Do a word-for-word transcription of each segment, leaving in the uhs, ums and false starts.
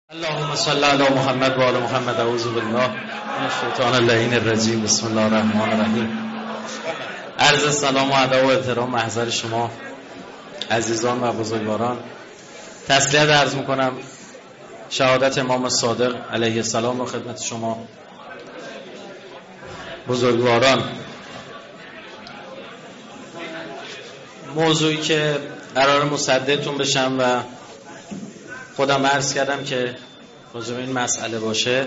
اللهم صل علی محمد و آل محمد. اعوذ بالله من الشیطان اللعین الرجیم. بسم الله الرحمن الرحیم. عرض سلام و ادب و احترام محضر شما عزیزان و بزرگواران. تسلیت عرض میکنم شهادت امام صادق علیه السلام رو خدمت شما بزرگواران. موضوعی که قرار مصدقتون بشم و خودم عرض کردم که راجع به این مسئله باشه،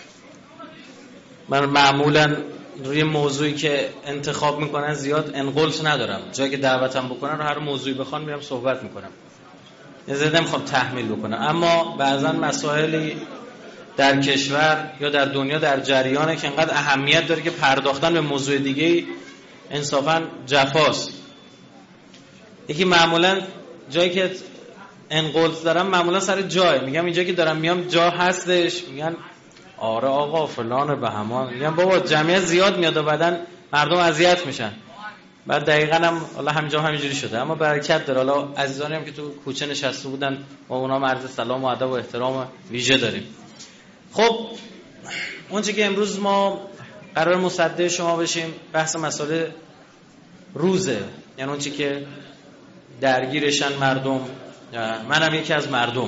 من معمولا روی موضوعی که انتخاب میکنن زیاد انقلت ندارم. جایی که دعوتم بکنن رو هر موضوعی بخوان میرم صحبت میکنم، زیاد نمیخوام تحمیل بکنم. اما بعضا مسائلی در کشور یا در دنیا در جریانه که انقدر اهمیت داره که پرداختن به موضوع دیگه انصافا جفاست. یکی معمولا جایی که انقلت دارم معمولا سر جای میگم اینجا که دارم میام جا هستش، میگن آره آقا فلان به همان، میگم بابا جمعیت زیاد میاد و بعدن مردم اذیت میشن. بعد دقیقاً هم الله همینجا همینجوری شده. اما برکت داره. حالا عزیزانی هم که تو کوچه نشسته بودن با اونا عرض سلام و ادب و احترام ویژه داریم. خب اونچه که امروز ما قرار مصدق شما بشیم بحث مسئله روزه، یعنی اونچه که درگیرشن مردم. منم یکی از مردم،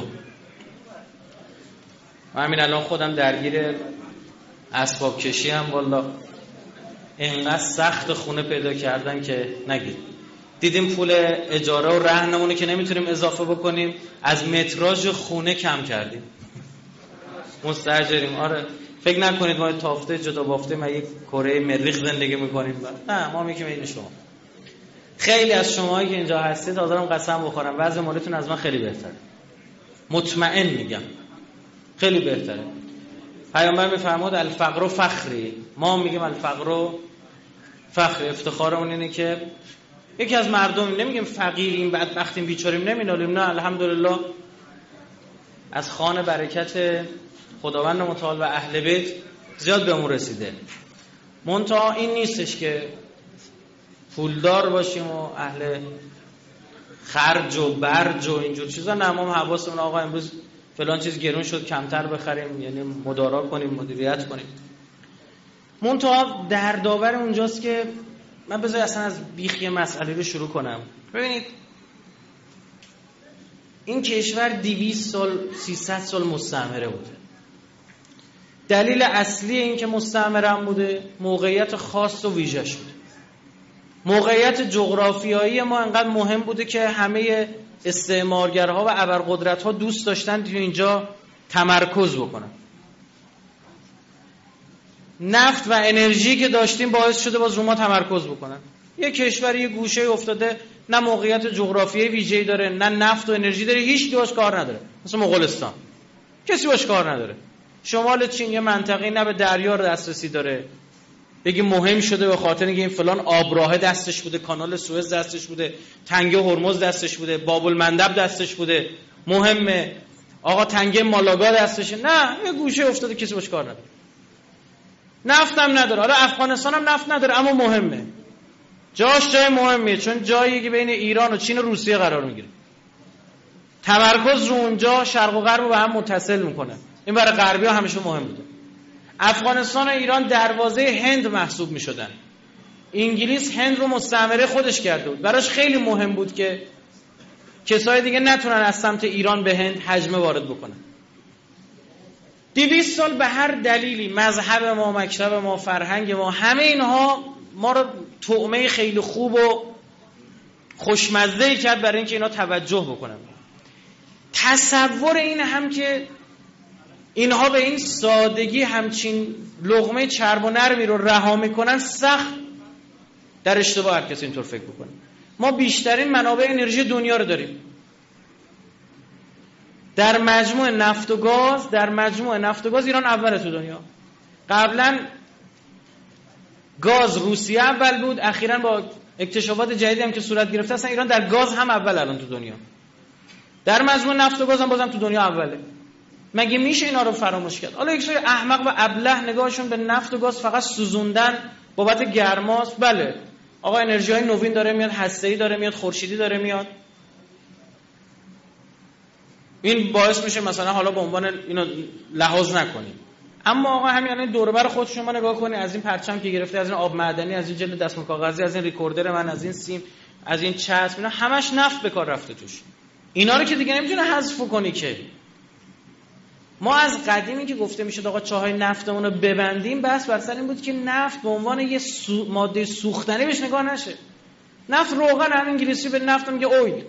من همین الان خودم درگیر اسباب کشی هم. والا اینقدر سخت خونه پیدا کردن که نگید. دیدیم پول اجاره و رهنمونه که نمیتونیم اضافه بکنیم، از متراژ خونه کم کردیم، مستاجریم. آره فکر نکنید ما تافته جدا بافته ما یک کره مریخ زندگی میکنیم، نه ما میگیم این شما. خیلی از شماهایی که اینجا هستید حاضرم قسم بخورم وضع مالتون از من خیلی بهتره، مطمئن میگم خیلی بهتره. پیامبر میفرمود الفقر فخری، ما میگیم الفقر فخری، افتخارمون اینه که یکی از مردم، نمیگیم فقیریم بدبختیم بیچاریم نمینالیم، نه الحمدلله از خوان برکت خداوند متعال و اهل بیت زیاد بهمون رسیده. منتها این نیستش که پولدار باشیم و اهل خرج و برج و اینجور چیزا. نه، ما حواسمون آقا امروز فلان چیز گرون شد کمتر بخریم، یعنی مدارا کنیم مدیریت کنیم. منتها دردآور اونجاست که من بذار اصلا از بیخی مسئله رو شروع کنم. ببینید این کشور دویست سال سیصد سال مستعمره بوده. دلیل اصلی این که مستعمره هم بوده موقعیت خاص و ویژه‌اش بوده. موقعیت جغرافیایی ما انقدر مهم بوده که همه استعمارگرها و ابرقدرت‌ها دوست داشتن تو اینجا تمرکز بکنن. نفت و انرژی که داشتیم باعث شده باز رو ما تمرکز بکنن. یه کشور یه گوشه افتاده، نه موقعیت جغرافیایی ویژه‌ای داره، نه نفت و انرژی داره، هیچ کی باش کار نداره. مثل مغولستان کسی باش کار نداره. شمال چین یه منطقه‌ای نه به دریا دسترسی داره، بگی مهم شده به خاطر اینکه این فلان آبراه دستش بوده، کانال سوئز دستش بوده، تنگه هرمز دستش بوده، باب المندب دستش بوده، مهمه. آقا تنگه مالاگا دستشه، نه یه گوشه افتاده کسی باش کار نداره. نفت هم نداره. حالا افغانستان هم نفت نداره اما مهمه، جاش جای مهمیه، چون جایی که بین ایران و چین و روسیه قرار میگیره. تمرکز رو اونجا شرق و غرب رو به هم متصل میکنه. این برای غربی ها همیشه مهم بوده. افغانستان و ایران دروازه هند محسوب می شدن. انگلیس هند رو مستعمره خودش کرده بود، براش خیلی مهم بود که کسای دیگه نتونن از سمت ایران به هند حجمه وارد بکنن. دویست سال به هر دلیلی مذهب ما، مکتب ما، فرهنگ ما، همه اینها ما رو طعمه خیلی خوب و خوشمزه‌ای کرد برای اینکه اینا توجه بکنن. تصور این هم که اینها به این سادگی همچین لقمه چرب و نرمی رو رها میکنن سخت در اشتباه هر کسی اینطور فکر بکنه. ما بیشترین منابع انرژی دنیا رو داریم. در مجموع نفت و گاز در مجموع نفت و گاز ایران اوله تو دنیا. قبلا گاز روسیه اول بود، اخیراً با اکتشافات جدیدی هم که صورت گرفته اصلا ایران در گاز هم اول الان تو دنیا. در مجموع نفت و گاز هم بازم تو دنیا اوله. مگه میشه اینا رو فراموش کرد؟ حالا یک سری احمق و ابله نگاهشون به نفت و گاز فقط سوزوندن بابت گرماست. بله آقا انرژی های نوین داره میاد، هسته‌ای داره میاد، خورشیدی داره میاد. این باعث میشه مثلا حالا به عنوان اینو لحاظ نکنیم. اما آقا همین الان دور و بر خود شما نگاه کنید، از این پرچم که گرفته، از این آب معدنی، از این جلد دستمال کاغذی، از این ریکوردر من، از این سیم، از این چسب، اینا همش نفت به کار رفته توش. اینا رو که دیگه نمیتونه حذف کنی که. ما از قدیمی که گفته میشد آقا چاهای نفتمون رو ببندیم، بس بر سر این بود که نفت به عنوان یه سو... ماده سوختنی بهش نگاه نشه. نفت روغن، هم انگلیسی به نفت میگه اویل.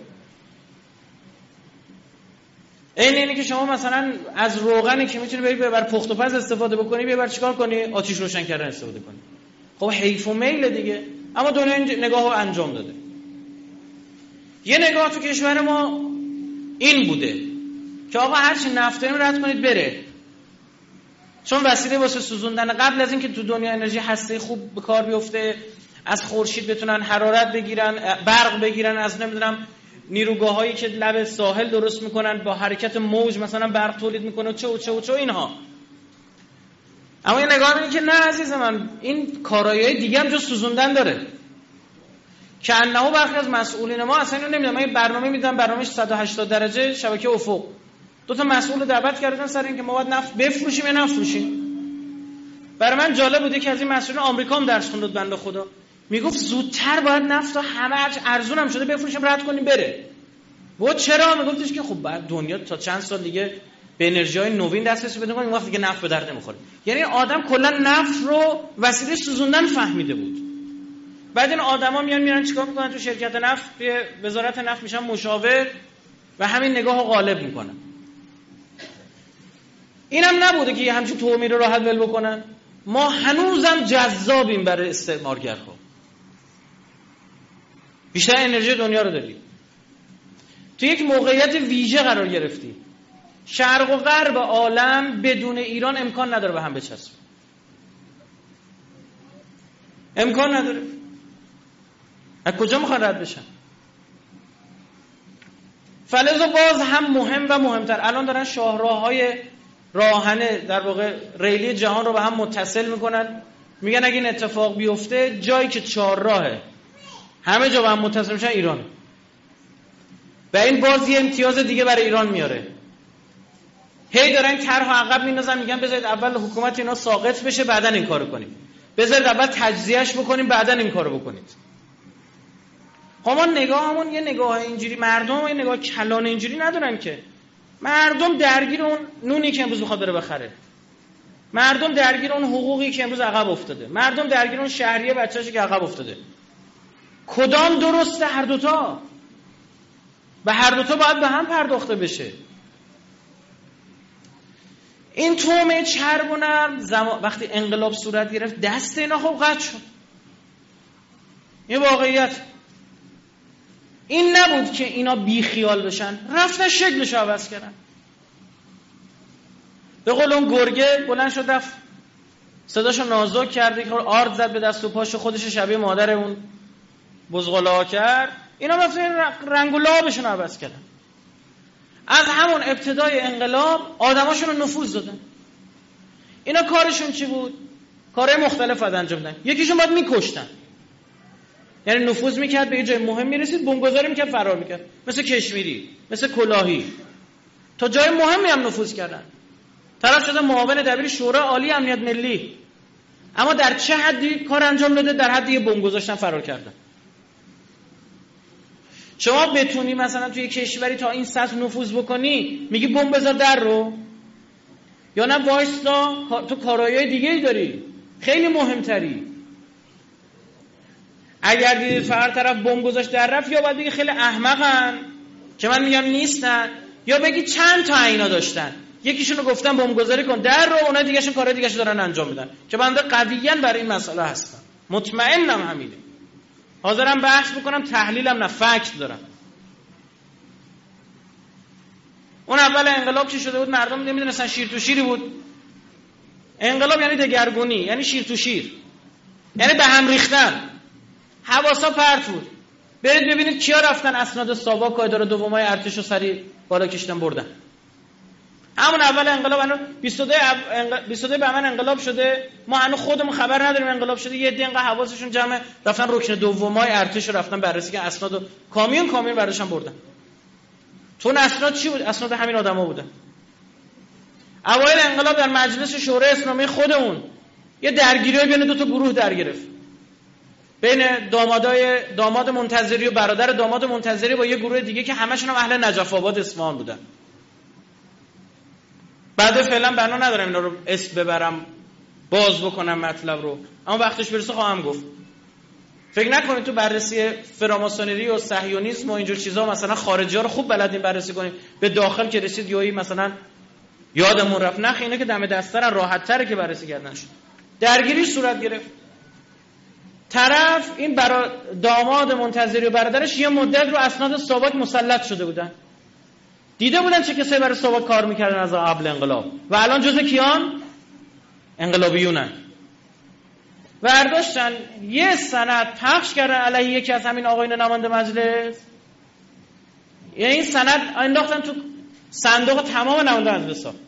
این اینه که شما مثلا از روغنی که میتونی بری بر پخت و پز استفاده بکنی، ببر چیکار کنی؟ آتش روشن کردن استفاده کنی. خب حیف و میل دیگه. اما دنیا این نگاهو انجام داده. یه نگاه تو کشور ما این بوده که آقا هر چی نفت داریم رد کنید بره، چون وسیله واسه سوزوندن. قبل از اینکه تو دنیا انرژی هسته خوب به کار بیفته، از خورشید بتونن حرارت بگیرن، برق بگیرن، از نمیدونم نیروگاهایی که لب ساحل درست میکنن با حرکت موج مثلا برق تولید میکنه و چه و چه و چه اینها. اما این نگاه اینه که نه عزیز من، این کارایی دیگه هم جز سوزوندن داره که انه برخی از مسئولین ما اصلا اینو نمیدونم. من برنامه میدم، برنامه‌اش صد و هشتاد درجه شبکه افق، دو تا مسئول دعوت کردن سر این که ما باید نفت بفروشیم یا نفروشیم. برای من جالب بوده که از این مسئولین آمریکا هم درس خوند بنده خدا، میگفت زودتر باید نفت همه هرچ ارزون هم شده بفروشیم رد کنیم بره. بود چرا؟ میگفتش که خب بعد دنیا تا چند سال دیگه به انرژی‌های نوین دسترسی پیدا کنه، اون وقت دیگه نفت به درد نمیخوره. یعنی آدم کلا نفت رو وسیله سوزوندن فهمیده بود. بعد این آدما میان میرن چیکار میکنن؟ تو شرکت نفت، توی وزارت نفت میشن مشاور و همین نگاهو غالب میکنن. اینم نبوده که همچین تومی رو راحت ول بکنن. ما هنوزم جذابیم برای استعمارگرها. بیشتر انرژی دنیا رو داریم. تو یک موقعیت ویژه قرار گرفتیم. شرق و غرب عالم بدون ایران امکان نداره به هم بچسبه. امکان نداره. از کجا میخوان رد بشن؟ فلزا باز هم مهم و مهمتر، الان دارن شاهراهای راهنه در واقع ریلی جهان رو به هم متصل میکنن. میگن اگه این اتفاق بیفته، جایی که چهار راهه همه جا به هم متصل میشن ایران. و این باز یه امتیاز دیگه برای ایران میاره. هی دارن طرح عقب میندازن، میگن بذارید اول حکومت اینا ساقط بشه بعدن این کارو کنیم. بذارید اول تجزیهش بکنیم بعدن این کارو بکنید. ما نگاهمون یه نگاه اینجوری، مردم یه نگاه کلان اینجوری ندارن که. مردم درگیر اون نونی که امروز میخواد بره بخره. مردم درگیر اون حقوقی که امروز عقب افتاده. مردم درگیر اون شهریه بچه‌اش که عقب افتاده. کدام درسته؟ هر دوتا. به هر دوتا باید به هم پرداخته بشه. این تومه چرب و نرم زمان وقتی انقلاب صورت گرفت دست اینا خب قطع شد. این واقعیت. این نبود که اینا بی خیال بشن، رفتن شکلشو عوض کردن. به قول اون گرگه بلند شد رفت صداشو نازک کرد، که آرد زد به دست و پاش، خودش شبیه مادر اون بزغالا کرد. اینا مثلا رنگ و لعابشون عوض کردن. از همون ابتدای انقلاب آدماشون رو نفوذ دادن. اینا کارشون چی بود؟ کارهای مختلف از انجام دادن. یکیشون باید میکشتن، یعنی نفوذ میکرد، به یه جای مهم میرسید بمبگذاری میکرد فرار میکرد، مثل کشمیری، مثل کلاهی. تا جای مهمی هم نفوذ کردن. طرف شده معاون دبیر شورای عالی امنیت ملی، اما در چه حدی کار انجام داده؟ در حدی بمب گذاشتن فرار کردن. شما بتونی مثلا توی کشوری تا این سطح نفوذ بکنی، میگی بمب بذار در رو، یا نه وایستا تو کارهای دیگه‌ای داری خیلی مهمتری. اگر دیدید فقط طرف بمب گذاشت در رفت، یا باید بگی خیلی احمقن که من میگم نیستن، یا بگی چند تا اینا داشتن، یکیشونو گفتن بمب گذاری کن در رو، اونها دیگه‌شون کارهای دیگه‌شو دارن انجام میدن، که بنده قویاً برای این مسئله هستم، مطمئنم همینه، حاضرم بحث بکنم، تحلیلم نه فکت دارم. اون اول انقلاب چی شده بود؟ مردم نمیدونستن، شیر تو شیری بود. انقلاب یعنی دگرگونی، یعنی شیر تو شیر، یعنی به هم ریختن، حواسا پرت بود. برید ببینید کیا رفتن اسناد ساواک و اداره دومای ارتش رو سری بالا کشیدن بردن. همون اول انقلاب، الان بیست و دو بهمن انقلاب شده، ما هنوز خودمون خبر نداریم انقلاب شده. یه عده انقدر حواسشون جمعه رفتن رکن دومای ارتش رو رفتن بررسی کردن، اسناد و کامیون کامیون برداشتن بردن. تو اسناد چی بود؟ اسناد همین آدما بودن. اوایل انقلاب در مجلس شورای اسلامی خودمون یه درگیری بین دو تا گروه در گرفت، بین دامادای داماد منتظری و برادر داماد منتظری با یه گروه دیگه که همشون هم اهل نجف آباد اصفهان بودن. بعد فعلا بنا ندارم اینا رو اسم ببرم باز بکنم مطلب رو، اما وقتش برسه خواهم گفت. فکر نکنید تو بررسی فراماسونری و صهیونیسم و اینجور چیزا مثلا خارجی‌ها رو خوب بلدین بررسی کنیم، به داخل که رسید یهویی مثلا یادمون رفت. نه اینا که دم دسترن راحت‌تره که بررسی کردن شد. درگیری صورت گرفت. طرف این برا داماد منتظری و برادرش یه مدت رو اسناد ساواک مسلط شده بودن، دیده بودن چه کسایی برای ساواک کار میکردن از قبل انقلاب و الان جزء کیان؟ انقلابیونن. برداشتن یه سند پخش کردن علیه یکی از همین آقایون نماینده مجلس، یعنی این سند انداختن تو صندوق تمام نماینده مجلس ها.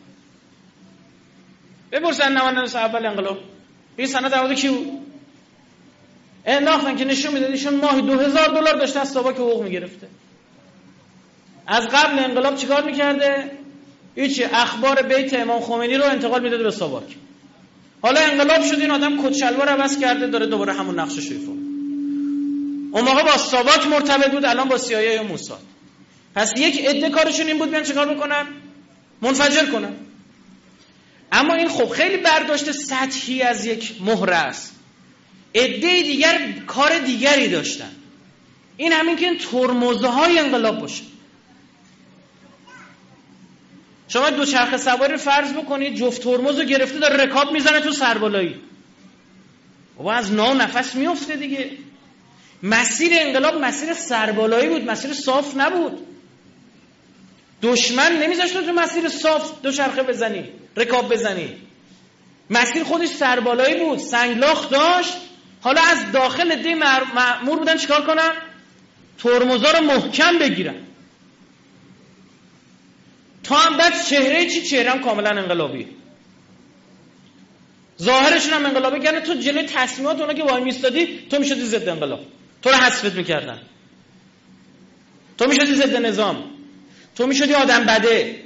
بپرسن نماینده مجلس اول انقلاب این سند در مورد کی بود؟ انداختن که نشون میداد ایشون ماهی دو هزار دلار داشته از ساواک حقوق میگرفته. از قبل انقلاب چیکار میکرده؟ هیچی، اخبار بیت امام خمینی رو انتقال میداده به ساواک. حالا انقلاب شد این آدم کت شلوار عوض کرده داره دوباره همون نقشش رو ایفا. اون موقع با ساواک مرتبط بود، الان با سی آی ای و موساد. پس یک عده کارشون این بود بیان چیکار بکنن؟ منفجر کنن. اما این خب خیلی برداشت سطحی از یک مهره است. عده دیگر کار دیگری داشتن. این همین که این ترمزه های انقلاب باشه. شما دو چرخ سواری فرض بکنید جفت ترمز رو گرفته داره رکاب میزنه تو سربالایی، و از نا نفس میفته دیگه. مسیر انقلاب مسیر سربالایی بود، مسیر صاف نبود. دشمن نمیذاشت تو مسیر صاف دو چرخه بزنی رکاب بزنی، مسیر خودش سربالایی بود، سنگلاخ داشت. حالا از داخل دی مأمور بودن چیکار کنن؟ ترمزا رو محکم بگیرن. تا هم بعد چهره چی؟ چهره هم کاملا انقلابی، ظاهرشون هم انقلابی. یعنی تو جلوی تصمیمات اونا که وای میستادی تو میشدی ضد انقلاب، تو رو حذفت میکردن، تو میشدی ضد نظام، تو میشدی آدم بده.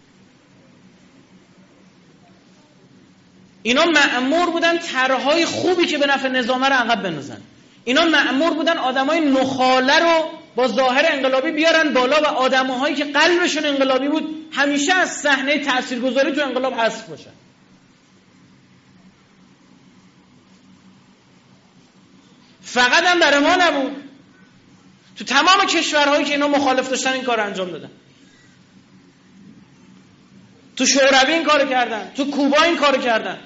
اینا مأمور بودن طرحهای خوبی که به نفع نظام رو عقب بندازن. اینا مأمور بودن آدمای نخاله رو با ظاهر انقلابی بیارن بالا و آدمایی که قلبشون انقلابی بود همیشه از صحنه تاثیرگذاری تو انقلاب حذف باشن. فقط هم برای ما نبود، تو تمام کشورهایی که اینا مخالف داشتن این کار انجام دادن. تو شوروی این کار کردن، تو کوبا این کار کردن.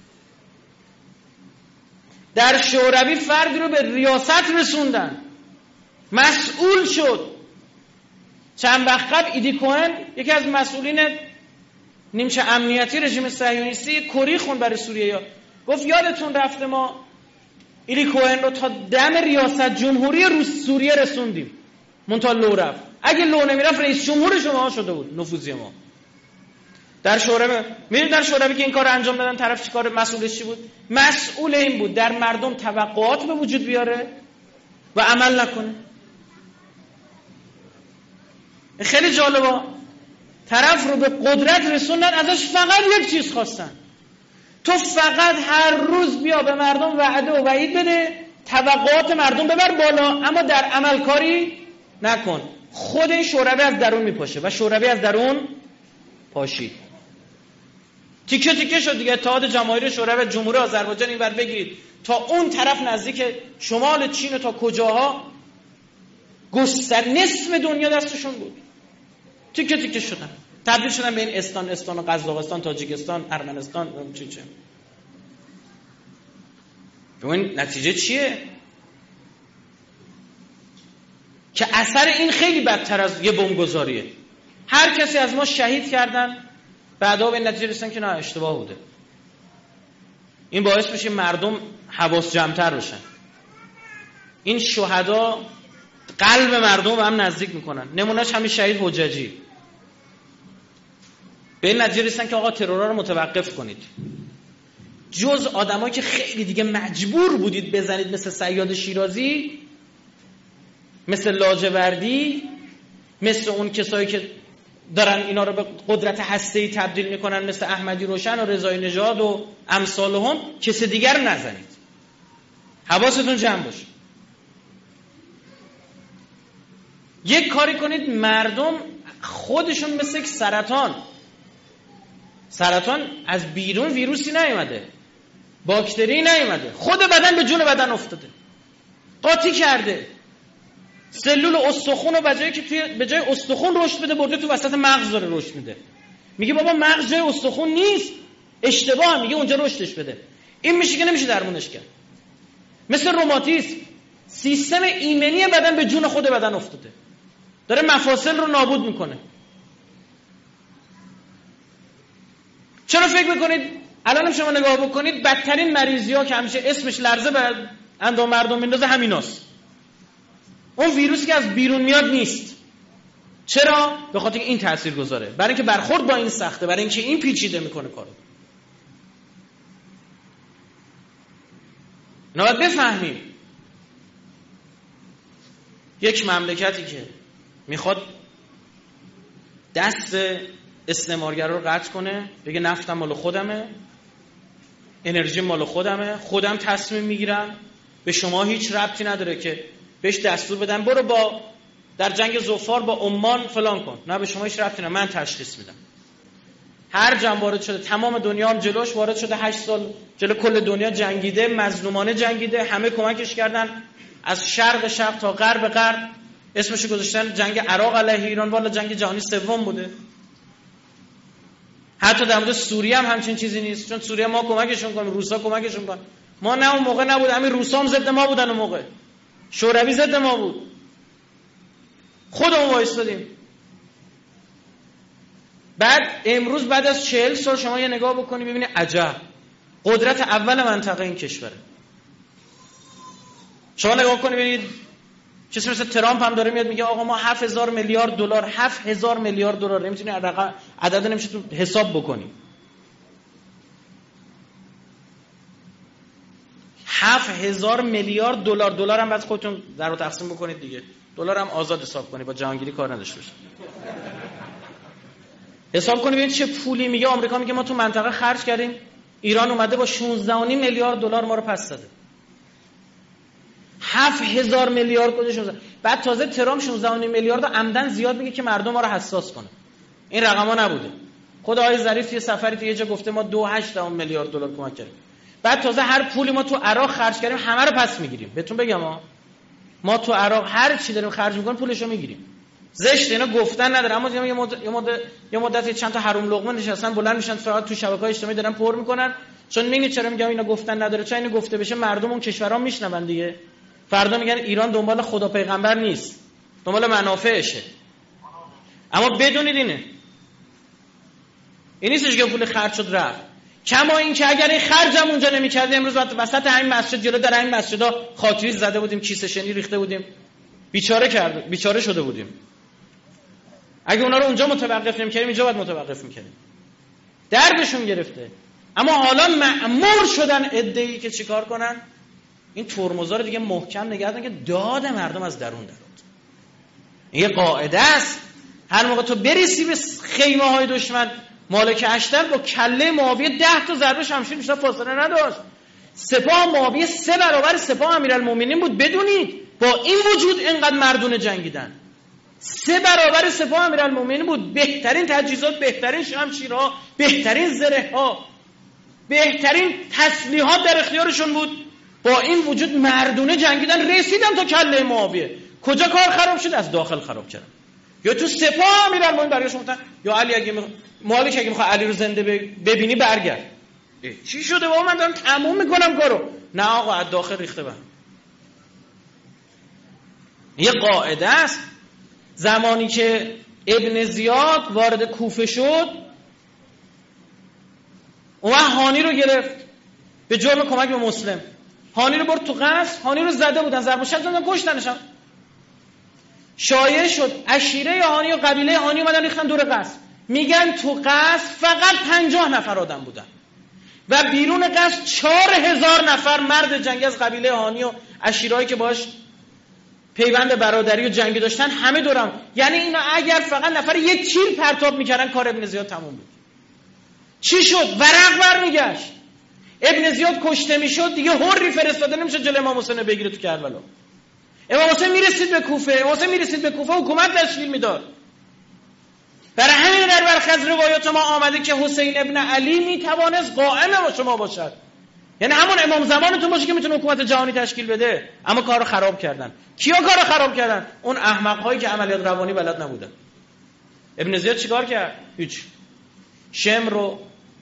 در شوروی فردی رو به ریاست رسوندن، مسئول شد. چند وقت قبل ایدی کوهن یکی از مسئولین نیمچه امنیتی رژیم صهیونیستی کری خون برای سوریه ها گفت یادتون رفته ما ایدی کوهن رو تا دم ریاست جمهوری روس سوریه رسوندیم، منتها لو رفت. اگه لو نمیرفت رئیس جمهور شما شده بود نفوذی ما. در شوروی میرید در شوروی که این کار انجام دادن، طرف چی کار مسئولش چی بود؟ مسئول این بود در مردم توقعات به وجود بیاره و عمل نکنه. خیلی جالبه، طرف رو به قدرت رسوندن، ازش فقط یک چیز خواستن، تو فقط هر روز بیا به مردم وعده و وعید بده، توقعات مردم ببر بالا، اما در عمل کاری نکن. خود این شوروی از درون میپاشه و شوروی از درون پاشید. تیکه تیکه شد دیگه. اتحاد جماهیر شوروی، جمهوری آذربایجان این ور بگیرید تا اون طرف نزدیک شمال چین و تا کجاها گستر نصف دنیا دستشون بود. تیکه تیکه شدن، تبدیل شدن به این استان استان و قزاقستان، تاجیکستان، ارمنستان، چی چه. این نتیجه چیه؟ که اثر این خیلی بدتر از یه بمبگذاریه. هر کسی از ما شهید کردن، بعدا به نتیجه رسیدن که نه اشتباه بوده. این باعث میشه مردم حواس جمع‌تر بشن. این شهدا قلب مردم به هم نزدیک میکنن. نمونهش همین شهید حججی. به این نتیجه رسیدن که آقا ترورها رو متوقف کنید. جز آدمایی که خیلی دیگه مجبور بودید بزنید، مثل صیاد شیرازی، مثل لاجوردی، مثل اون کسایی که دارن اینا رو به قدرت هسته‌ای تبدیل میکنن مثل احمدی روشن و رضای نژاد و امثالهم، کسی دیگر نزنید. حواستون جمع باشه. یک کاری کنید مردم خودشون مثل یک سرطان، سرطان از بیرون ویروسی نیومده، باکتری نیومده، خود بدن به جون بدن افتاده، قاطی کرده. سلول استخون رو بجایی که توی به جای استخون رشد بده برده تو وسط مغز داره رشد میده. میگه بابا مغز جای استخون نیست، اشتباه، میگه اونجا رشدش بده. این میشه که نمیشه درمونش کرد. مثل روماتیسم، سیستم ایمنی بدن به جون خود بدن افتاده، داره مفاصل رو نابود میکنه. چرا فکر میکنید الان شما نگاه بکنید بدترین مریضی ها که همیشه اسمش لرزه بر اندام مردم میندازه همیناست؟ اون ویروسی که از بیرون میاد نیست. چرا؟ به خاطر این تأثیر گذاره، برای اینکه برخورد با این سخته، برای اینکه این پیچیده میکنه کارو. اینا باید بفهمیم. یک مملکتی که میخواد دست استعمارگرا رو قطع کنه، بگه نفتم مال خودمه، انرژی مال خودمه، خودم تصمیم میگیرم، به شما هیچ ربطی نداره که بهش دستور بدن برو با در جنگ ظفار با عمان فلان کن، نه به شما هیچ ربطی نداره، من تشخیص میدم. هر جنگ وارد شده، تمام دنیا هم جلوش وارد شده، هشت سال جلو کل دنیا جنگیده، مظلومانه جنگیده، همه کمکش کردن از شرق شرق تا غرب غرب. اسمشو گذاشتن جنگ عراق علیه ایران، والا جنگ جهانی سوم بوده. حتی در مورد سوریه هم همچین چیزی نیست، چون سوریه ما کمکشون کنیم، روسا کمکشون کنن. ما نه اون موقع نبود، همین روسا هم ضد ما بودن، اون موقع شوروی ضد ما بود، خودمون وایسادیم. بعد امروز بعد از چهل سال شما یه نگاه بکنی ببینی عجب، قدرت اول منطقه این کشوره. شما نگاه کنی ببینید چیزی مثل ترامپ هم داره میاد میگه آقا ما هفت هزار میلیارد دلار، هفت هزار میلیارد دلار، نمیتونی رقم عدد نمیشه تو حساب بکنی. هفت هزار میلیارد دلار، دلار هم بعد خودتون در رو تقسیم بکنید دیگه، دلار هم آزاد حساب کنید، با جهانگیری کار نداشته باشید. حساب کنید ببینید چه پولی میگه آمریکا، میگه ما تو منطقه خرج کردیم، ایران اومده با شانزده و نیم میلیارد دلار ما رو پس داده. هفت هزار میلیارد کجاش؟ بعد تازه ترامپ شانزده و نیم میلیارد عمدن زیاد میگه که مردم ما رو حساس کنه. این رقما نبوده. خود آقای ظریف یه سفری تو یه جا گفته ما دو و هشت میلیارد دلار کمک کردیم. بعد تازه هر پولی ما تو عراق خرج کردیم همه رو پس میگیریم. بهتون بگم ما ما تو عراق هر چی داریم خرج میکنیم پولشو میگیریم. زشت اینا گفتن نداره، اما یه مدت یه مدت یه مدت چند تا حروم لقمه نشستن بلند میشن فقط تو شبکه‌های اجتماعی دارن پر میکنن. چون میگن چرا میگم اینا گفتن نداره؟ چون اینو گفته بشه مردم اون کشورها میشنون دیگه. فردا میگن ایران دنبال خدا پیغمبر نیست، دنبال منافعشه. اما بدونید اینه این نیستش که پول خرج شد رفت. کما این که اگر این خرجم اونجا نمی‌کرد امروز وسط همین مسجد جلو در همین مسجدا خاکریز زده بودیم، کیسه شنی ریخته بودیم، بیچاره کرد بیچاره شده بودیم. اگه اونا رو اونجا متوقف نمی‌کردیم اینجا باید متوقف می‌کردیم. دردشون گرفته. اما حالا مأمور شدن عده‌ای که چیکار کنن؟ این ترمزا رو دیگه محکم نگه دارن که داد مردم از درون درآد. این یه قاعده است. هر موقع تو بریسی به خیمه‌های دشمن، مالک اشتر با کله معاویه ده تا ضربه شمشیر بیشتر فاصله نداشت. سپاه معاویه سه برابر سپاه امیرالمومنین بود. بدونید با این وجود اینقدر مردونه جنگیدن. سه برابر سپاه امیرالمومنین بود. بهترین تجهیزات، بهترین شمشیرها، بهترین زره‌ها، بهترین تسلیحات در اختیارشون بود. با این وجود مردونه جنگیدن، رسیدن تا کله معاویه. کجا کار خراب شد؟ از داخل خراب کردن. یا تو سپاه امیرالمومنین برگشت گفتن یا علی اگه میخوای مالک اگه میخوای علی رو زنده ببینی برگرد. چی شده بابا؟ من دارم تموم میکنم کارو. نه آقا از داخل ریخته بند. یه قاعده است. زمانی که ابن زیاد وارد کوفه شد اون هانی رو گرفت به جرم کمک به مسلم. هانی رو برد تو قصر، هانی رو زده بودن، ضرب و شتم زدن، کشتنش. شایع شد عشیره هانی و قبیله هانی اومدن ریختن دور قصر. میگن تو قصر فقط پنجاه نفر آدم بودن و بیرون قصر چهار هزار نفر مرد جنگی از قبیله هانی و عشیرهایی که باش پیوند برادری و جنگی داشتن همه دورم. یعنی اینا اگر فقط نفر یک تیر پرتاب میکردن کار ابن زیاد تموم بود. چی شد؟ ورق برمیگشت. ابن زیاد کشته میشد دیگه حری فرستاده نمیشه جلوی امام حسین بگیره تو کربلا. امام حسین میرسید به کوفه، امام حسین میرسید به کوفه حکومت تشکیل میداد. برای همین در برخی از روایات ما آمده که حسین ابن علی میتوانست قائم با شما باشد، یعنی همون امام زمانتون باشه که میتونه حکومت جهانی تشکیل بده، اما کارو خراب کردن. کیا کارو خراب کردن؟ اون احمق هایی که عملیات روانی بلد نبودن. ابن زیاد چیکار کرد؟ هیچ. شمر رو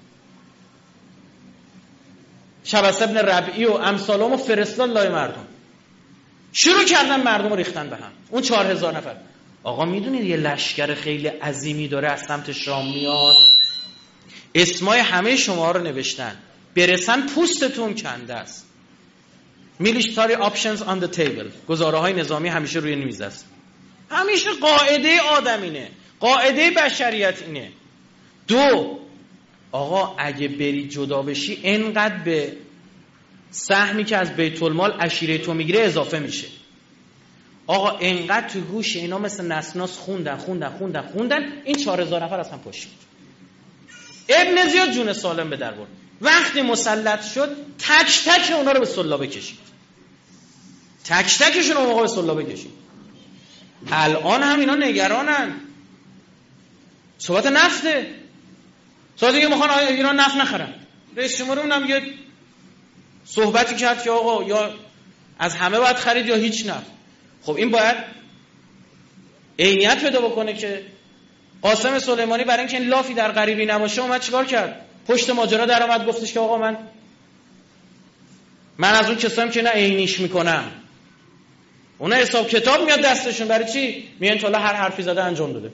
شبس ابن ربعی و امثالامو فرستاد لای مردم، شروع کردن مردم رو ریختن به هم. اون چهار هزار نفر. آقا میدونید یه لشکر خیلی عظیمی داره از سمت شام میاد، اسمای همه شما رو نوشتن، برسن پوستتون کنده است. military options on the table، گزاره های نظامی همیشه روی میز است. همیشه قاعده آدمینه، قاعده بشریت اینه. دو، آقا اگه بری جدا بشی انقدر به سهمی که از بیت المال عشیره تو میگیره اضافه میشه. آقا انقدر تو گوش اینا مثل نسناس خوندن خوندن خوندن خوندن این چهار هزار نفر اصلا پاشید. ابن زیاد جون سالم به در برد. وقتی مسلط شد تک تک اونا رو به سلابه کشید، تک تکشون اون موقع به سلابه کشید. الان هم اینا نگرانن، صحبت نفته، صحبت که میخوان ایران نفت نخرن. رئیس جمهورمون هم یه صحبتی کرد که آقا یا از همه باید خرید یا هیچ نفت. خب این باید عینیت پیدا بکنه که قاسم سلیمانی برای اینکه این لافی در غریبی نباشه اومد چیکار کرد؟ پشت ماجرا در اومد گفتش که آقا من من از اون کسام که نه عینیش میکنم، اونا حساب کتاب میاد دستشون. برای چی؟ میان تا هر حرفی زده انجام داده.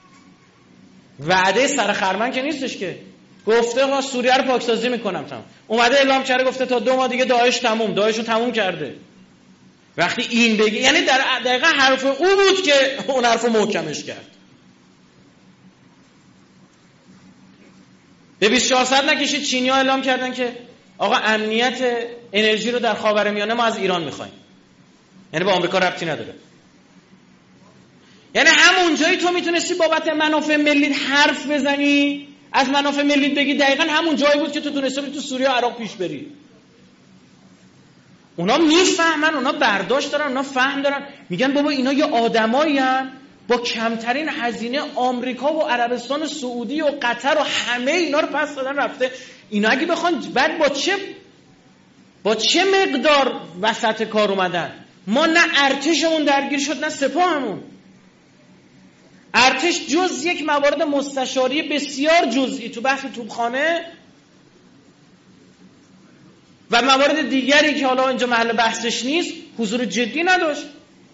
وعده سر خرمن که نیستش که گفته آقا سوریه رو پاکسازی میکنم تمام. اومده اعلام کرده گفته تا دو ماه دیگه داعش تموم، داعشو تموم کرده. وقتی این بگی یعنی در دقیقه حرف او بود که اون حرفو محکمش کرد. به بیست و چهار ساعت نکشید چینی‌ها اعلام کردن که آقا امنیت انرژی رو در خاورمیانه ما از ایران میخوایم، یعنی با آمریکا ربطی نداره. یعنی همون جایی تو میتونستی بابت منافع ملی حرف بزنی، از منافع ملی بگی، دقیقاً همون جایی بود که تو تونستی تو سوریه و عراق پیش بری. اونا میفهمن، اونا برداشت دارن، اونا فهم دارن، میگن بابا اینا یه آدمایی هن با کمترین هزینه آمریکا و عربستان و سعودی و قطر و همه اینا رو پس دادن رفته. اینا اگه بخوان بعد با چه با چه مقدار وسط کار اومدن. ما نه ارتشمون درگیر شد نه سپاهمون. ارتش جز یک موارد مستشاری بسیار جزئی تو بحث توپخانه و موارد دیگری که حالا اینجا محل بحثش نیست حضور جدی نداشت.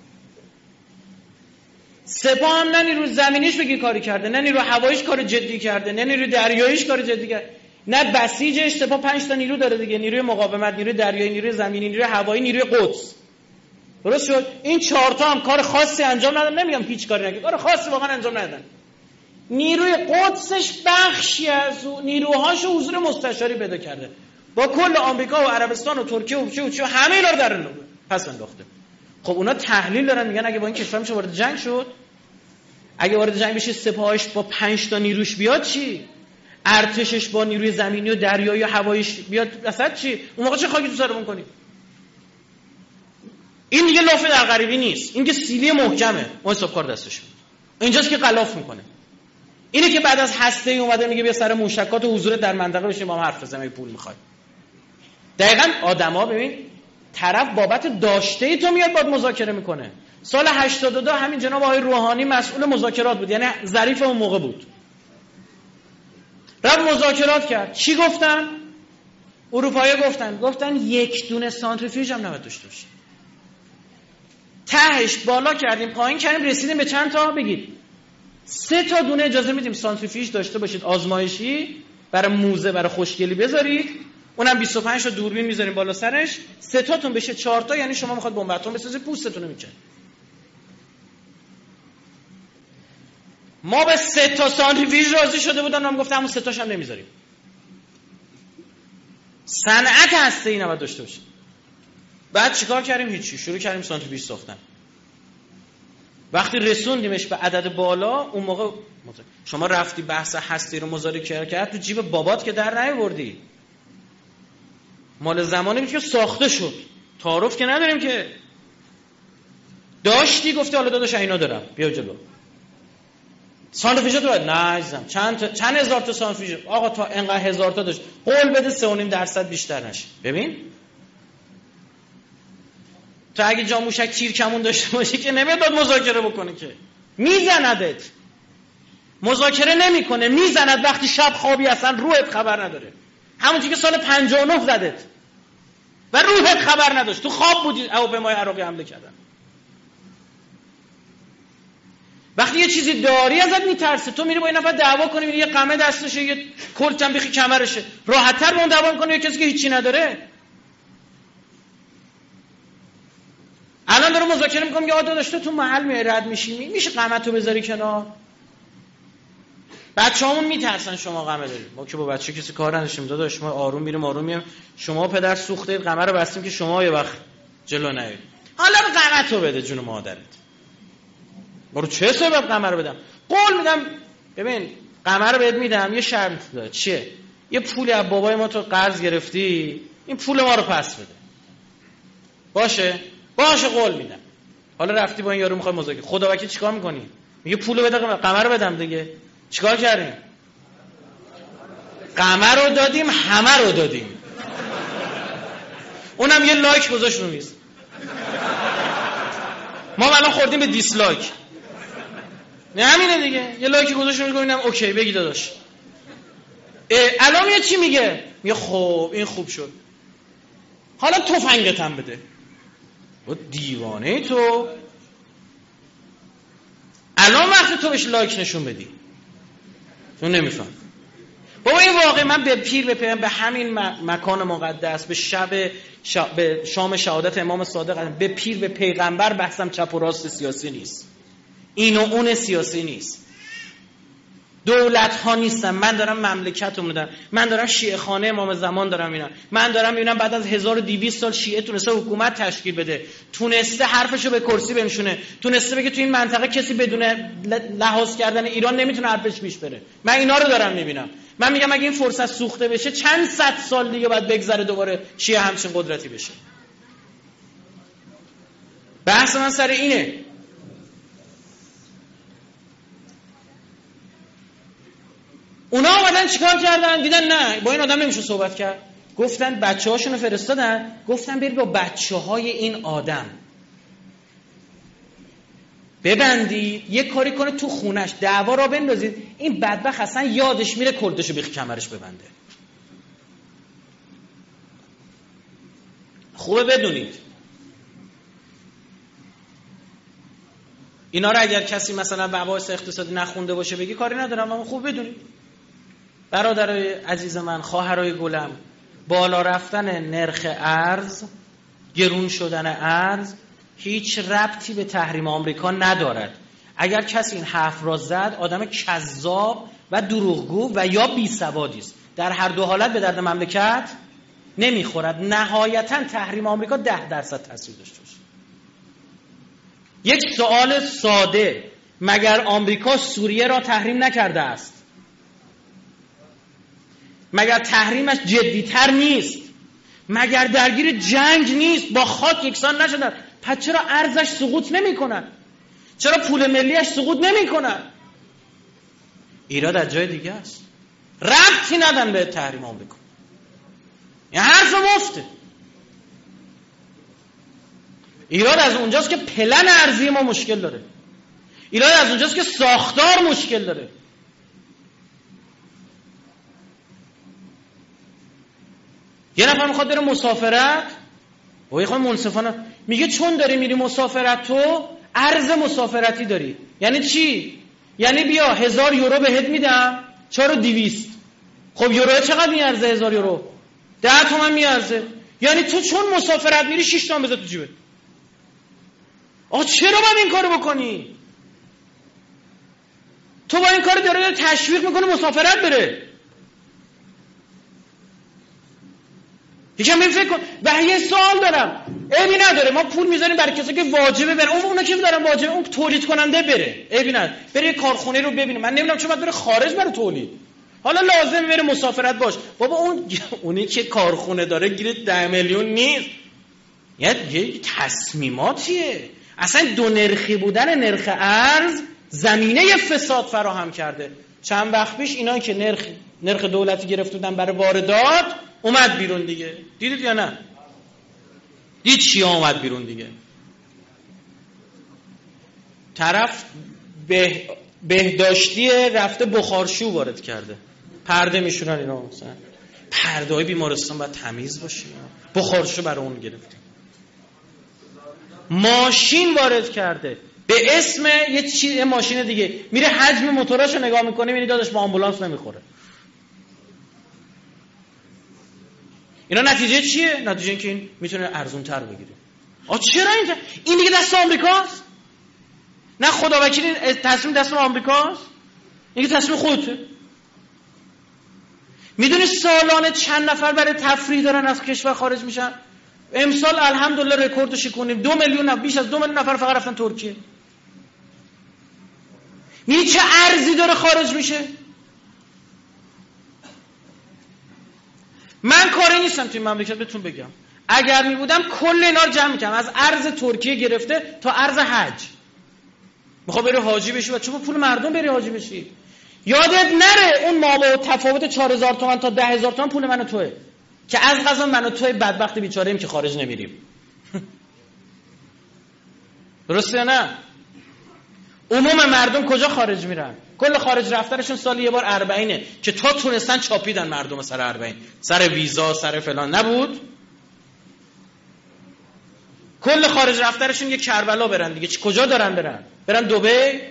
سپاه هم نه نیروی زمینیش بگی کاری کرده، نه نیروی هواییش کار جدی کرده، نه نیروی دریاییش کار جدی کرده، نه بسیجش. سپاه پنج تا نیرو داره دیگه، نیروی مقاومت، نیروی دریایی، نیروی زمینی، نیروی هوایی، نیروی قدس. درست شد؟ این چهار تا هم کار خاصی انجام ندادن. نمیگم هیچ کاری نکردن، کار خاصی واقعا انجام ندادن. نیروی قدسش بخشی از نیروهاش حضور مستشاری پیدا کرده، با کل آمریکا و عربستان و ترکیه و چه و چه همه اینا رو در پس انداخته. خب اونا تحلیل دارن میگن اگه با این کشور میشه وارد جنگ شد، اگه وارد جنگ بشه سپاهش با پنج تا نیروش بیاد چی؟ ارتشش با نیروی زمینی و دریایی و هواییش بیاد وسط چی؟ اون موقع چه خاکی تو سرمون کنی؟ این دیگه لافه در غریبی نیست، این که سیلی محکمه، ما حسابکار دستش بود. اینجاست که غلاف میکنه. اینه که بعد از هسته ای اومده میگه بیا سر موشکات و حضور در منطقه بشین با هم حرف بزنیم پول میخوای. دقیقاً آدما ببین طرف بابت داشته ای تو میاد باید مذاکره میکنه. سال هشتاد و دو همین جناب آقای روحانی مسئول مذاکرات بود، یعنی ظریف اون موقع بود. رفت مذاکرات کرد. چی گفتن؟ اروپایی گفتن گفتن یک دونه سانتریفیوژ هم نباید داشته باشیم. تهش بالا کردیم پایین کردیم رسیدیم به چند تا؟ بگید سه تا دونه اجازه میدیم سانتریفیوژ داشته باشید آزمایشی برای موزه برای خوشگلی بذارید، اونم بیست و پنج تا دوربین میذاریم بالا سرش، سه تاتون بشه چهار تا، یعنی شما میخواد بمب اتم بسازید پوستتون رو میکنه. ما به سه تا سانتریفیوژ راضی شده بودن، هم گفتم همون سه تاش هم نمیذاریم. صنعت هسته‌ای نباید داشته باشید. بعد چیکار کردیم؟ هیچی، شروع کردیم سانتریفیوژ ساختن. وقتی رسوندیمش به عدد بالا، اون موقع شما رفتی بحث هستی رو مذاکره کرد تو جیب بابات که در نیاوردی. مال زمانی بود که ساخته شد، تعارف که نداریم که. داشتی گفتی حالا داداش اینا دارم بیا جلو. سانتریفیوژ تو نه عزیزم چند تا چند هزار تا سانتریفیوژ آقا تا انقدر هزار تا داشت قول بده سه و نیم درصد بیشتر نشه. ببین تو اگه جا موشک تیر کمون داشته باشی که نمیاد باید مذاکره بکنه که میزندت. مذاکره نمیکنه میزند وقتی شب خوابی اصلا روحت خبر نداره. همونجوری که سال پنجاه و نه زدت و روحت خبر نداشت، تو خواب بودی هواپیمای عراقی حمله کردن. وقتی یه چیزی داری ازت میترسه، تو میری با این نفر دعوا کنی، میری یه قمه دستشه یه کل تنبیخی کمرشه، راحت‌تر با اون دعوا میکنه یه کسی که هیچی نداره. الان داره مذاکره میکنم که آقا داشته تو محل میای رد میشی، میشه قمتو بذاری کنار. بچه‌هامون میترسن شما قمه داری. ما که با بچه کسی کار نداشتیم داداش، ما آروم میریم آروم میایم. شما پدر سوخته قمه رو بستیم که شما یه وقت جلو نیایید. حالا قمتو بده جون مادرت. برو چه سبب قمه رو بدم؟ قول میدم ببین قمه رو بهت میدم، یه شرط داره. چیه؟ یه پولی از بابای ما تو قرض گرفتی، این پول ما رو پس بده. باشه؟ باشه قول میدم. حالا رفتی با این یارو میخوای مذاکره، خدا وکیل چیکار میکنی؟ میگه پولو بده قمه رو بدم دیگه. چیکار کردیم؟ قمه رو دادیم، همه رو دادیم. اونم یه لایک گذاشت رو میز. ما الان خوردیم به دیسلایک. نه همینه دیگه، یه لایکی گذاشت رو میز گفتم اوکی بگی داداش. الان یه چی میگه؟ میگه خب این خوب شد. حالا تفنگت هم بده. و دیوانه ای تو. الان وقتی تو بهش لایک نشون بدی تو نمیفهم. بابا این واقعی من به پیر به پیغمبر، به همین مکان مقدس، به شب شا... به شام شهادت امام صادق، به پیر به پیغمبر بحثم چپ و راست سیاسی نیست، این و اون سیاسی نیست، دولت ها نیستن. من دارم مملکت رو میدم، من دارم شیعه خانه امام زمان دارم میبینم، من دارم میبینم بعد از هزار و دویست سال شیعه تونسته حکومت تشکیل بده، تونسته حرفشو به کرسی بنشونه، تونسته بگه تو این منطقه کسی بدون لحاظ کردن ایران نمیتونه حرفش پیش بره. من اینا رو دارم میبینم. من میگم اگه این فرصت سوخته بشه چند صد سال دیگه بعد بگذره دوباره شیعه همچین قدرتی بشه. بحث من سر اینه. اونا اومدن چیکار کردن؟ دیدن نه با این آدم نمیشه صحبت کرد، گفتن بچه هاشونو فرستادن، گفتن برید با بچه های این آدم ببندید، یه کاری کنه تو خونش دعوا را بندازید، این بدبخت اصلا یادش میره کلدشو بیخ کمرش ببنده. خوبه بدونید اینا رو اگر کسی مثلا مباحث اقتصادی نخونده باشه بگی کاری ندارم، اما خوب بدونید برادرای عزیز من، خواهرای گلم، بالا رفتن نرخ ارز، گرون شدن ارز هیچ ربطی به تحریم آمریکا ندارد. اگر کسی این حرف را زد آدم کذاب و دروغگو و یا بیسوادی است. در هر دو حالت به درد مملکت نمیخورد. نهایتا تحریم آمریکا ده درصد تاثیر داشته باشه. یک سوال ساده، مگر آمریکا سوریه را تحریم نکرده است؟ مگر تحریمش جدیتر نیست؟ مگر درگیر جنگ نیست؟ با خاک یکسان نشدن؟ پس چرا ارزش سقوط نمی کنن؟ چرا پول ملیش سقوط نمی کنن؟ ایراد از جای دیگه است، ربطی ندن به تحریم آمریکا. این حرف مفته. ایراد از اونجاست که پلن ارزی ما مشکل داره، ایراد از اونجاست که ساختار مشکل داره. یه نفر میخواد بره مسافرت، و یه خواهی منصفانه میگه چون داری میری مسافرت تو ارز مسافرتی داری. یعنی چی؟ یعنی بیا هزار یورو بهت میدم، چهار و دیویست. خب یورو چقدر میارزه؟ هزار یورو ده تومن میارزه. یعنی تو چون مسافرت میری شش تومن بذار تو جیبت. آقا چرا باید این کارو بکنی؟ تو با این کار داره تشویق میکنه مسافرت بره. یکم این فکر کن. و یه سوال دارم، عیبی نداره ما پول میذاریم برای کسی که واجبه بره، اون اونا که دارن واجبه، اون تولید کننده بره، عیبی نداره، بره یه کارخونه رو ببینه. من نمیدونم چرا باید بره خارج برای تولید. حالا لازمه بره مسافرت باش، بابا اون اونی که کارخونه داره گیر ده میلیون نیست. یه تصمیماتیه. اصلا دو نرخی بودن نرخ ارز زمینه فساد فراهم کرده. چند وقت پیش اینا که نرخ نرخ دولتی گرفته بودن برای واردات اومد بیرون دیگه. دیدید یا نه؟ دید چی اومد بیرون دیگه؟ طرف به بهداشتی رفته بخارشو وارد کرده، پرده میشونن اینا، مثلا پرده های بیمارستان باید تمیز باشه، بخارشو برای اون گرفتیم. ماشین وارد کرده به اسم یه چیز، ماشین دیگه، میره حجم موتوراشو نگاه میکنه میبینی داداش با آمبولانس نمیخوره. اینا نتیجه چیه؟ نتیجه اینکه این میتونه ارزون تر بگیره. آ چرا این این دیگه دست آمریکاست؟ نه خدا وکیلی تصمیم دست آمریکاست، این که تصمیم خودته. میدونی سالانه چند نفر برای تفریح دارن از کشور خارج میشن؟ امسال الحمدلله رکورد شکونیم، دو میلیون بیش از دو میلیون نفر فقط رفتن ترکیه. میدونی چه ارزی داره خارج میشه؟ من کاری نیستم توی مملکت بهتون بگم، اگر میبودم کل اینا رو جمع میکنم، از ارز ترکیه گرفته تا ارز حج. میخوای بری حاجی بشی و چه با پول مردم بری حاجی بشی؟ یادت نره اون مابع تفاوت چهار هزار تومان تا ده هزار تومان پول من و توئه، که از قضا من و توی بدبخت بیچاره ایم که خارج نمیریم. درسته یا نه؟ عموم مردم کجا خارج میرن؟ کل خارج رفتنشون سالی یه بار اربعینه که تا تونستن چاپیدن مردم سر اربعین، سر ویزا، سر فلان نبود. کل خارج رفتنشون یه کربلا برن دیگه. کجا دارن برن؟ برن دبی؟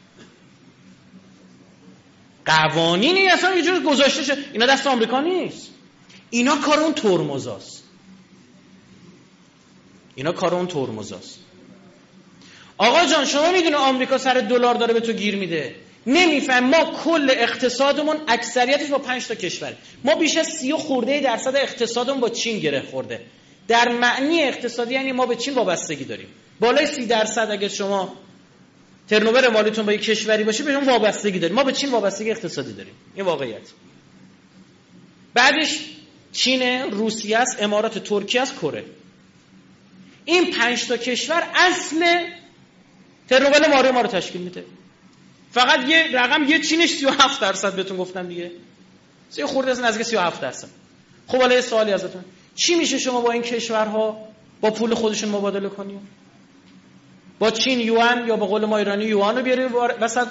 قوانینی اصلا یه جور گذاشته شد. اینا دست آمریکا نیست، اینا کار اون ترمزاست. اینا کار اون ترمزاست. آقا جان شما میدونه آمریکا سر دلار داره به تو گیر میده، نمیفهم. ما کل اقتصادمون اکثریتش با پنج تا کشور، ما بیش از سی و خورده درصد اقتصادمون با چین گره خورده. در معنی اقتصادی یعنی ما به چین وابستگی داریم. بالای سی درصد اگه شما ترنوور مالیتون با یک کشوری باشه بهشون وابستگی داریم. ما به چین وابستگی اقتصادی داریم، این واقعیت. بعدش چین، روسیه است، امارات، ترکیه است، کره. این پنج تا کشور اصل ترنوور مالی ما رو تشکیل میده. فقط یه رقم، یه چینش سی و هفت درصد بهتون گفتم دیگه، سی خورده از نزدیک سی و هفت درصد. خب حالا یه سوالی ازتون، چی میشه شما با این کشورها با پول خودشون مبادله کنی؟ با چین یوان یا به قول ما ایرانی یوان رو بیاری وسط،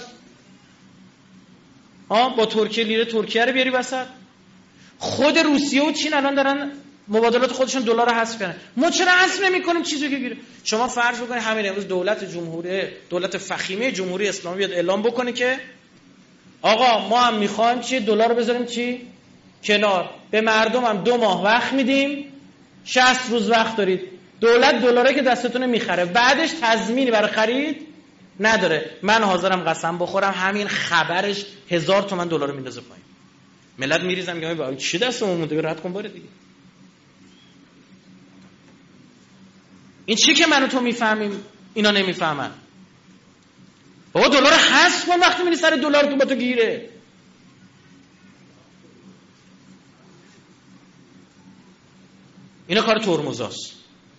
ها با ترکیه لیره ترکیه رو بیاری وسط. خود روسیه و چین الان دارن مبادلات خودشون دلار رو حذف کردن. ما چرا حذف نمی‌کنیم چیزی که گیره؟ شما فرض بکنید همین امروز دولت جمهوری دولت فخیمه جمهوری اسلامی بیاد اعلام بکنه که آقا ما هم می‌خوایم چی دلار رو بذاریم چی کنار، به مردم هم دو ماه وقت میدیم، شصت روز وقت دارید، دولت دلاره که دستتون میخره، بعدش تضمینی برای خرید نداره. من حاضرم قسم بخورم همین خبرش هزار تومن دلار رو میندازه پایین. ملت میریزم میگم بابا چی دستمون مونده، رد کن باره دیگه. این چی که من و تو میفهمیم اینا نمیفهمن؟ بابا دلار حذف کن وقتی میری سر دلار تو با تو گیره. اینا کار ترمزاست.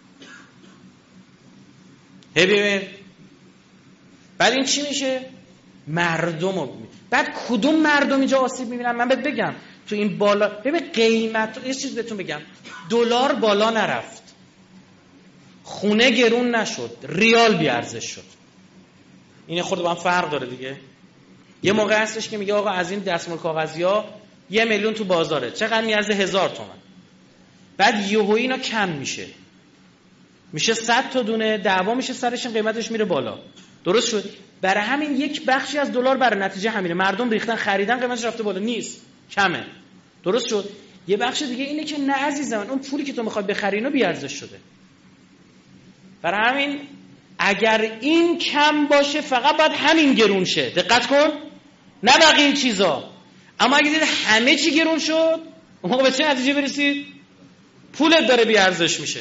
هی ببین بعد این چی میشه؟ مردم رو بعد کدوم مردم اینجا آسیب میبینن؟ من بهت بگم تو این بالا ببین قیمت، یه چیز بهتون بگم، دلار بالا نرفت، خونه گرون نشد، ریال بی ارزش شد. این خود با هم فرق داره دیگه. یه موقع هستش که میگه آقا از این دستمال کاغذی‌ها یه میلیون تو بازاره، چقدر میارزه؟ هزار تومان. بعد یهویی اینا کم میشه، میشه صد تا دونه، دعوا میشه سرش، قیمتش میره بالا. درست شد؟ برای همین یک بخشی از دلار برای نتیجه همینه، مردم ریختن خریدن، قیمتش رفته بالا، نیست، کمه. درست شد؟ یه بخش دیگه اینه که نه عزیزم، اون پولی که تو میخوای بخری اینو بی ارزش شده. برای همین اگر این کم باشه فقط باید همین گرون شه، دقت کن، نه بقیه چیزا. اما اگه دید همه چی گرون شد، اون موقع به چه نتیجه برسید؟ پولت داره بی ارزش میشه.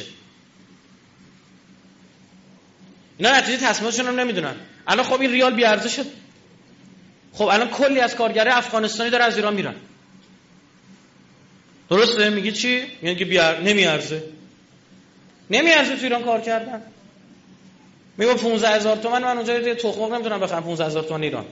اینا نتیجه تصمیماتشون هم نمیدونن. الان خب این ریال بی ارزش شد، خب الان کلی از کارگرای افغانستانی داره از ایران میرن، درسته؟ میگی چی؟ میگن که بیار... نمیارزه نمیارزه تو ایران کار کردن. میگم پانزده هزار تومان من اونجا یه تخم نمیتونم بخرم، پانزده هزار تومان ایران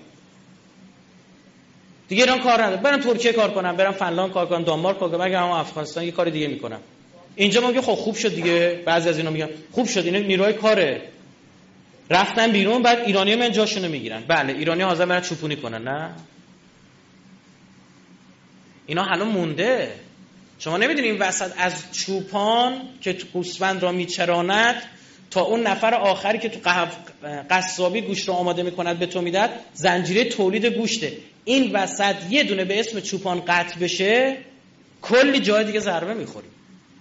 دیگه ایران کار نداره، برم ترکیه کار کنم، برم فنلاند کار کنم، دانمارک کار کنم، مگه هم افغانستان یه کار دیگه میکنم. اینجا میگه خب خوب شد دیگه، بعضی از اینا میگن خوب شد اینا نیروی کاره رفتن بیرون، بعد ایرانی‌ها من جاشونو میگیرن. بله ایرانی‌ها حاضر برن چوپونی کنن، نه اینا حالا مونده. شما نمیدونید این وسط از چوپان که تو گوسفند را میچراند تا اون نفر آخری که تو قصابی گوشت رو آماده میکند به تو میداد، زنجیره تولید گوشته. این وسط یه دونه به اسم چوپان قطع بشه کلی جای دیگه ضربه میخوریم.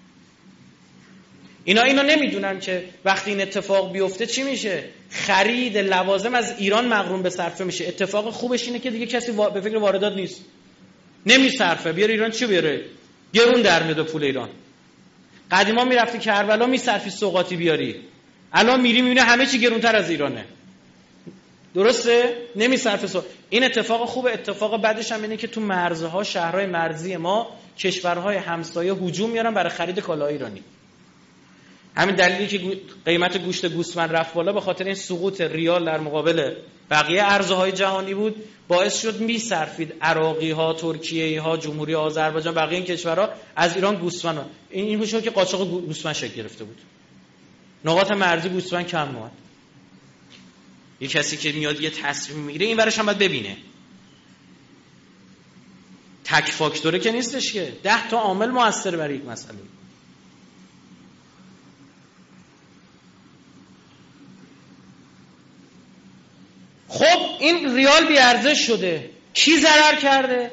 اینا اینو نمیدونن که وقتی این اتفاق بیفته چی میشه. خرید لوازم از ایران مغروم به صرفه میشه. اتفاق خوبش اینه که دیگه کسی به فکر واردات نیست، نمیصرفه. بیاره ایران چی بیاره؟ گرون در میاد پول ایران. قدیما میرفتی کربلا میصرفی سوغاتی بیاری، الان میری میبینی همه چی گرونتر از ایرانه، درسته؟ نمیصرفه سو... این اتفاق خوبه. اتفاق بعدش هم اینه که تو مرزها، شهرهای مرزی ما، کشورهای همسایه هجوم میارن برای خرید کالای ایرانی. همین دلیلی که قیمت گوشت گوسفند رفت بالا به خاطر این سقوط ریال در مقابل بقیه ارزهای جهانی بود، باعث شد میصرفید عراقی ها، ترکیه‌ای ها، جمهوری آذربایجان، بقیه این کشورها از ایران گوسفند. این این میشه که قاچاق گوسفند شکل گرفته بود، نقاط مرزی گوسفند کم اومد. یه کسی که میاد یه تصمیم میگیره این ورش هم باید ببینه، تک فاکتوره که نیستش که ده تا عامل موثر برای یک مسئله. خب این ریال بی ارزش شده، کی ضرر کرده؟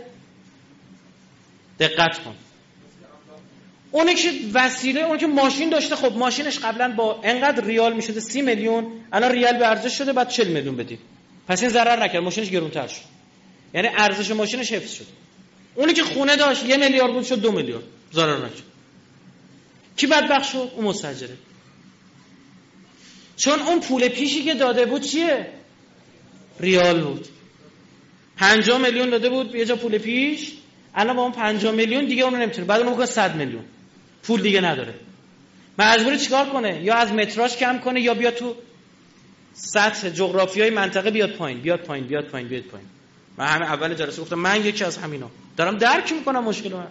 دقت کن. اونی که وسیله، اونی که ماشین داشته، خب ماشینش قبلا با انقدر ریال میشده سی میلیون، الان ریال بی ارزش شده بعد چهل میلیون بدید، پس این ضرر نکرد، ماشینش گرونتر شد، یعنی ارزش ماشینش حفظ شد. اونی که خونه داشت یه میلیارد بود شد دو میلیارد، ضرر نکرد. کی بدبخت شد؟ اون مستاجره، چون اون پول پیشی که داده بود چیه؟ ریال بود. پنجاه میلیون داده بود یه جا پول پیش، الان با اون پنجاه میلیون دیگه اونو نمیتونه، بعد اون بکنه صد میلیون، پول دیگه نداره، مجبوره چیکار کنه؟ یا از متراژ کم کنه یا بیاد تو سطح جغرافیای منطقه بیاد پایین، بیاد پایین، بیاد پایین، بیاد پایین. من همه اول جلسه گفتم من یکی از همینا دارم درک میکنم مشکل من.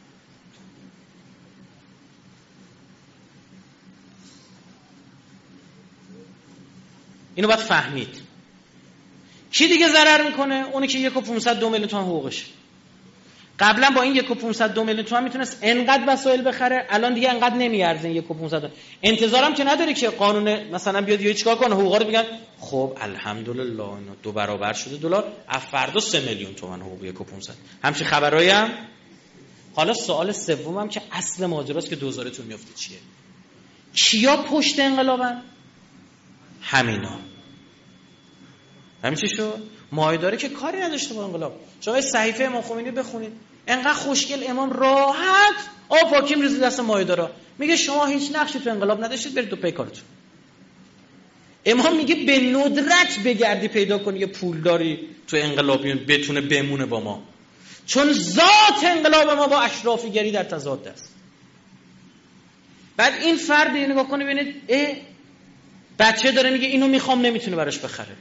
اینو باید فهمید. کی دیگه ضرر میکنه؟ اونی که یک و پانصد دو میلیون تومان حقوقش. قبلا با این یک و پانصد دو میلیون تومان میتونست انقدر وسایل بخره، الان دیگه انقدر نمیارزه یک و پانصد. انتظارم که نداره که قانون مثلا بیاد یه چیکار کنه حقوقا رو بگن خب الحمدلله اینا دو برابر شده دلار، از فردا سه میلیون تومان حقوق یک و پانصد. همچین خبرایی هم. حالا سوال سومم که اصل ماجراست که دوزارتون میفته چیه؟ کیا پشت انقلابن؟ همینا. همین چی شد؟ مایداره که کاری نداشته با انقلاب. شما صحیفه امام خمینی بخونید، انقدر خوشگل امام راحت آب پاکیم ریزی دست مایدارا، میگه شما هیچ نقشی تو انقلاب نداشتید، برید دو پی کارتون. امام میگه به ندرت بگردی پیدا کنی یه پولداری تو انقلابیون بتونه بمونه با ما، چون ذات انقلاب ما با اشرافیگری در تضاد است. بعد این فرد نگاه کنه ببینید اه بچه داره میگه اینو میخوام، نمیتونه براش بخره.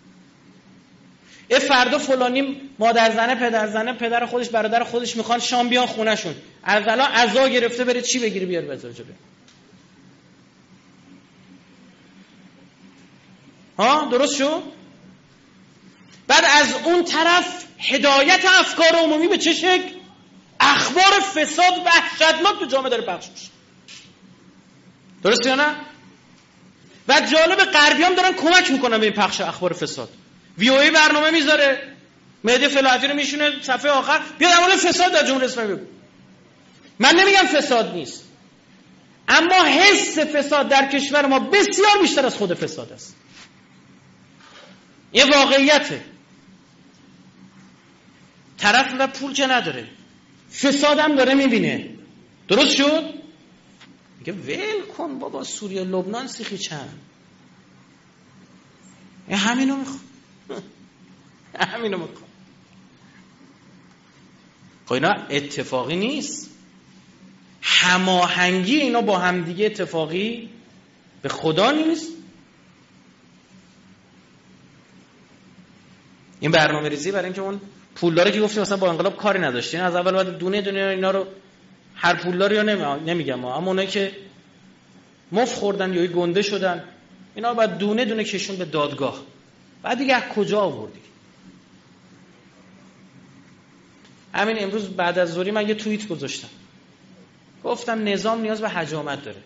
ای فردا فلانی مادر زنه، پدر زنه، پدر خودش، برادر خودش میخوان شام بیان خونهشون، از الان عزا گرفته بره چی بگیره بیار بذاره جلوی. ها درست شو؟ بعد از اون طرف هدایت افکار عمومی به چه شکل؟ اخبار فساد وحشتناک تو جامعه داره پخش میشه. درست یا نه؟ و جالب غربیام دارن کمک میکنن به این پخش اخبار فساد. وی او ای برنامه میذاره، مهدی فلاحتی رو میشونه صفحه آخر بیاد در مورد فساد در جمهوری اسلامی بگو. من نمیگم فساد نیست، اما حس فساد در کشور ما بسیار بیشتر از خود فساد است. یه واقعیته. طرف و پول که نداره، فساد هم داره میبینه. درست شد؟ که ول کن بابا، سوریه لبنان سیخی چند، این همینو میخواد همینو میخواد. خب اینا اتفاقی نیست، هماهنگی اینا با همدیگه اتفاقی به خدا نیست. این برنامه ریزی برای اینکه اون پولداری که گفتیم مثلا با انقلاب کاری نداشتین، از اول باید دونه دونه اینا رو، هر پولداری رو نمیگم اما اونایی که مف خوردن یا گنده شدن اینا رو باید دونه دونه کشون به دادگاه. بعد دیگه از کجا آوردی؟ همین امروز بعد از ظهری من یه توییت گذاشتم، گفتم نظام نیاز به حجامت داره.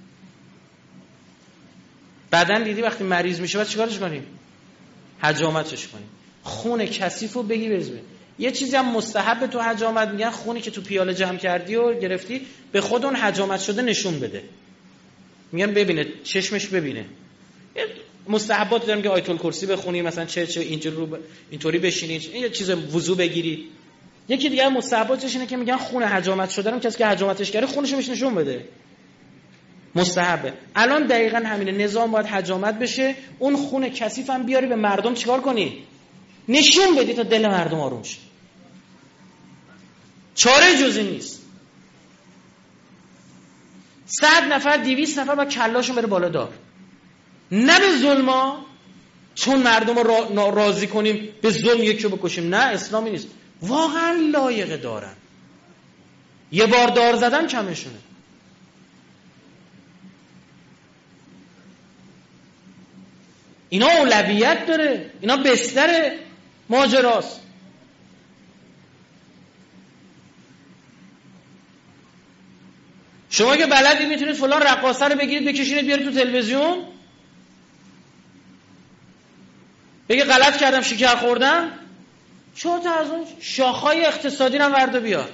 بعدن دیدی وقتی مریض میشه باید چیکارش کنیم؟ حجامتش کنیم. خون کثیفو بگی بریز. یه چیزی هم مستحب تو حجامت، میگن خونی که تو پیاله جمع کردی و گرفتی به خود اون حجامت شده نشون بده، میگن ببینه، چشمش ببینه. مستحبات دارم که آیت الکرسی بخونی، مثلا چه چه اینجوری رو ب... اینطوری بشینی، یه چیز وضو بگیری. یکی دیگه مستحباتش اینه که میگن خون حجامت شده رو کسی که حجامتش کرده خونش بهش نشون بده، مستحبه. الان دقیقاً همینه، نظام باید حجامت بشه، اون خون کثیف هم بیاری به مردم چیکار کنی؟ نشون بدی تا دل مردم آروم شه. چاره جزی نیست. صد نفر دویست نفر با کلاشون بره بالا دار، نه به ظلما، چون مردم رو راضی کنیم به ظلم یکی رو بکشیم. نه، اسلامی نیست. واقعا لایق دارن، یه بار دار زدن کمشونه. اینا اولویت داره، اینا بستر ماجراست. شما که بلدی میتونید فلان رقاصه رو بگیرید بکشینید بیارید تو تلویزیون بگی غلط کردم شکر خوردم، چون تا از اون شاخهای اقتصادی هم ورد و بیار.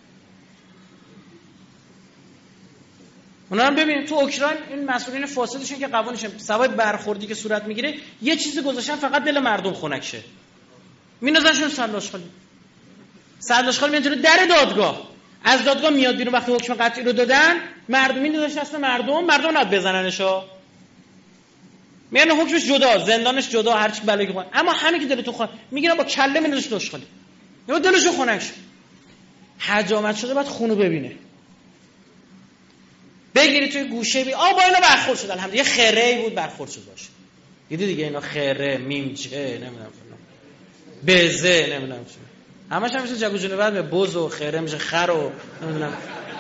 اونا هم ببینید تو اوکراین این مسئولین فاسدشون که قوانینشون سوای برخوردی که صورت میگیره یه چیزی گذاشتن فقط دل مردم خنک شه، مینازنشون سرلاشخالی. سرلاشخالی میاد جلو در دادگاه، از دادگاه میاد بیرون وقتی حکم قطعی رو دادن، مردم میندازن دست مردم، مردم ناد بزننشا، میگن حکمش جدا، زندانش جدا، هر چی بلایی که خواهد. اما همین که دلتون خواهد میگیرن با کله میندازش داشخالی، یا دلشو خنک شه. حجامت شده بعد خونو ببینه، بگیری توی گوشه بی آ با اینا برخورد شد، الحمدلله یه خره‌ای بود برخورد شد باشه. دیدی دیگه اینا خره، میمچه، نمیدونم فلان، بزه، نمیدونم چی، همش هم میشه جگو جونه بعد به بز و خره میشه خر و نمیدونم.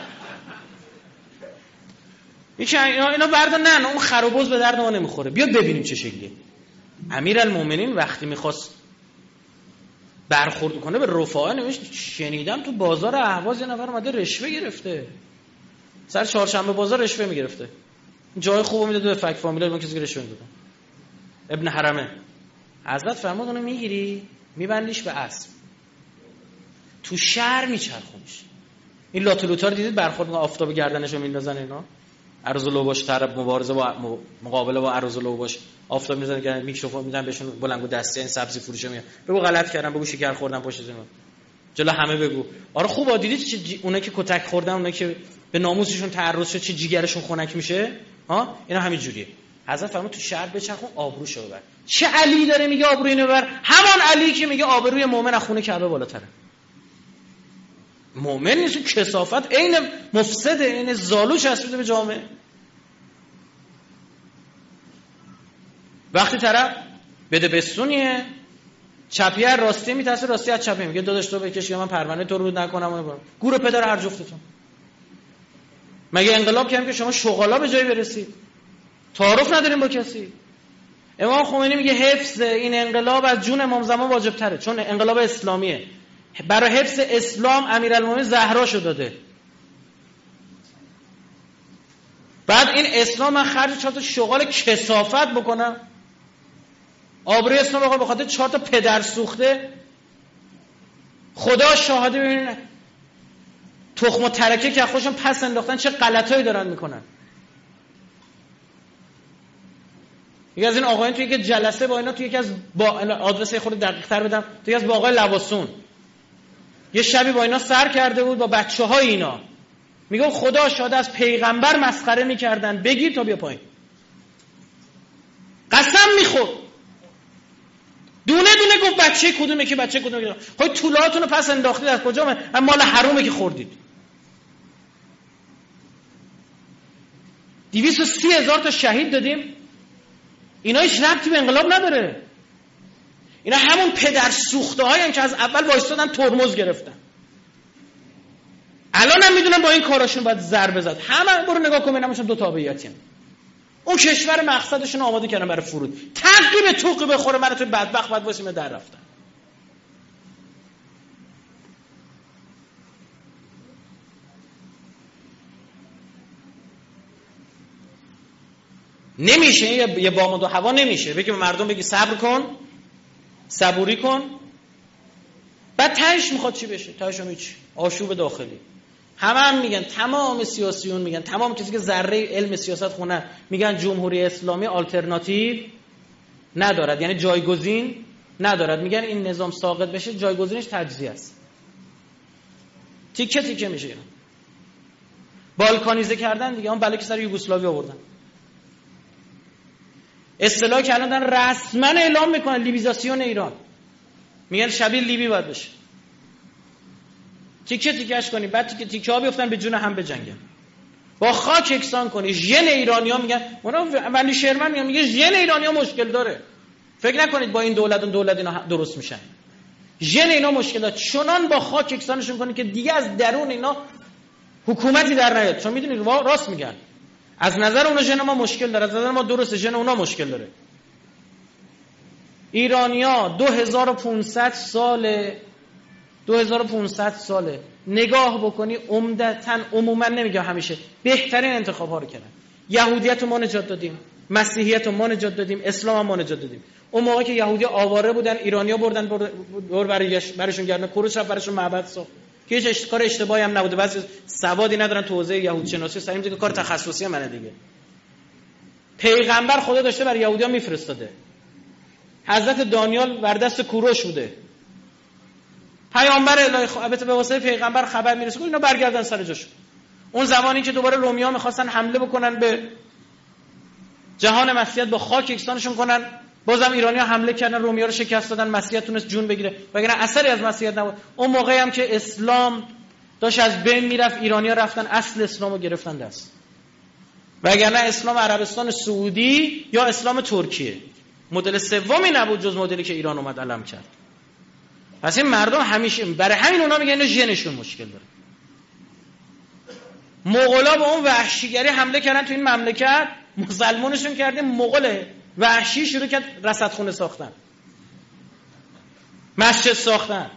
اینا اینا اینا بردار، نه اون خر و بز به درد ما نمیخوره. بیاد ببینیم چه شکلیه. امیرالمومنین وقتی میخواست برخورد کنه به رفاعه نوشت شنیدم تو بازار اهواز یه نفر اومده رشوه گرفته، سر چهارشنبه بازار رشوه میگرفته، جای خوبو میداد به فک فامیل اون کسی که رشوه میداد. ابن حرمه حضرت فرمود اونو میگیری میبندیش به اسب، تو شهر میچرخونیش. این لاتولوتار دیدید برخورد آفتاب گردنشو میندازن اینا، ارزلو باش طرف مبارزه با مقابله با ارزلو باش آفتاب میزنن که میکروفون میدن بهشون بلنگو دسته این سبزی فروشه میاد، بگو غلط کردم، بگو شکر خوردم پشت زمین جلو همه بگو. آره خوبا دیدید چه جی... اونا که کتک خوردن، اونا که به ناموسشون تعرض شد چه جیگرشون خنک میشه، ها اینا همین جوریه. حضرت فرمود تو شهر بچرخون آبروشو ببر. چه علی داره میگه آبروی اینو ببر؟ همان علی که میگه آبروی مؤمن از خونه کعبه بالاتره. مؤمن نیست، کثافت عین مفسد، عین زالوش چسبیده به جامعه. وقتی طرف بده بستونیه چپیه راستی میترسه، راستی از چپیه میگه داداش تو بکش یا من پروانه تو رو نکنم. گور پدر هر جفتتون. مگه انقلاب کردیم که شما شغالا به جای برسید؟ تعارف نداریم با کسی. امام خمینی میگه حفظ این انقلاب از جون امام زمان واجب تره، چون انقلاب اسلامیه. برای حفظ اسلام امیرالمومنین زهراشو داده. بعد این اسلام من خرج چهار تا شغال کثافت بکنم؟ آبروی اسلام بخواد به خاطر چهار تا پدر سوخته؟ خدا شاهده. ببینید تخم و ترکه که خودشون پس انداختن چه غلطایی دارن میکنن. یکی از این آقایان توی یک جلسه با اینا توی یکی از با آدرس خود دقیق تر بدم، توی از باغای لواسون یه شبی با اینا سر کرده بود با بچه های اینا. میگه خدا شاده از پیغمبر مسخره میکردن، بگیر تا بیا پایین. قسم میخور دونه دونه گفت بچه کدومه که بچه کدومه. خب طولاتونو پس انداختید از کجا؟ مال حرومه که خوردید. دویست و سی هزار تا شهید دادیم. اینا هیچ ربطی به انقلاب نداره. اینا همون پدر سوخته هایی که از اول وایستادن ترمز گرفتن. الان هم میدونن با این کاراشون باید ضربه زد. همه برو نگاه کن ببینمشون دو تابعیتی هم. اون کشور مقصدشون آماده کردن برای فرود. تعقیب توقی بخوره من تو بدبخت باید واسه در رفتن. نمیشه یه بام و دو هوا نمیشه. بگی به مردم بگی صبر کن، صبوری کن. بعد تهش میخواد چی بشه؟ تهش هم چی؟ آشوب داخلی. همه هم میگن، تمام سیاسیون میگن، تمام کسی که ذره علم سیاست خونه میگن جمهوری اسلامی آلترناتیو ندارد، یعنی جایگزین ندارد. میگن این نظام ساقط بشه جایگزینش تجزیه است. تیکه تیکه میشه. بالکانیزه کردن دیگه، اون بله که سر یوگسلاوی آوردن. اصطلاحی که الان دارن رسما اعلام میکنن لیبیزاسیون ایران، میگن شبیه لیبی باید بشه. تیکه تیکهش کنی، بعد تیکه تیکه ها بیفتن به جون هم بجنگن، با خاک یکسان کنی. ژن ایرانی‌ها میگن، اونا ولی شرمن میگن، میگه ژن ایرانی‌ها مشکل داره. فکر نکنید با این دولت اون دولت اینا درست میشن. ژن اینا مشکل داره. چنان با خاک یکسانشون کنی که دیگه از درون اینا حکومتی در نیاد. چون میدونید راست میگن، از نظر اونا ژن ما مشکل داره، از نظر ما درسته، ژن اونا مشکل داره. ایرانی‌ها دو هزار و پانصد ساله دو هزار و پانصد ساله نگاه بکنی عمدتاً، عموما نمیگم همیشه، بهترین انتخاب‌ها رو کردن. یهودیت رو ما نجات دادیم، مسیحیت رو ما نجات دادیم، اسلام هم ما نجات دادیم. اون موقع که یهودی آواره بودن، ایرانی‌ها بردن دور برشون گردن کوروش رفت برشون معبد ساخت که هیچ کار اشتباهی هم نبوده. بعضی سوادی ندارن تو حوزه یهود شناسی، سعی می‌کنن کار تخصصی منه دیگه. پیغمبر خدا داشته برای یهودی‌ها میفرستاده. حضرت دانیال بر دست کوروش بوده. پیامبر الهی خب البته به واسطه پیغمبر خبر میرسه که اینا برگردن سر جاشون. اون زمانی که دوباره رومی‌ها می‌خواستن حمله بکنن به جهان مسیحیت، با خاک یکسانشون کنن، بازم ایرانی‌ها حمله کردن، رومی‌ها رو شکست دادن، مسیحیت تونست جون بگیره. وگرنه اثری از مسیحیت نبود. اون موقعی هم که اسلام داشت از بین میرفت، ایرانی‌ها رفتن اصل اسلامو گرفتن دست. وگرنه اسلام عربستان سعودی یا اسلام ترکیه، مدل سومی نبود جز مدلی که ایران اومد علم کرد. پس این مردم همیشه برای همین اونا میگن اینا ژنشون مشکل داره. مغولا با اون وحشیگری حمله کردن تو این مملکت، مسلمانشون کردیم مغول وحشی، شروع کرد رصدخونه ساختن، مسجد ساختن.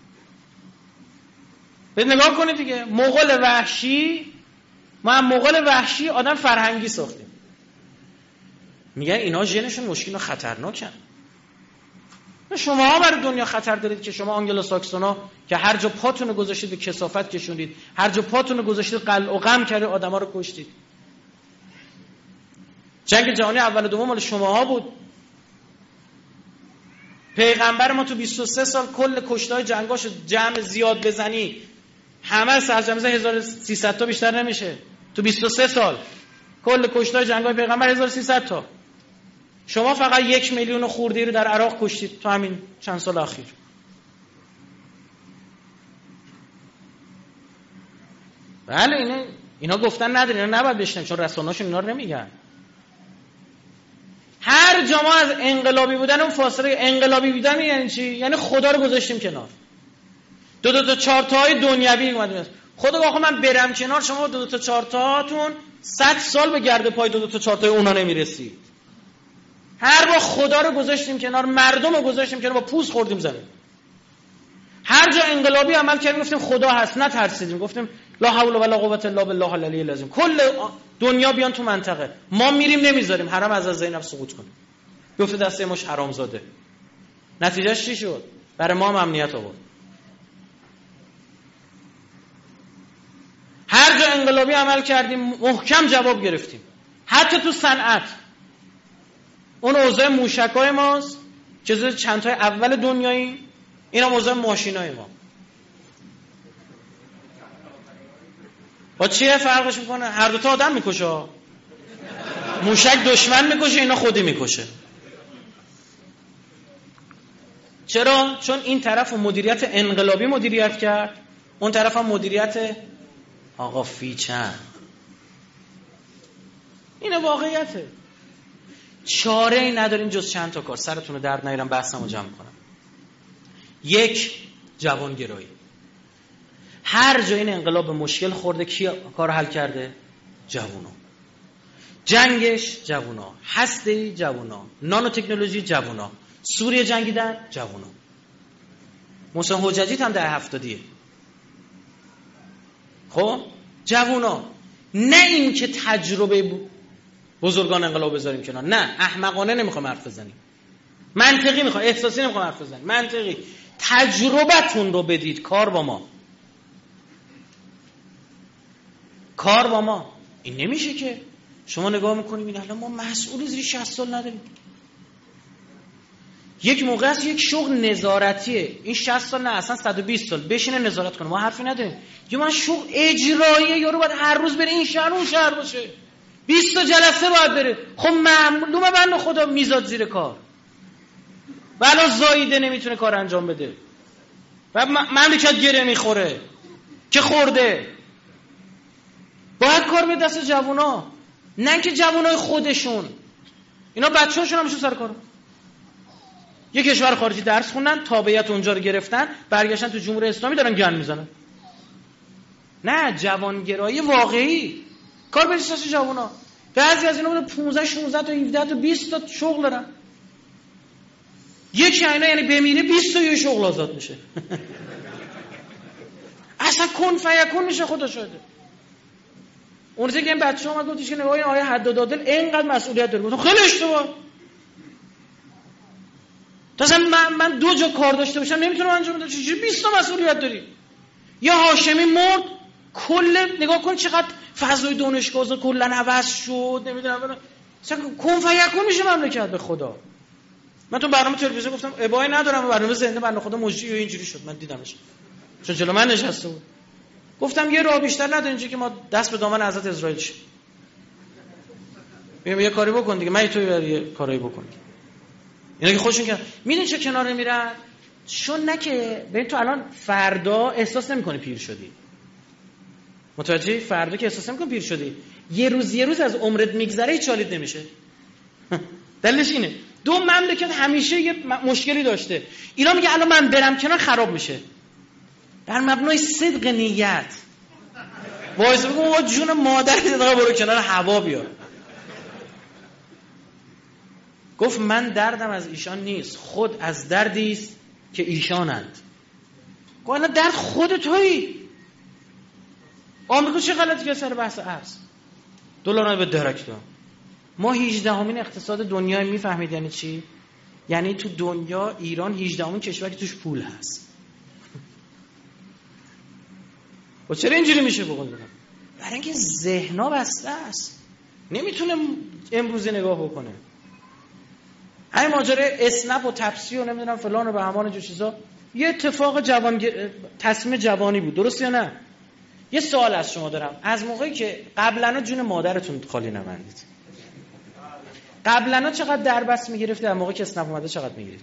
به نگاه کنید دیگه، مغول وحشی، ما هم مغول وحشی آدم فرهنگی ساختیم. میگن اینا ژنشون مشکل و خطرناکن. شما ها برای دنیا خطر دارید که شما آنگلو ساکسونا که هر جا پاتون رو گذاشتید به کثافت کشوندید، هر جا پاتون رو گذاشتید قلع و قم کردید، آدما رو کشتید. جنگ جهانی اول و دوم مال شماها بود. پیغمبر ما تو بیست و سه سال کل کشته‌های جنگاشو جمع زیاد بزنی همه سرجمع هزار و سیصد تا بیشتر نمیشه. تو بیست و سه سال کل کشته‌های جنگ‌های پیغمبر هزار و سیصد تا. شما فقط یک میلیون خورده رو در عراق کشتید تو همین چند سال اخیر. بله اینا اینا گفتن نداره، اینا نباید بشنم چون رسانه‌هاشون اینا رو نمیگن. هر جا ما از انقلابی بودن اون فاصله انقلابی بودن یعنی چی؟ یعنی خدا رو گذاشتیم کنار. دو دو تا چهار تاهای دنیوی اومدیم. خدا واقعا من برم کنار، شما دو دو تا چهار تاهاتون صد سال به گرد پای دو دو تا چهار تای اونا نمیرسید. هر با خدا رو گذاشتیم کنار، مردم رو گذاشتیم کنار، با پوست خوردیم زمین. هر جا انقلابی عمل کردیم گفتیم خدا هست، نه ترسیدیم، گفتیم لا حول ولا قوت الا بالله العلی العظیم. کل دنیا بیان تو منطقه، ما میریم نمیذاریم حرم از زینب سقوط کنه، بیفته دست مش حرامزاده. نتیجهش چی شد؟ برای ما هم امنیت آورد. هر جا انقلابی عمل کردیم محکم جواب گرفتیم. حتی تو صنعت اون اوضاع موشکای ماست که چند تای اول دنیایی، اینا اوضاع ماشینای ما. با چیه فرقش میکنه؟ هر دو تا آدم میکشه. موشک دشمن میکشه، اینا خودی میکشه. چرا؟ چون این طرف مدیریت انقلابی مدیریت کرد، اون طرف هم مدیریت آقا فیچن. اینه واقعیته. چاره ای نداریم جز چند تا کار. سرتون رو درد نیارم، بحثمو جمع کنم. یک، جوانگرایی. هر جای این انقلاب به مشکل خورده، کی کار حل کرده؟ جوونا. جنگش جوونا، هسته‌ای جوونا، نانو تکنولوژی جوونا، سوریه جنگیدن جوونا. محسن حججی هم در هفتادیه. خب جوونا. نه این که تجربه بزرگان انقلاب بذاریم کنار، نه، احمقانه نمیخوام حرف بزنیم، منطقی میخوام، احساسی نمیخوام حرف بزنیم، منطقی. تجربتون رو بدید. کار با ما، کار با ما. این نمیشه که شما نگاه میکنیم این الان ما مسئول زیر شصت سال نداریم. یک موقع است یک شغل نظارتیه، این شصت سال نه اصلا صد و بیست سال بشینه نظارت کنه، ما حرفی نداریم. یه من شغل اجراییه، یارو باید هر روز بره این شهر اون شهر باشه، بیست تا جلسه باید بره. خب معلومه بنده خدا میزاد زیر کار و الان زاییده نمیتونه کار انجام بده و مملکت گره میخوره که خورده. باید کار به دست جوونا، نه که جوانای خودشون. اینا بچه‌هاشون هم میشون سر کار. یه کشور خارجی درس خوندن، تابعیت اونجا رو گرفتن، برگشتن تو جمهوری اسلامی دارن گند میزنن. نه، جوانگرایی واقعی. کار به دست جوونا. بعضی از اینا بود پانزده شانزده تا هفده تا بیست تا شغل دارن. یکی اینا یعنی بمیره بیست تا یه شغل آزاد میشه. اصلا کن فیکون میشه خدا شده. اون روزی که این بچه اومد گفتش که نگاه این آیه حد و دادل اینقدر مسئولیت داره. گفتم خیلی اشتباه. مثلا من من دو جا کار داشته باشم نمیتونم انجام بدم، چجوری بیست تا مسئولیت داری؟ یا هاشمی مرد، کل نگاه کن چقدر فضای دانشگاه کلا عوض شد، نمیدونم مثلا کن فیکون میشه مملکت. به خدا من تو برنامه تلویزیون گفتم ابایی ندارم، برنامه زنده بنده خدا مجری اینجوری شد، من دیدمش چون جلو من نشسته بود. گفتم یه راه بیشتر نداره اینجا که ما دست به دامن حضرت اسرائیل شیم. میگم یه کاری بکن دیگه، من توی یه کاری بکن. اینا که خودشون که میدونی چه کناره میرن، چون نه که ببین تو الان فردا احساس نمی‌کنی پیر شدی. متوجهی؟ فردا که احساس نمی‌کنی پیر شدی، یه روز یه روز از عمرت میگذره هیچ حالیت نمیشه. دلیلش اینه دو مملکت همیشه یه مشکلی داشته. اینا میگه الان من برم کنار خراب میشه. بر مبنای صدق نیت وایس بگم آقا جون مادر دیگه برو کنار هوا بیا. گفت من دردم از ایشان نیست، خود از دردی است که ایشانند. گفت الان درد خود تویی. آمریکا چه غلطی کرد سر بحث ارز؟ دلار به درک داد. ما هجدهمین اقتصاد دنیا، میفهمید یعنی چی؟ یعنی تو دنیا ایران هجدهمین کشوری که توش پول هست. و چرا اینجوری میشه بقول بگم؟ برای اینکه ذهنا بسته است، نمیتونه امروزی نگاه بکنه. همین ماجرای اسنپ و تپسی و نمیدونم فلان و بهمان جو چیزا یه اتفاق جوان تصمیم جوانی بود، درست یا نه؟ یه سوال از شما دارم، از موقعی که قبلا جون مادرتون خالی نبندید، قبلا چقدر دربست میگرفتی؟ در موقعی که اسنپ اومده چقدر میگرفت؟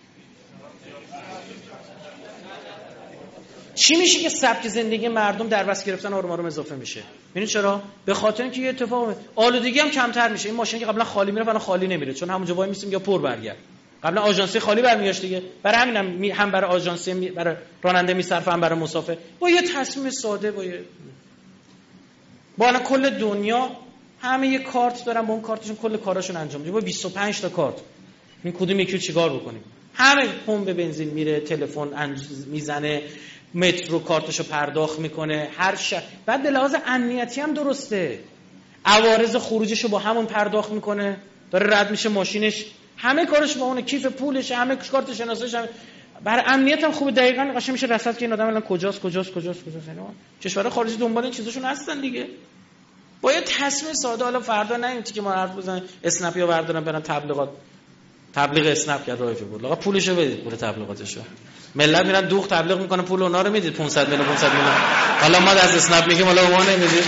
چی میشه که سبک زندگی مردم دربست گرفتن آروم آروم اضافه میشه؟ ببینید چرا؟ به خاطر اینکه یه اتفاق آلودگی هم کمتر میشه. این ماشین که قبلا خالی میره الان خالی نمیره، چون همونجا وای میسیم یا پر برگرد. قبلا آژانسی خالی برمیگشت دیگه، برای همینم هم, هم برای آژانسی برای راننده میصرفه، هم برای مسافر. با یه تصمیم ساده، با یه با الان کل دنیا همه یه کارت دارن، با اون کارتشون کل کاراشون انجام میده. با بیست و پنج تا کارت این کدوم یکی رو چیکار بکنیم؟ همه پمپ بنزین میره، تلفن میزنه، مترو کارتشو پرداخت میکنه، هر شب. بعد به لحاظ امنیتی هم درسته، عوارض خروجشو با همون پرداخت میکنه، داره رد میشه ماشینش، همه کارش با اون، کیف پولش، همه کارت شناساییش، همه. برای امنیت هم خوبه، دقیقاً قشنگ میشه رصد که این آدم الان کجاست کجاست کجاست کجاست. اینا کشورهای خارجی دنبال این چیزاشون هستن دیگه. با یه تصمیم ساده، حالا فردا نه این که ما حرف بزنیم اسنپیا بردارن برن تبلیغات تبلیغ اسنپ کرد رایفی بود. آقا پولشو بدید، پول تبلیغاتشو. ملت میرن دوغ تبلیغ میکنن، پول اونا رو میدید پانصد میلیون پانصد میلیون. حالا ما از اسنپ میگیم حالا ما نمیدید.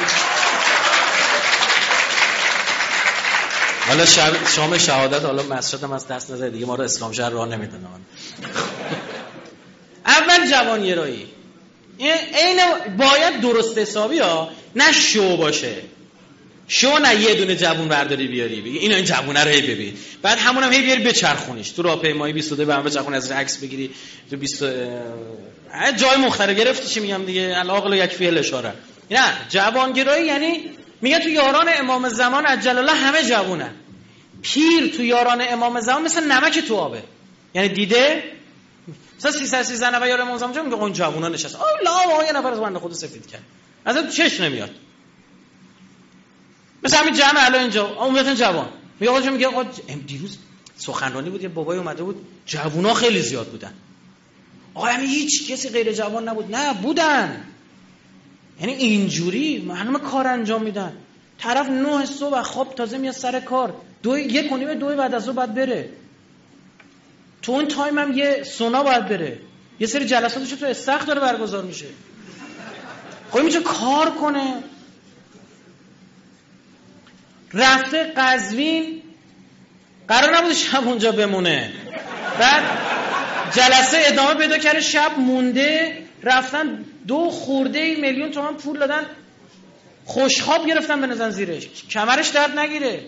حالا شام شهادت حالا مسجدم از دست نزد دیگه، ما رو اسلام شهر راه نمیدن. اول جوانگرایی این باید درست حسابی ها، نه شو باشه. شو نه یه دونه جوون برداری بیاری بگی اینا این جوونه رو هی ببین، بعد همونم هی بیاری بچرخونیش تو راهپیمایی بیست و دو برام بچرخون از عکس بگیری تو بیست جای مختلف گرفتی چی میگم دیگه، العاقل یکفی الاشاره. نه جوانگرایی یعنی میگه تو یاران امام زمان عجل الله همه جوونن. پیر تو یاران امام زمان مثل نمک تو آبه، یعنی دیده مثلا سیصد سیزده نفر یار امام زمان میگه اون جوونا نشست آ لا یه نفر از بنده خود سفید کرد اصلا چش نمیاد. مثلا همین جمع الان اینجا عمومیتا جوان میگه آقا میگه آقا دیروز سخنرانی بود یه بابای اومده بود جوونا خیلی زیاد بودن. آقا همین هیچ کسی غیر جوان نبود. نه بودن، یعنی اینجوری معلومه کار انجام میدن. طرف نه صبح خواب تازه میاد سر کار، دو یک و نیم دو بعد از ظهر باید بره. تو اون تایم هم یه سونا باید بره، یه سری جلساتش تو استخر داره برگزار میشه. خب میشه کار کنه. رفته قزوین قرار نبوده شب اونجا بمونه، بعد جلسه ادامه پیدا کرده شب مونده، رفتن دو خورده میلیون تومان پول دادن خوشخواب گرفتن بنزن زیرش کمرش درد نگیره.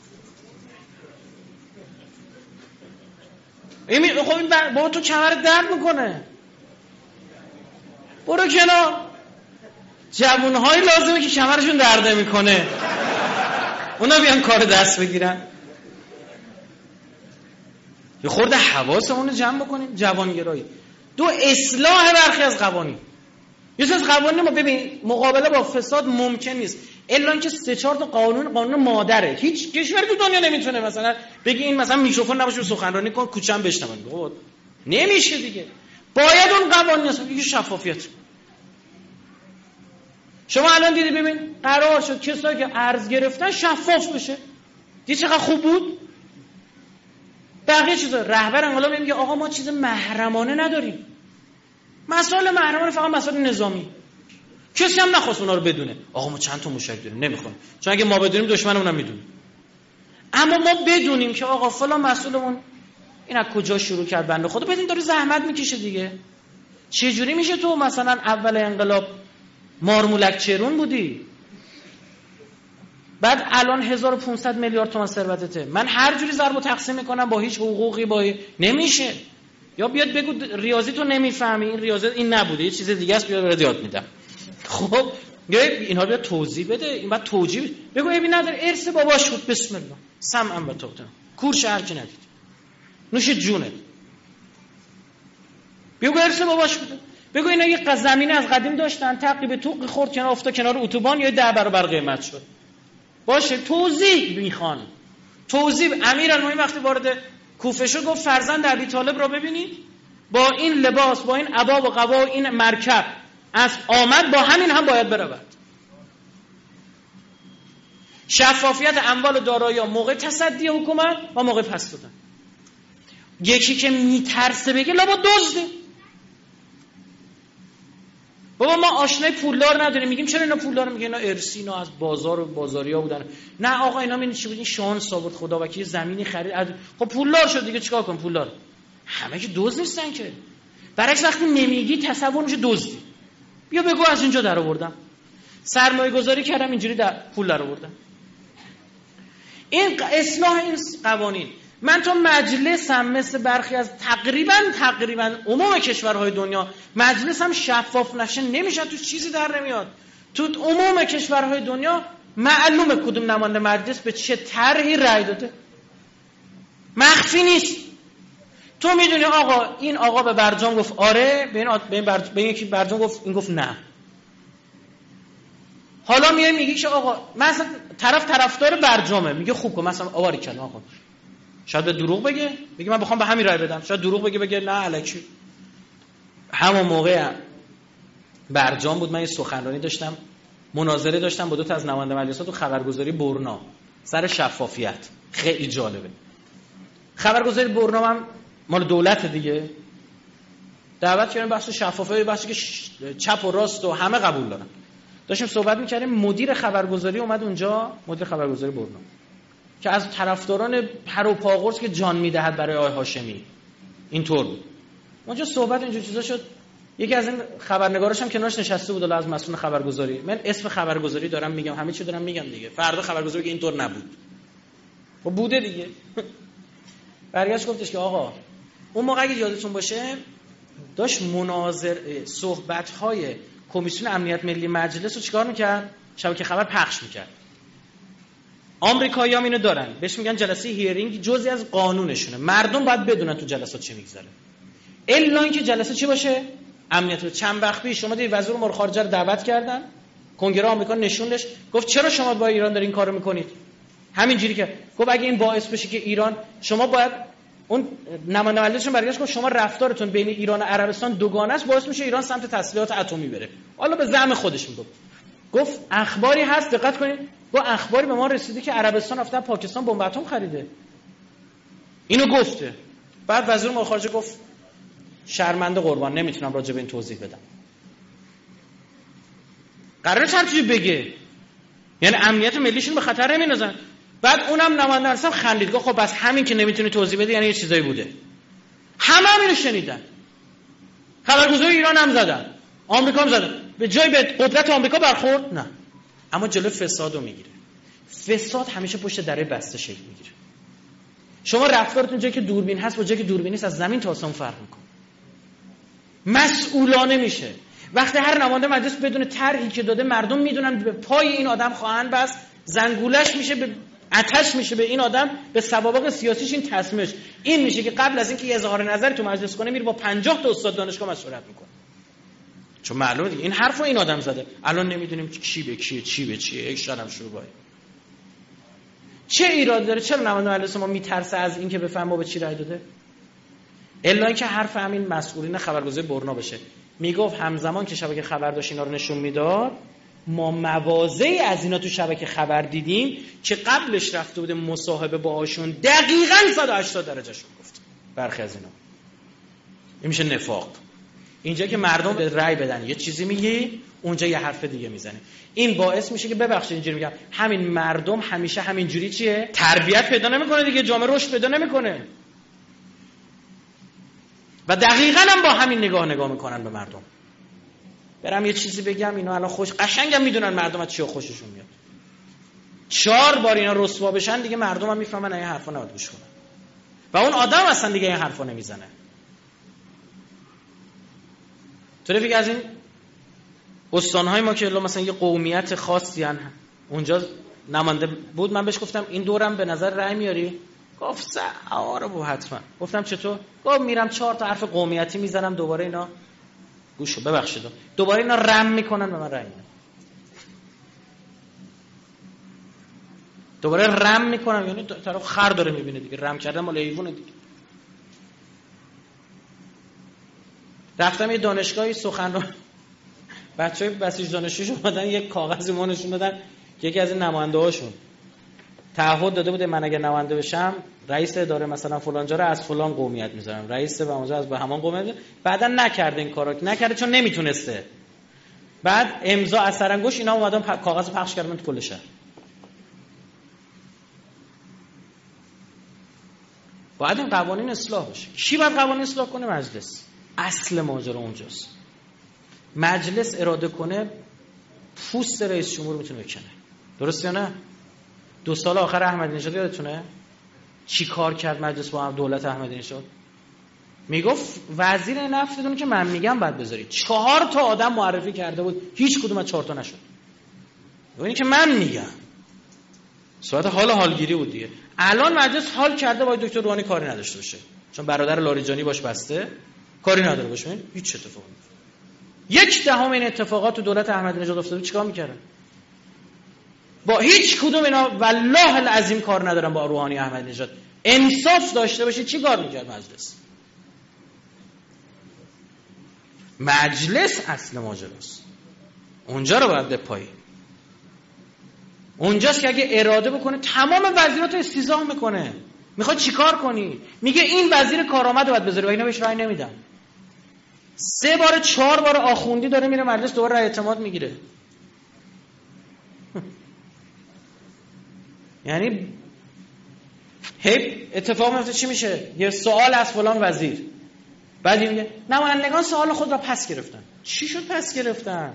این خب این بابا تو کمر درد میکنه برو کنار. جوانهایی لازمه که کمرشون درد میکنه اونا بیان کار دست بگیرن. یه خورده حواسمون رو جمع بکنیم. جوانگرایی. دو اصلاح برخی از قوانین. یه چیز قوانین ما ببین مقابله با فساد ممکن نیست الا اینکه سه چهار تا قانون قانون مادره. هیچ کشوری تو دنیا نمیتونه مثلا بگی این مثلا میکروفون نباشه سخنرانی کن کوچم بشنون، نمیشه دیگه. باید اون قوانین اصلا یه شفافیت. شما الان دیدی ببین قرار شد کسایی که ارز گرفتن شفاف بشه، دیدی چقدر خوب بود. بقیه چیزا رهبر انقلاب میگه آقا ما چیز محرمانه نداریم، مسائل محرمانه فقط مسائل نظامی. کسی هم نخواست اونا رو بدونه. آقا ما چند تا موشک داریم نمیخوام، چون اگه ما بدونیم دشمنمون هم میدونه. اما ما بدونیم که آقا فلان مسئولمون این از کجا شروع کرد بنده خدا، بدین داره زحمت میکشه دیگه. چه جوری میشه تو مثلا اول انقلاب مارمولک چرون بودی، بعد الان هزار و پانصد میلیارد تومان ثروتته، من هر جوری ضرب و تقسیم میکنم با هیچ حقوقی با هی... نمیشه. یا بیاد بگو ریاضی تو نمیفهمی، این ریاضی این نبوده یه چیز دیگه است، بیاد برات یاد میدم. خب یا اینها بیاد توضیح بده، این بعد توجیه بگو ابی نداره ارث باباش بود بسم الله سمعا و طاعتا کور شهر که ندید نوش جونه. بگو ارث باباش بود. بگو اینا یه زمینه از قدیم داشتن تقریبا توق خورد کنار افتاد کنار اتوبان یا ده برابر قیمت شد. باشه توضیح میخوان. توضیح امیرالمومنین وقتی وارد کوفه شد گفت فرزند ابی طالب را ببینید با این لباس با این عبا و قبا و این مرکب از آمد با همین هم باید برود. شفافیت اموال و دارایی موقع تصدی حکومت و موقع پس دادن. یکی که میترسه بگه لابا دزده. بابا ما آشنای پولدار نداریم، میگیم چرا اینا پولدار؟ میگه اینا ارسی، اینا از بازار و بازاریا بودن. نه آقا اینا من چی بود این شانس آورد خدا وکیل زمینی خرید از... خب پولدار شد دیگه چیکار کنم؟ پولدار همه که دزد نیستن که. برعکس وقتی نمیگی تصور میشه دزدی. بیا بگو از اینجا در آوردم، سرمایه گذاری کردم اینجوری در پول در آوردم. این اصلاح این قوانین. من تو مجلسم مثل برخی از تقریبا تقریبا عموم کشورهای دنیا مجلس هم شفاف نشه نمیشه، تو چیزی در نمیاد. تو عموم کشورهای دنیا معلومه کدوم نماینده مجلس به چه طرحی رأی داده، مخفی نیست. تو میدونی آقا این آقا به برجام گفت آره، به این آد... به این, برج... به این یکی برجام گفت این گفت نه. حالا میای میگی که آقا مثلا طرف طرفدار برجامه میگه خوب کن مثلا آواری کلمه آقا شاید به دروغ بگه بگه من بخوام به همین رای بدم، شاید دروغ بگه بگه نه الکی. همون موقع برجام بود من یه سخنرانی داشتم، مناظره داشتم با دو تا از نماینده مجلس تو خبرگزاری برنا سر شفافیت. خیلی جالبه، خبرگزاری برنامه هم مال دولت دیگه. دعوت کردن بحث شفافیت، بحثی که چپ و راست و همه قبول دارن. داشتیم صحبت می‌کردیم، مدیر خبرگزاری اومد اونجا، مدیر خبرگزاری برنامه که از طرفداران پر و پاقرص که جان میدهد برای آقای هاشمی اینطور بود. اونجا صحبت اینجور چیزا شد. یکی از این خبرنگاراش هم کنارش نشسته بود، از مسئول خبرگزاری. من اسم خبرگزاری دارم میگم، همه چی دارم میگم دیگه. فردا خبرگزاری که اینطور نبود. خب بوده دیگه. برگشت گفتش که آقا اون موقع اگه یادتون باشه داشت مناظر صحبت‌های کمیسیون امنیت ملی مجلس رو چیکار می‌کرد؟ شبکه خبر پخش می‌کرد. آمریکایی‌ها اینو دارن، بهش میگن جلسه هیرینگ، جزئی از قانونشونه. مردم باید بدونن تو جلسات چه میگذره. الا اینکه جلسه چی باشه؟ امنیت. چند وقت پیش شما دیدید وزیر امور خارجه رو دعوت کردن، کنگره آمریکا نشوندش، گفت چرا شما با ایران دارین کارو میکنید؟ همینجوری که گفت اگه این باعث بشه که ایران، شما باید، اون نماینده مجلسشون برگشت گفت شما رفتارتون بین ایران و عربستان دوگانه است، باعث میشه ایران سمت تسلیحات اتمی بره. حالا به زعم خودش میگفت، گفت اخباری هست دقت کنید، با اخباری به ما رسیده که عربستان رفته پاکستان بمب اتم خریده. اینو گفته. بعد وزیر امور خارجه گفت شرمنده قربان، نمیتونم راجع به این توضیح بدم. قراره چرتی بگه، یعنی امنیت ملیشون به خطر نمیندازن. بعد اونم نماینده اصلا خندید، گفت خب بس همین که نمیتونی توضیح بدی یعنی یه چیزایی بوده. همه هم اینو شنیدن. خبرگزاری ایران هم زدن، آمریکا هم زدن. به جای به قدرت آمریکا برخورد نه، اما جلو فسادو میگیره. فساد همیشه پشت دره بسته شکل میگیره. شما رفتارتون جایی که دوربین هست با جایی که دوربین نیست از زمین تا آسمون فرق میکنه. مسئولانه میشه. وقتی هر نماینده مجلس بدون طرحی که داده مردم میدونن به پای این آدم خواهند بس، زنگولش میشه، به آتش میشه به این آدم، به سوابق سیاسیش این تصمیمش این میشه که قبل از اینکه یه اظهار نظری تو مجلس کنه میره با پنجاه تا استاد دانشگاه مشورت میکنه. چون معلومه دیگه این حرفو این آدم زده. الان نمیدونیم کی به کیه، چی به چیه، یک شرم شروع چه ایراد داره؟ چرا نماینده مجلس ما میترسه از اینکه بفهم ما به چی رای داده؟ الا اینکه حرف همین مسئولین خبرگزاری برنا بشه. میگفت همزمان که شبکه خبر داشت اینا رو نشون میداد، ما موازی از اینا تو شبکه خبر دیدیم که قبلش رفته بوده مصاحبه باهاشون، دقیقاً صد و هشتاد درجه شون گفت برخی از اینا. این میشه نفاق. اینجا که مردم به رای بدن یه چیزی میگی، اونجا یه حرف دیگه میزنه. این باعث میشه که ببخشید اینجوری میگم، همین مردم همیشه همینجوری چیه؟ تربیت پیدا نمیکنه دیگه، جامعه رشد پیدا نمیکنه. و دقیقاً هم با همین نگاه نگاه میکنن به مردم. برم یه چیزی بگم اینا الان خوش قشنگم میدونن مردم از چی خوششون میاد. چهار بار اینا رسوا بشن دیگه مردم هم میفهمن این حرفا نباید گوش کنن. و اون آدم اصلا دیگه این حرفا نمیزنه. تو فکر از این استانهای ما که الا مثلا یه قومیت خاصی ان اونجا نماینده بود، من بهش گفتم این دورم به نظر رأی میاری؟ گفت آره بو حتما. گفتم چطور؟ گفت میرم چهار تا حرف قومیتی میزنم دوباره اینا گوشو ببخشید دوباره اینا رم میکنن به من رأی میدن. دوباره رم میکنن، یعنی طرف خر داره میبینه دیگه، رم کردن مال حیوانه دیگه. رفتم یه دانشگاهی سخنران، بچهای بسیج دانشجوش اومدن یک کاغذی ما نشون دادن که یکی از این نماینده هاشون تعهد داده بوده من اگه نماینده بشم رئیس اداره مثلا فلان جا رو از فلان قومیت میذارم، رئیس به اونجا از به همان قومیت. بعدا نکرده این کارو، نکرده چون نمیتونسته. بعد امضا از سرانگوش اینا اومدن پ... کاغذ پخش کردن تو کل شهر. باید این قوانین اصلاح بشه. کی باید قوانین اصلاح کنه؟ مجلس. اصل ماجرا اونجاست. مجلس اراده کنه پوست رئیس جمهور میتونه بکنه. درست یا نه؟ دو سال آخر احمدی نژاد یادتونه چی کار کرد مجلس با هم دولت احمدی نژاد؟ میگفت وزیر نفت دونه که من میگم بعد بذارید. چهار تا آدم معرفی کرده بود، هیچ کدوم از چهار تا نشد. ببینید که من میگم. صورت حال حالگیری بود دیگه. الان مجلس حال کرده با دکتر روحانی کاری نداشته باشه. چون برادر لاریجانی باش بسته، کاری نداره باشه. هیچ اتفاقی نمیفته. یک دهم این اتفاقات تو دولت احمدی نژاد افتاد، چیکار میکردن؟ با هیچ کدوم اینا والله العظیم کار ندارن با روحانی احمدی نژاد. انصاف داشته باشه چی کار میکرد مجلس؟ مجلس اصل ماجراست. اونجا رو باید بپایی. اونجاست که اگه اراده بکنه تمام وزیرات رو استیضاح میکنه. میخواد چیکار کنی؟ میگه این وزیر کارآمد رو باید بذاری و اینا بهش رأی نمیدن. سه بار چهار بار آخوندی داره میره مجلس دوباره رأی اعتماد میگیره. یعنی هی اتفاق میفته چی میشه؟ یه سوال از فلان وزیر، بعد میگه نمایندگان سوال خود را پس گرفتن. چی شد پس گرفتن؟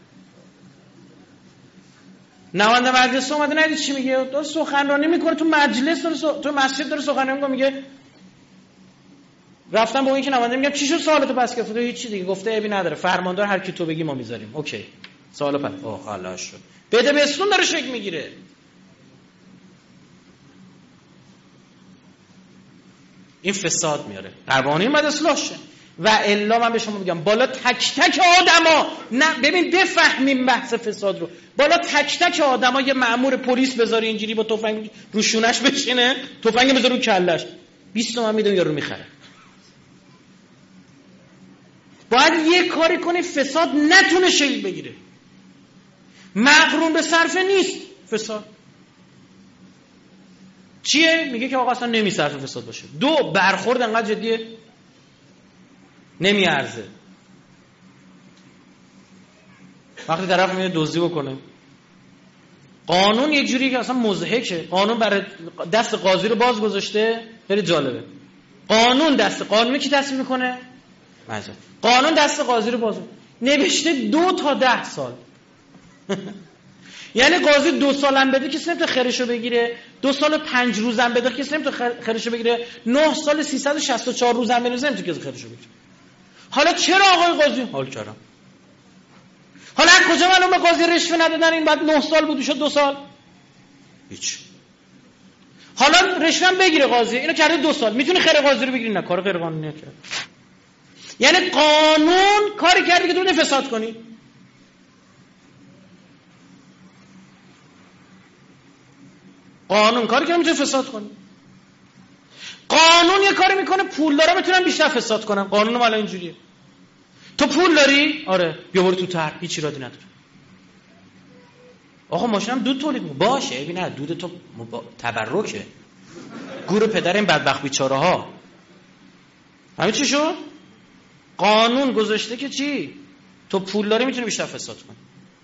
نماینده مجلس اومده ندید چی میگه؟ داره سخنرانی میکنه تو مجلس، داره سو... تو مسجد داره سخنرانی میکنه، میگه رفتم با اون که نماینده میگم چی شد سوالتو پس گرفت؟ هیچ چی دیگه. گفته ابی نداره، فرماندار هر کی تو بگی ما میذاریم. اوکی سوالو پس. اوه حالا شد. بده بستون داره شک میگیره. این فساد میاره. قوانین باید اصلاح شه. و الا من به شما میگم بالا تک تک آدما، نه ببین بفهمیم بحث فساد رو، بالا تک تک آدما یه مأمور پلیس بذاری اینجوری با تفنگ رو شونش بشینه، تفنگ بذاره رو کلش، بیست تومن میدم یارو میخره. باید یه کاری کنی فساد نتونه شکل بگیره. مقرون به صرفه نیست فساد. چیه؟ میگه که آقا اصلا نمیصرفه فساد باشه. دو، برخورد انقدر جدیه نمیارزه. وقتی طرف میاد دزدی بکنه، قانون یه جوری که اصلا مضحکه. قانون برای دست قاضی رو باز گذاشته. خیلی جالبه. قانون دست قانون کی تصمیم میکنه؟ مجلس. قانون دست قاضی رو باز نوشته دو تا ده سال. یعنی قاضی دو سالم بده کسی نمیتونه خیرشو بگیره، دو سال و پنج روزم بده کسی نمیتونه خیرشو بگیره، نه سال سیصد و شصت و چهار روزم بده نمیتونه کسی خیرشو بگیره. حالا چرا آقای قاضی؟ حال کردم. حالا از کجا معلوم به قاضی رشوه ندادن این بعد نه سال بود شد دو سال؟ هیچ. حالا رشوه هم بگیره قاضی، اینو کرده دو سال، میتونه خیر قاضی رو بگیری؟ نه، کار غیر قانونیه کرد. یعنی قانون کاری کرده که تو نه فساد کنی. قانون کاری که میتونه فساد کنه. قانون یه کاری میکنه پولدارا میتونن بیشتر فساد کنن. قانون مالا اینجوریه. تو پول داری؟ آره بیا برو تو طرح، هیچ ایرادی نداره. آقا ماشینم دود تولید میکنه. باشه ببین نه دود تو مبا... تبرکه. گور پدر این بدبخت بیچاره ها. همین چی شد؟ قانون گذاشته که چی؟ تو پول داری میتونی بیشتر فساد کنی.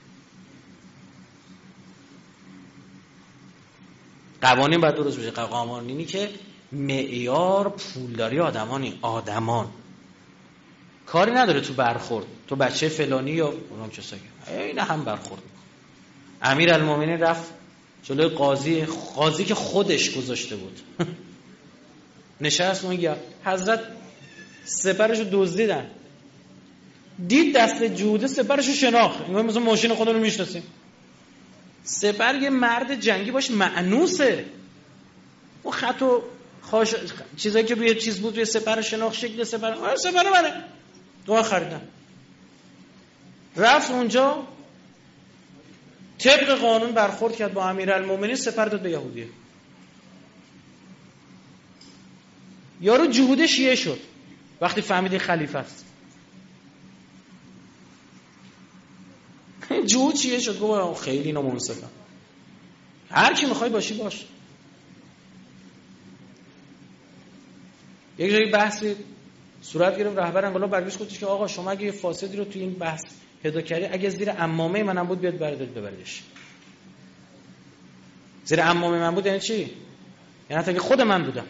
قوانین باید درست بشه. قوانینی که معیار پولداری آدمانی آدمان کاری نداره تو برخورد، تو بچه فلانی یا اونام کسایی اینا هم برخورد. امیرالمومنین رفت جلوی قاضی، قاضی که خودش گذاشته بود نشست اون حضرت سپرشو دزدیدن، دید دست جوده سپرشو شناخت، انگار مثلا ماشین خودمون رو میشناسیم. سپر یه مرد جنگی باش مأنوسه. اون خط و خاش چیزایی که روی چیز بود روی سپر شناخت شکل سپر، آره سپر منه. دو خریدم. رفت اونجا طبق قانون برخورد کرد با امیرالمومنین، سپر داد به یهودیه. یارو جهود شیعه شد وقتی فهمید خلیفه است. جهود شیعه شد. گفت خیلی نامنصفم. هر کی میخوای باشی باش. یک جایی بحثی صورت گرفت، رهبر انقلاب برگشت گفتش که آقا شما اگه یه فاسدی رو تو این بحث پیدا کردی، اگه زیر عمامه منم بود بیاد بردارید ببریدش. زیر عمامه من بود یعنی چی؟ یعنی حتی اگه خود من بودم.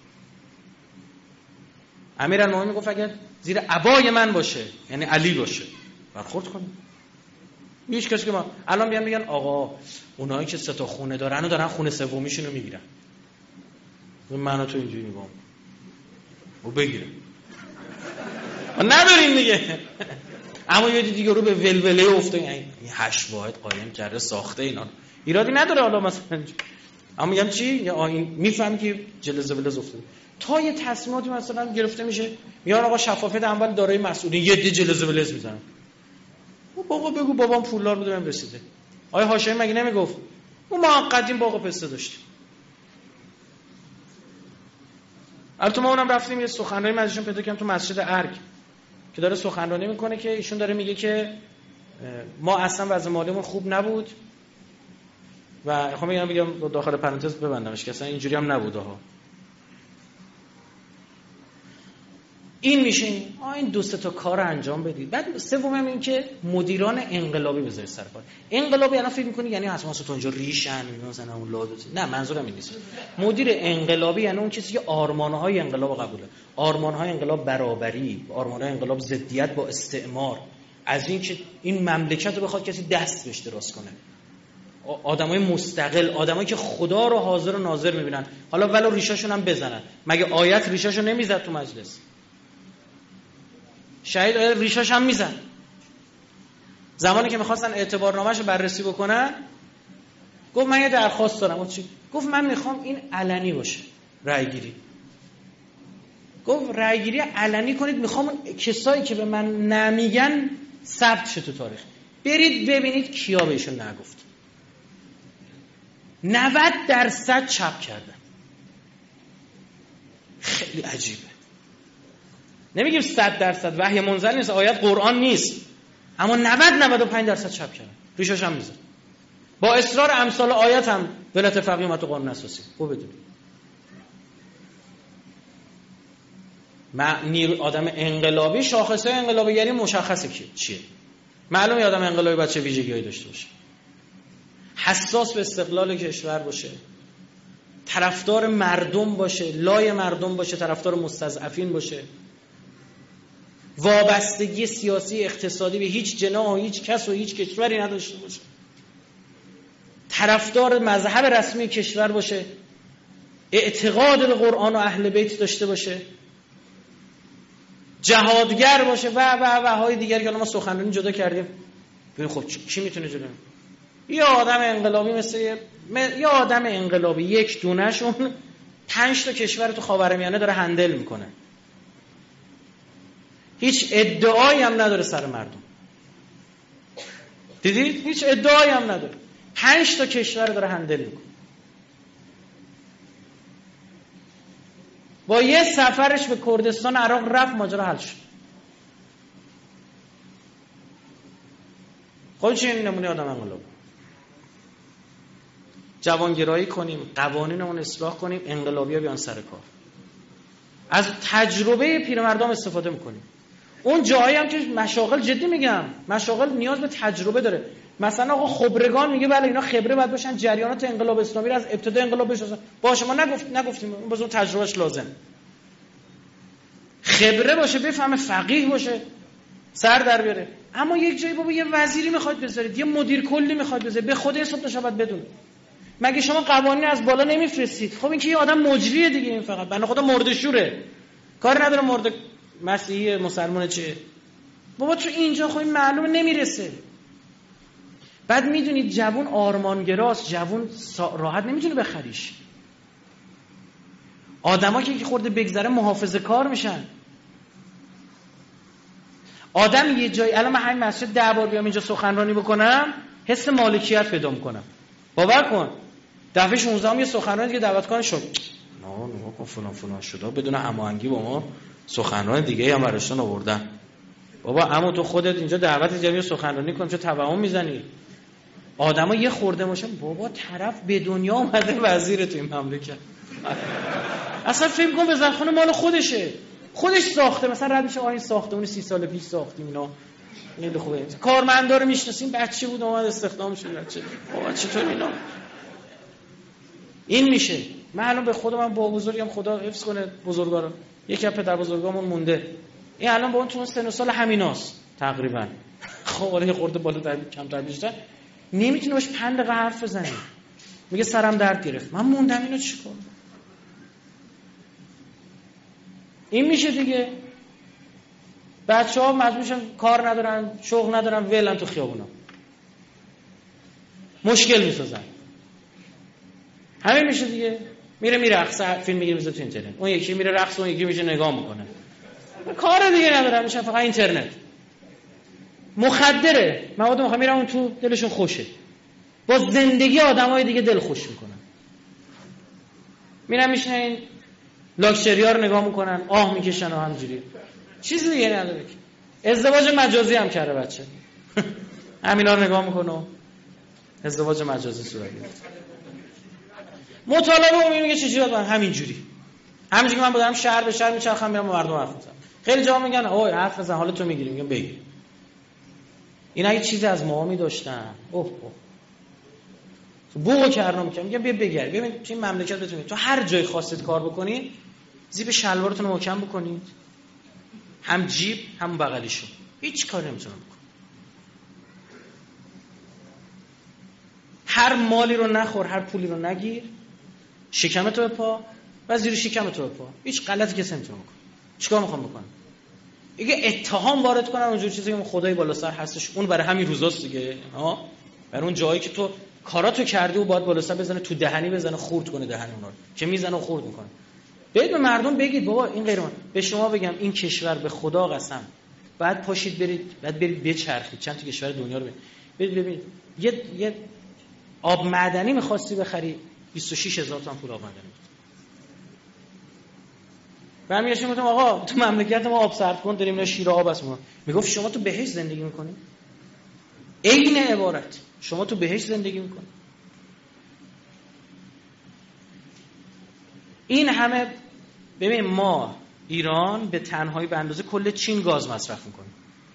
امیرالمومنین گفت اگه زیر عبای من باشه یعنی علی باشه برخورد کنیم. هیچ کسی که ما الان بیان میگن آقا اونایی که سه تا خونه دارن و دارن خونه سومیشون رو میگیرن، منو تو اینجوری میگم و بگیره نداریم دیگه. اما یه دیگه رو به ولوله افته، این هشت واحد قایم کرده ساخته اینا، ایرادی نداره. حالا مثلا اما میگم چی؟ یا این میفهمی که جلزه ولز افتاده. تا یه تصمیماتی مثلا گرفته میشه میگن آقا شفافیت اول دارای مسئولین، یه دی جلزه ولز میزنن. بابا بگو بابام پولدار بوده بهم رسیده. آیا هاشمی مگه نمیگفت اون ما قدیم باغ پسته داشتیم؟ البته ما اونم رفتیم یه سخنرانی مجلسشون پیدا کردیم تو مسجد ارگ که داره سخنرانی میکنه که ایشون داره میگه که ما اصلا وضع مالیمون خوب نبود و خب میگم بگم داخل پرانتز ببندمش که اصلا اینجوری هم نبوده ها. این میشه این این دو سه تا کار انجام بدید. بعد سوم این که مدیران انقلابی بذارید سر کار. انقلابی الان فکر می‌کنی یعنی حتما تو اونجا ریشن مثلا اون لادو، نه منظورم این نیست. مدیر انقلابی یعنی اون کسی که آرمان‌های انقلاب قبوله. آرمان‌های انقلاب برابری، آرمان‌های انقلاب ضدیت با استعمار، از این که این مملکت رو بخواد کسی دست بهش دراز کنه. آدمای مستقل، آدمایی که خدا رو حاضر و ناظر می‌بینن. حالا ولو ریشاشون هم بزنن. مگه آیت ریشاشو نمیزد تو مجلس؟ شهید آیت ریشاش هم میزن. زمانی که میخواستن اعتبارنامه‌شو بررسی بکنن گفت من یه درخواست دارم. گفت چی؟ گفت من میخوام این علنی باشه رأی گیری. گفت رأی گیری علنی کنید، میخوام کسایی که به من نمیگن ثبت شه تو تاریخ. برید ببینید کیا بهشون نگفت. نود درصد چپ کردن. خیلی عجیبه. نمیگیم صد درصد وحی منزل نیست، آیات قرآن نیست، اما نود نود و پنج درصد چپ کردن. ریشش هم میزد. با اصرار امثال آیات هم ولایت فقیه اومد تو قانون اساسی. خوب بدونید. نیرو آدم انقلابی، شاخصه انقلابی یعنی مشخصه که چیه. معلومه آدم انقلابی باید چه ویژگی‌هایی داشته باشه. حساس به استقلال کشور باشه، طرفدار مردم باشه، لای مردم باشه، طرفدار مستضعفین باشه، وابستگی سیاسی اقتصادی به هیچ جناح و هیچ کس و هیچ کشوری نداشته باشه، طرفدار مذهب رسمی کشور باشه، اعتقاد به قرآن و اهل بیت داشته باشه، جهادگر باشه و و و های دیگر که ما سخنرانی جدا کردیم. ببین خب کی میتونه جدا؟ یا آدم انقلابی مثل یا آدم انقلابی یک دونهشون پنج تا کشور تو خاورمیانه داره هندل میکنه، هیچ ادعایی هم نداره سر مردم. دیدید؟ هیچ ادعایی هم نداره، پنج تا کشور داره هندل میکنه. با یه سفرش به کردستان عراق رفت، ماجرا حل شد. خب چه این نمونه آدم انقلاب؟ جوانگرایی کنیم، قوانینمون اصلاح کنیم، انقلابی‌ها بیان سر کار. از تجربه پیرمردم استفاده میکنیم. اون جایی هم که مشاغل، جدی میگم، مشاغل نیاز به تجربه داره. مثلا آقا خبرگان میگه بله اینا خبره باید باشن، جریانات انقلاب اسلامی رو از ابتدای انقلاب بشناسن. باشه ما نگفت نگفتیم، باز اون تجربهش لازم. خبره باشه، بفهمه، فقیه باشه، سر در بیاره. اما یک جایی بابا یه وزیری میخواد بذارید، یه مدیر کلی میخواد بذارید، به خود این صبح شبت بدون. مگه شما قوانین از بالا نمیفرستید؟ خب این که یه آدم مجریه دیگه، این فقط بنده خدا مرده‌شوره، کار نداره مرد مسیحی مسلمان چه. بابا تو اینجا خب این معلومه نمیرسه. بعد میدونید جوون آرمانگراست، جوون راحت نمیتونه بخریش. آدما که خورده بگذره محافظه کار میشن. آدم یه جایی، الان من همین مسجد ده بار بیام اینجا سخنرانی بکنم حس مالکیت پیدا میکنم. باور کن دفعه شانزده هم یه سخنرانی دیگه دعوت کردن شد، نه نه کن فلان فلان شده، بدون هماهنگی با ما سخنران دیگه هم براشون آوردن. بابا اما تو خودت اینجا دعوت جمعی سخنرانی کن، چه توهم میزنی؟ آدما یه خورده باشن بابا طرف به دنیا اومده وزیر تو این مملکت. اصلا فکر کن وزارتخونه مال خودشه، خودش ساخته، مثلا رد میشه آ این ساختمون سی سال پیش ساختیم اینا. خیلی خوبه. کارمندا رو میشناسیم، بچه بود اومد استخدام شد بچه. بابا چطور اینا؟ این میشه. من الان به خودم با بزرگم خدا حفظ کنه بزرگا رو، یکی از پدر بزرگامون مونده، این الان با اون تو سن و سال همیناست تقریبا. خب ولی خورده بالاتر کمتر بیشتر نمیتونه باش پنج دقیقه حرف بزنه، میگه سرم درد گرفت. من موندم اینو چیکار؟ این میشه دیگه. بچه‌ها مجبور میشن کار ندارن، شغل ندارن، ولن تو خیابونا، مشکل میسازن. همین میشه دیگه. میره میره رقص، فیلم میگیره میذاره تو اینترنت، اون یکی میره رقص، اون یکی میشه نگاه میکنه، کار دیگه ندارن، میشن فقط اینترنت. مخدره، مواد مخدر میرن اون تو، دلشون خوشه، با زندگی آدمای دیگه دل خوش میکنن. میرن میشن این لاکچری‌ها رو نگاه میکنن، آه میکشن و همینجوری. چیزی دیگه نداره که. ازدواج مجازی هم کرده بچه. همینا رو نگاه میکنه، ازدواج مجازی صورت گرفت. مطالبه عمومی میگه چجوری باید همینجوری. همینجوری که من بودم شهر به شهر میچرخم میرم با مردم حرف میزنم. خیلی جا میگن اوه حرف بزن حالا تو میگیری، میگم بگیر. اینا یه چیزی از ما می‌داشتن. اوه اوه بوقو کردم میگم میگم بیا بگیر. ببین تو این مملکت بتونید تو هر جای خواستید کار بکنید، زیب شلوارتون رو محکم بکنید، هم جیب هم بغلیشو، هیچ کاری نمیتونم بکنم. هر مالی رو نخور، هر پولی رو نگیر، شکمتو بپا و زیر شکمتو بپا. هیچ غلطی کسی نمیتونه بکنه. چیکار میخوام بکنم؟ دیگه اتهام وارد کنن اونجور چیزی که خدای بالا سر هستش، اون برای همین روزاست دیگه. ها برای اون جایی که تو کاراتو کردی و باید بالا سر بزنه تو دهنی، بزنه خورد کنه دهن اونا رو که میزنه و خورد میکنه. برید به مردم بگید بابا این غیر من. به شما بگم این کشور به خدا قسم بعد پاشید برید، بعد برید بچرخید چند تا کشور دنیا رو برید ببینید. یه یه آب معدنی می‌خواستی بخری بیست و شش هزار تومان پول آب معدنی بود. بعد میگم گفتم آقا تو مملکت ما آب سرد کن داریم، نه شیر آب است. ما میگفت شما تو بهشت زندگی میکنی؟ عین عبارت شما تو بهشت زندگی میکنی؟ این همه ببین ما ایران به تنهایی به اندازه کل چین گاز مصرف میکنیم.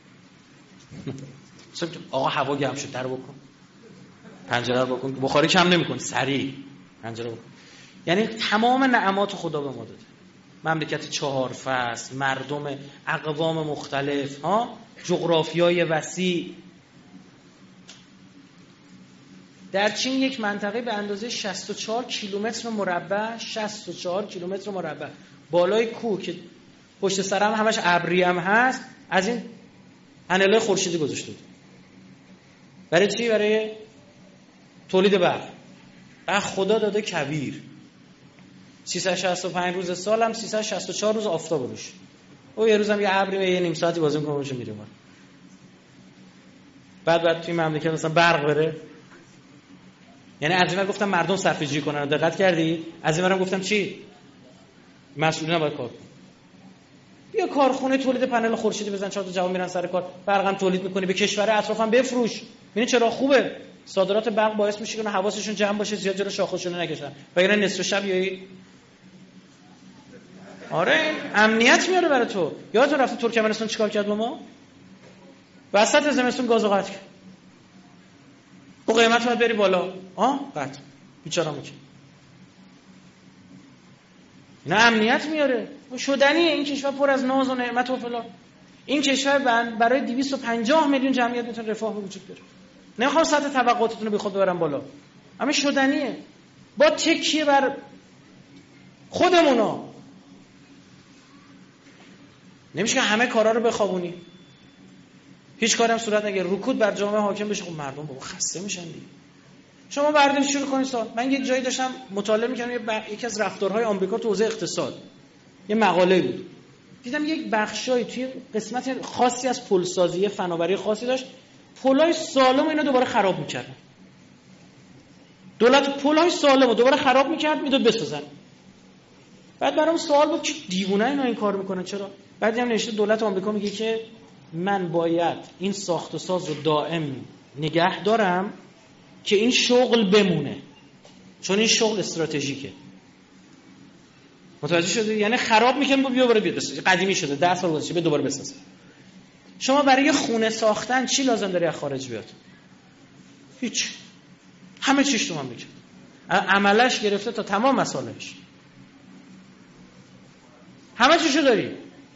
آقا هوا گرم شد در بکن، پنجره رو بکن، بخاری کم نمی‌کنی، سریع پنجره بکن. یعنی تمام نعمات خدا به ما داده. مملکت چهار فصل، مردم اقوام مختلف، ها، جغرافیای وسیع. در چین یک منطقه به اندازه شصت و چهار کیلومتر مربع، شصت و چهار کیلومتر مربع بالای کوه که پشت سر هم همش ابری هم هست، از این پنل‌های خورشیدی گذاشته بود. برای چی؟ برای تولید برق. برق خدا داده کبیر. سیصد و شصت و پنج روز سال هم سیصد و شصت و چهار روز آفتاب روش. او یه روزم یه ابری یه نیم ساعتی بازی می‌کنه روش میره. بعد بعد توی مملکت مثلا برق بره. یعنی از این گفتم مردم صرفه‌جویی کنن. دقت کردی؟ از این برم گفتم چی؟ مسئولین نباید کار کنن. بیا کارخونه تولید پنل خورشیدی بزن، چهار تا جوان میرن سر کار، برقم تولید می‌کنی، به کشور اطرافم بفروش. ببین چرا خوبه. صادرات برق باعث میشه که حواسشون جمع باشه، زیاد جلو شاخشون نکشن. وگرنه نصف شب یهی آره امنیت میاره برای تو. یادت رفته ترکمنستان چیکار کرد با ما؟ وسط زمستون گازو قطع کرد. با قیمت باید بری بالا. ها؟ قطع. بیچاره میشه. اینا امنیت میاره. شدنیه این کشور پر از ناز و نعمت و فلان. این کشور برای دویست و پنجاه میلیون جمعیت میتونه رفاه به وجود بیاره. نمیخوام سطح طبقاتتون رو بی خود ببرم بالا. اما شدنیه. با تکیه بر خودمونا. نمیشه که همه کارا رو بخوابونی. هیچ کاری هم صورت نگیره. رکود بر جامعه حاکم بشه. خب مردم بابا خسته میشن دیگه. شما بردارید شروع کنید سوال. من یه جایی داشتم مطالعه می‌کردم یکی از رفتارهای آمریکا تو حوزه اقتصاد. یه مقاله بود. دیدم یک بخشای توی قسمت خاصی از پلسازی فناوری خاصی داشت. پلای سالم اینا دوباره خراب می‌کردن. دولت پلای سالمو دوباره خراب می‌کرد میداد بسازن. بعد برام سوال بود که دیوونه اینا این کارو میکنن چرا؟ بعد هم نوشته دولت آمریکا میگه که من باید این ساخت و ساز رو دائم نگه دارم که این شغل بمونه، چون این شغل استراتژیکه. متوجه شدی؟ یعنی خراب میکنم بیا بره بیا بساز. قدیمی شده ده سال گذشته بیا دوباره بساز. شما برای خونه ساختن چی لازم داری از خارج بیاد؟ هیچ. همه چیش تو من میگه. عملش گرفته تا تمام مسائلش. همه چیشو داری.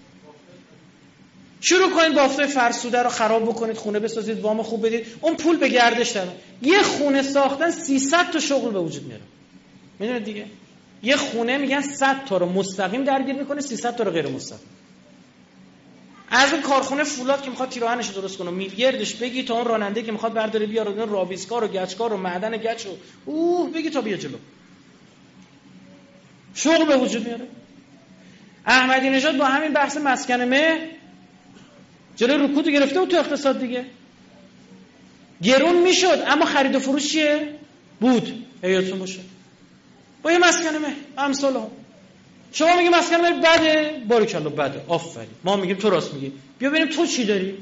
شروع کنید بافتای فرسوده رو خراب بکنید، خونه بسازید، وام خوب بدید، اون پول به گردش در. یه خونه ساختن سیصد تا شغل به وجود میاره. میدونید دیگه؟ یه خونه میگن صد تا رو مستقیم درگیر میکنه، سیصد تا رو غیر مستقیم. از اون کارخونه فولاد که میخواد تیراهنش درست کنه میلیاردش بگی تا اون راننده که میخواد برداره بیاره اون رابیسکار و گچکار و معدن گچ و اوه بگی تا بیا جلو. شغل به وجود میاره. احمدی نژاد با همین بحث مسکن مه جلوی رکود گرفته بود تو اقتصاد دیگه. گرون میشد اما خرید و فروش چیه؟ بود. یادتون باشه. با یه مسکن مه امثال هم. شما میگی مسکن مه بده، باریکالله بده. آفرین. ما میگیم تو راست میگی. بیا ببینیم تو چی داری؟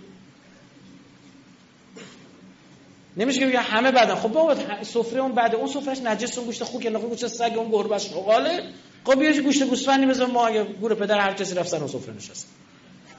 نمیشه که بگه همه بدن. خب بابا سفره اون بده، اون سفرهش نجس، اون گوشت خوک انداخته، گوشت سگ، اون گربهش شغاله. خب بیا گوشت گوسفندی بذار ما اگه گور پدر هر کسی رفت سر اون سفره نشست.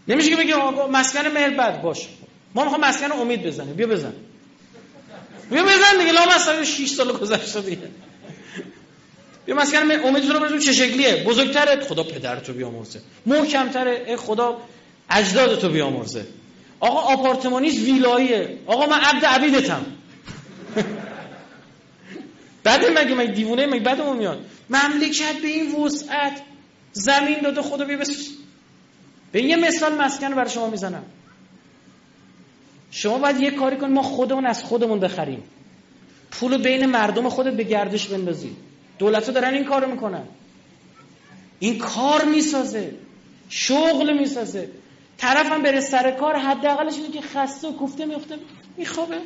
نمیشه که بگیم آقا مسکن مهر بد باش، ما میخوام مسکن امید بزنیم. بیا بزن بیا بزن دیگه، لا مثلا شش سال گذشته دیگه. بیا مسکن امید رو ببینیم چه شکلیه، بزرگتره، خدا پدرتو بیامرزه، محکم‌تره، ای خدا اجدادتو بیامرزه. آقا آپارتمانیش ویلاییه، آقا من عبد عبیدتم. بعد مگه من دیوونه، مگه بعدمون میاد مملکت به این وسعت زمین داده خدا. بیا بس به یه مثال مسکن برای شما میزنم. شما باید یه کاری کنید، ما خودمون از خودمون بخریم، پولو بین مردم خودت به گردش بندازی. دولت‌ها دارن این کارو میکنن، این کار میسازه، شغل میسازه. طرفم بره سر کار حداقلش اینه که خسته و کوفته میفته میخوابه.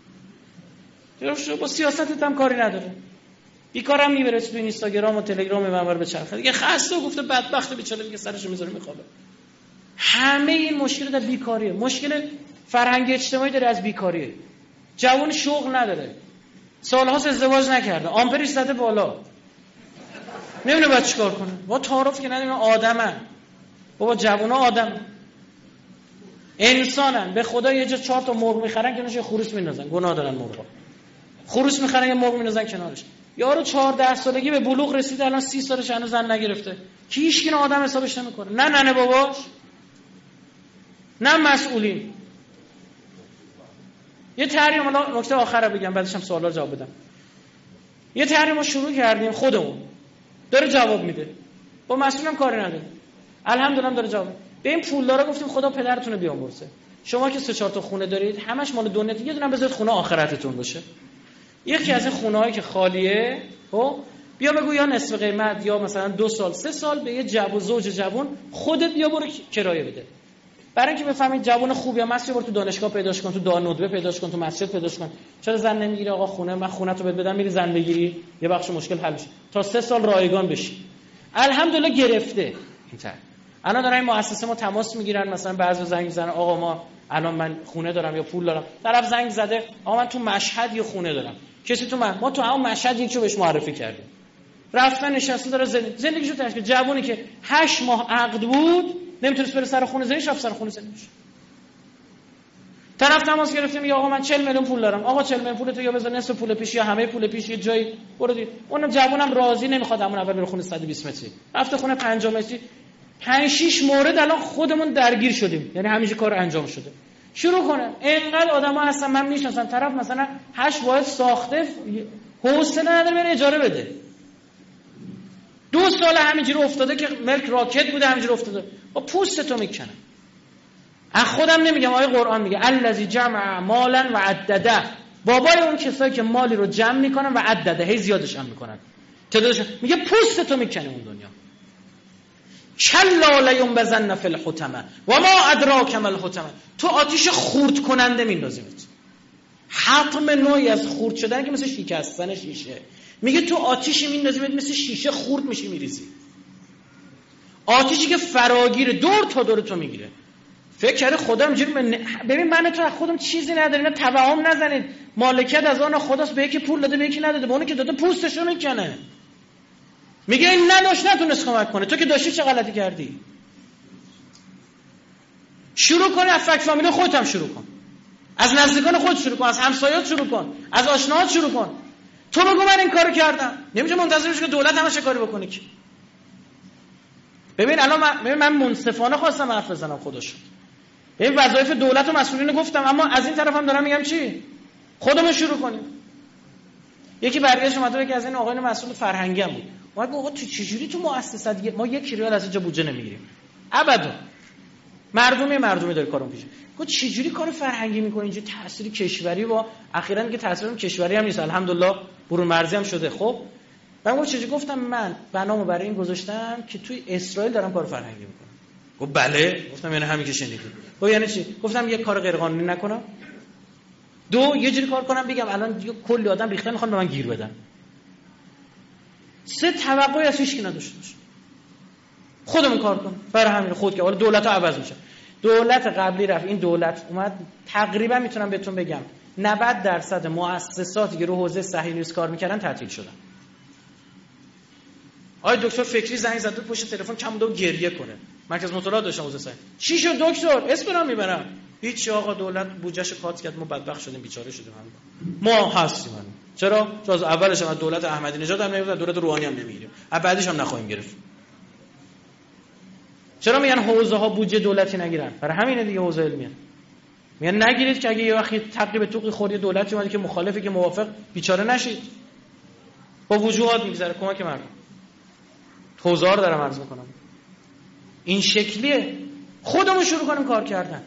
با سیاستت هم کاری نداره، بیکارم میبره تو اینستاگرام و تلگرام منور به چرخه دیگه، خسته و گفته بدبخت بیچاره دیگه، سرشو میذاره میخوابه. همه این مشکل در بیکاریه، مشکل فرهنگ اجتماعی داره از بیکاریه. جوان شغل نداره، سالهاست ازدواج نکرده، آمپرش زده بالا، نمیدونه باید چیکار کنه. با تعارف که نداره، آدمن بابا، جوونا آدم انسانن. به خدا یه جا چهار تا مرغ میخرن که نشه خروس میندازن، گناه دارن مرغا. خروس میخرن یه مرغ میندازن کنارش. یارو چهارده سالگی به بلوغ رسیده، الان سی سالش هنوز زن نگرفته، کی هیچ کی آدم حسابش نمیکنه، نه ننه باباش نه مسئولین. یه تحریم، الان نکته آخر رو بگم بعدش هم سوالا رو جواب بدم. یه تحریم ما شروع کردیم، خودمون داره جواب میده، با مسئولم کاری نداره، الحمدلله داره جواب. به این پولدارا گفتیم خدا پدرتون رو بیامرزه، شما که سه چهار تا خونه دارید همش مال دنیا، یه دونه بذارید خونه آخرتتون باشه. یکی از این خونه‌هایی که خالیه، خب بیا بگو یا نصف قیمت یا مثلا دو سال سه سال به یه جوون زوج جوون خودت بیا برو کرایه بده. برای اینکه بفهمید جوون خوب یا مستی، برو تو دانشگاه پیداش کن، تو دانودبه پیداش کن، تو مسجد پیداش کن. چرا زن نمیگیری آقا خونه من خونه‌تو بهت بدم میری زن بگیری، یه بخش مشکل حل میشه، تا سه سال رایگان بشی. الحمدلله گرفته اینطور. الان دارن این مؤسسه ما تماس میگیرن، مثلا بعضی زنگ میزنن آقا ما الان من خونه دارم یا پول دارم، طرف زنگ زده آقا من تو مشهد یه خونه دارم، کسی تو من ما تو همون مشهد یکیو بهش معرفی کردیم، رفتن نشسته داره زندگی زندگیشو تشکیل. جوونی که هشت ماه عقد بود نمیتونست بره سر خونه زنیش، رفت سر خونه زنیش. طرف تماس گرفته میگه آقا من چهل میلیون پول دارم، آقا چهل میلیون پولتو یا بذار نصف پول پیش یا همه پول پیش یه جایی برو دید. اونم جوونم راضی نمیخواد همون اول بره خونه صد و بیست متری، رفته خونه پنجاه متری. پنج شش مورد الان خودمون درگیر شدیم، یعنی همیشه کار انجام شده. شروع کنه اینقدر آدما هستن من میشناسم، طرف مثلا هشت واحد ساخته، حوصله نداره بره اجاره بده، دو سال همینجوری افتاده که ملک راکت بوده همینجوری افتاده، با پوستتو میکنه. از خودم نمیگم، آیه قرآن میگه الذی جمع مالا و عدده، بابای اون کسایی که مالی رو جمع میکنن و عدده، هی زیادش هم میکنن، تعدادش میگه پوستتو میکنه اون دنیا. کلا لینبذن فی الحطمه و ما ادراک ما الحطمه، تو آتیش خورد کننده میندازیمت. حطم نوعی از خورد شدن که مثل شکستن شیشه، میگه تو آتیشی میندازیمت مثل شیشه خورد میشی میریزی. آتیشی که فراگیره، دور تا دور تو میگیره. فکر کرده خدا اینجوری من... ببین من تو از خودم چیزی نداریم، توهم نزنید، مالکیت از آن خداست، به یکی پول داده به یکی نداده، به اون که داده پوستشو میکنه. میگه این نداشت نتونست کمک کنه، تو که داشتی چه غلطی کردی. شروع کن از فک فامیل خودت هم شروع کن، از نزدیکان خودت شروع کن، از همسایه‌ات شروع کن، از آشناهات شروع کن. تو بگو من این کارو کردم، نمیشه منتظر باشی که دولت همش کاری بکنه که. ببین الان من ببین من منصفانه خواستم حرف بزنم، خدا شد. ببین وظایف دولت و مسئولین گفتم، اما از این طرف هم دارم میگم چی؟ خودمون شروع کنیم. یکی برگشت اومد که از این آقایون مسئول فرهنگی هم بود. ما گفتم آقا تو چجوری تو مؤسسات ما یک ریال از اینجا بودجه نمیگیریم؟ ابدا. مردمی مردمی داره کارو پیش. گفت چجوری کار فرهنگی میکنی اینجا؟ تأثیر کشوری و اخیراً دیگه تأثیر کشوری هم نیست، الحمدلله برون مرزی هم شده. خب من گفتم چجوری؟ گفتم من بنامو برای این گذاشتم که توی اسرائیل دارم کار فرهنگی میکنم. گفت بله. گفتم یعنی همین که شنیدی. گفت یعنی چی؟ گفتم یک کار غیر قانونی نکنم، دو یه جوری کار کنم بگم الان دیگه کلی آدم ریختن میخوان به من گیر بدن، سه توقعی از هیچ کی نداشته باشه، خودمون کار کنم. برای همین خود که حالا دولت ها عوض میشه. دولت قبلی رفت، این دولت اومد، تقریبا میتونم بهتون بگم نود درصد مؤسساتی که رو حوزه صهیونیسم کار میکردن تعطیل شدن. آقای دکتر فکری زنگ زد پشت تلفن کم دو گریه کنه، مرکز مطالعات داشتم حوزه سنگ. چی شد دکتر؟ اسمم میبرم. هیچ چی آقا، دولت بودجهش کات کرد، ما بدبخت شدیم، بیچاره شدیم. ما هستیم. چرا؟ چون از اولش هم از دولت احمدی نژاد هم نمیگیریم، دولت روحانی هم نمیگیریم. از بعدش هم نخواهیم گرفت. چرا میگن حوزه ها بودجه دولتی نگیرن؟ برای همینه دیگه حوزه علمیه. میگن نگیرید که اگه یه وقتی تقریبا توقی خوری دولتی اومد که مخالفه که موافق، بیچاره نشید. با وجوهات میگذره کمک مردم. حوزه ها رو دارم عرض میکنم. این شکلیه. خودمون شروع کنیم کار کردن.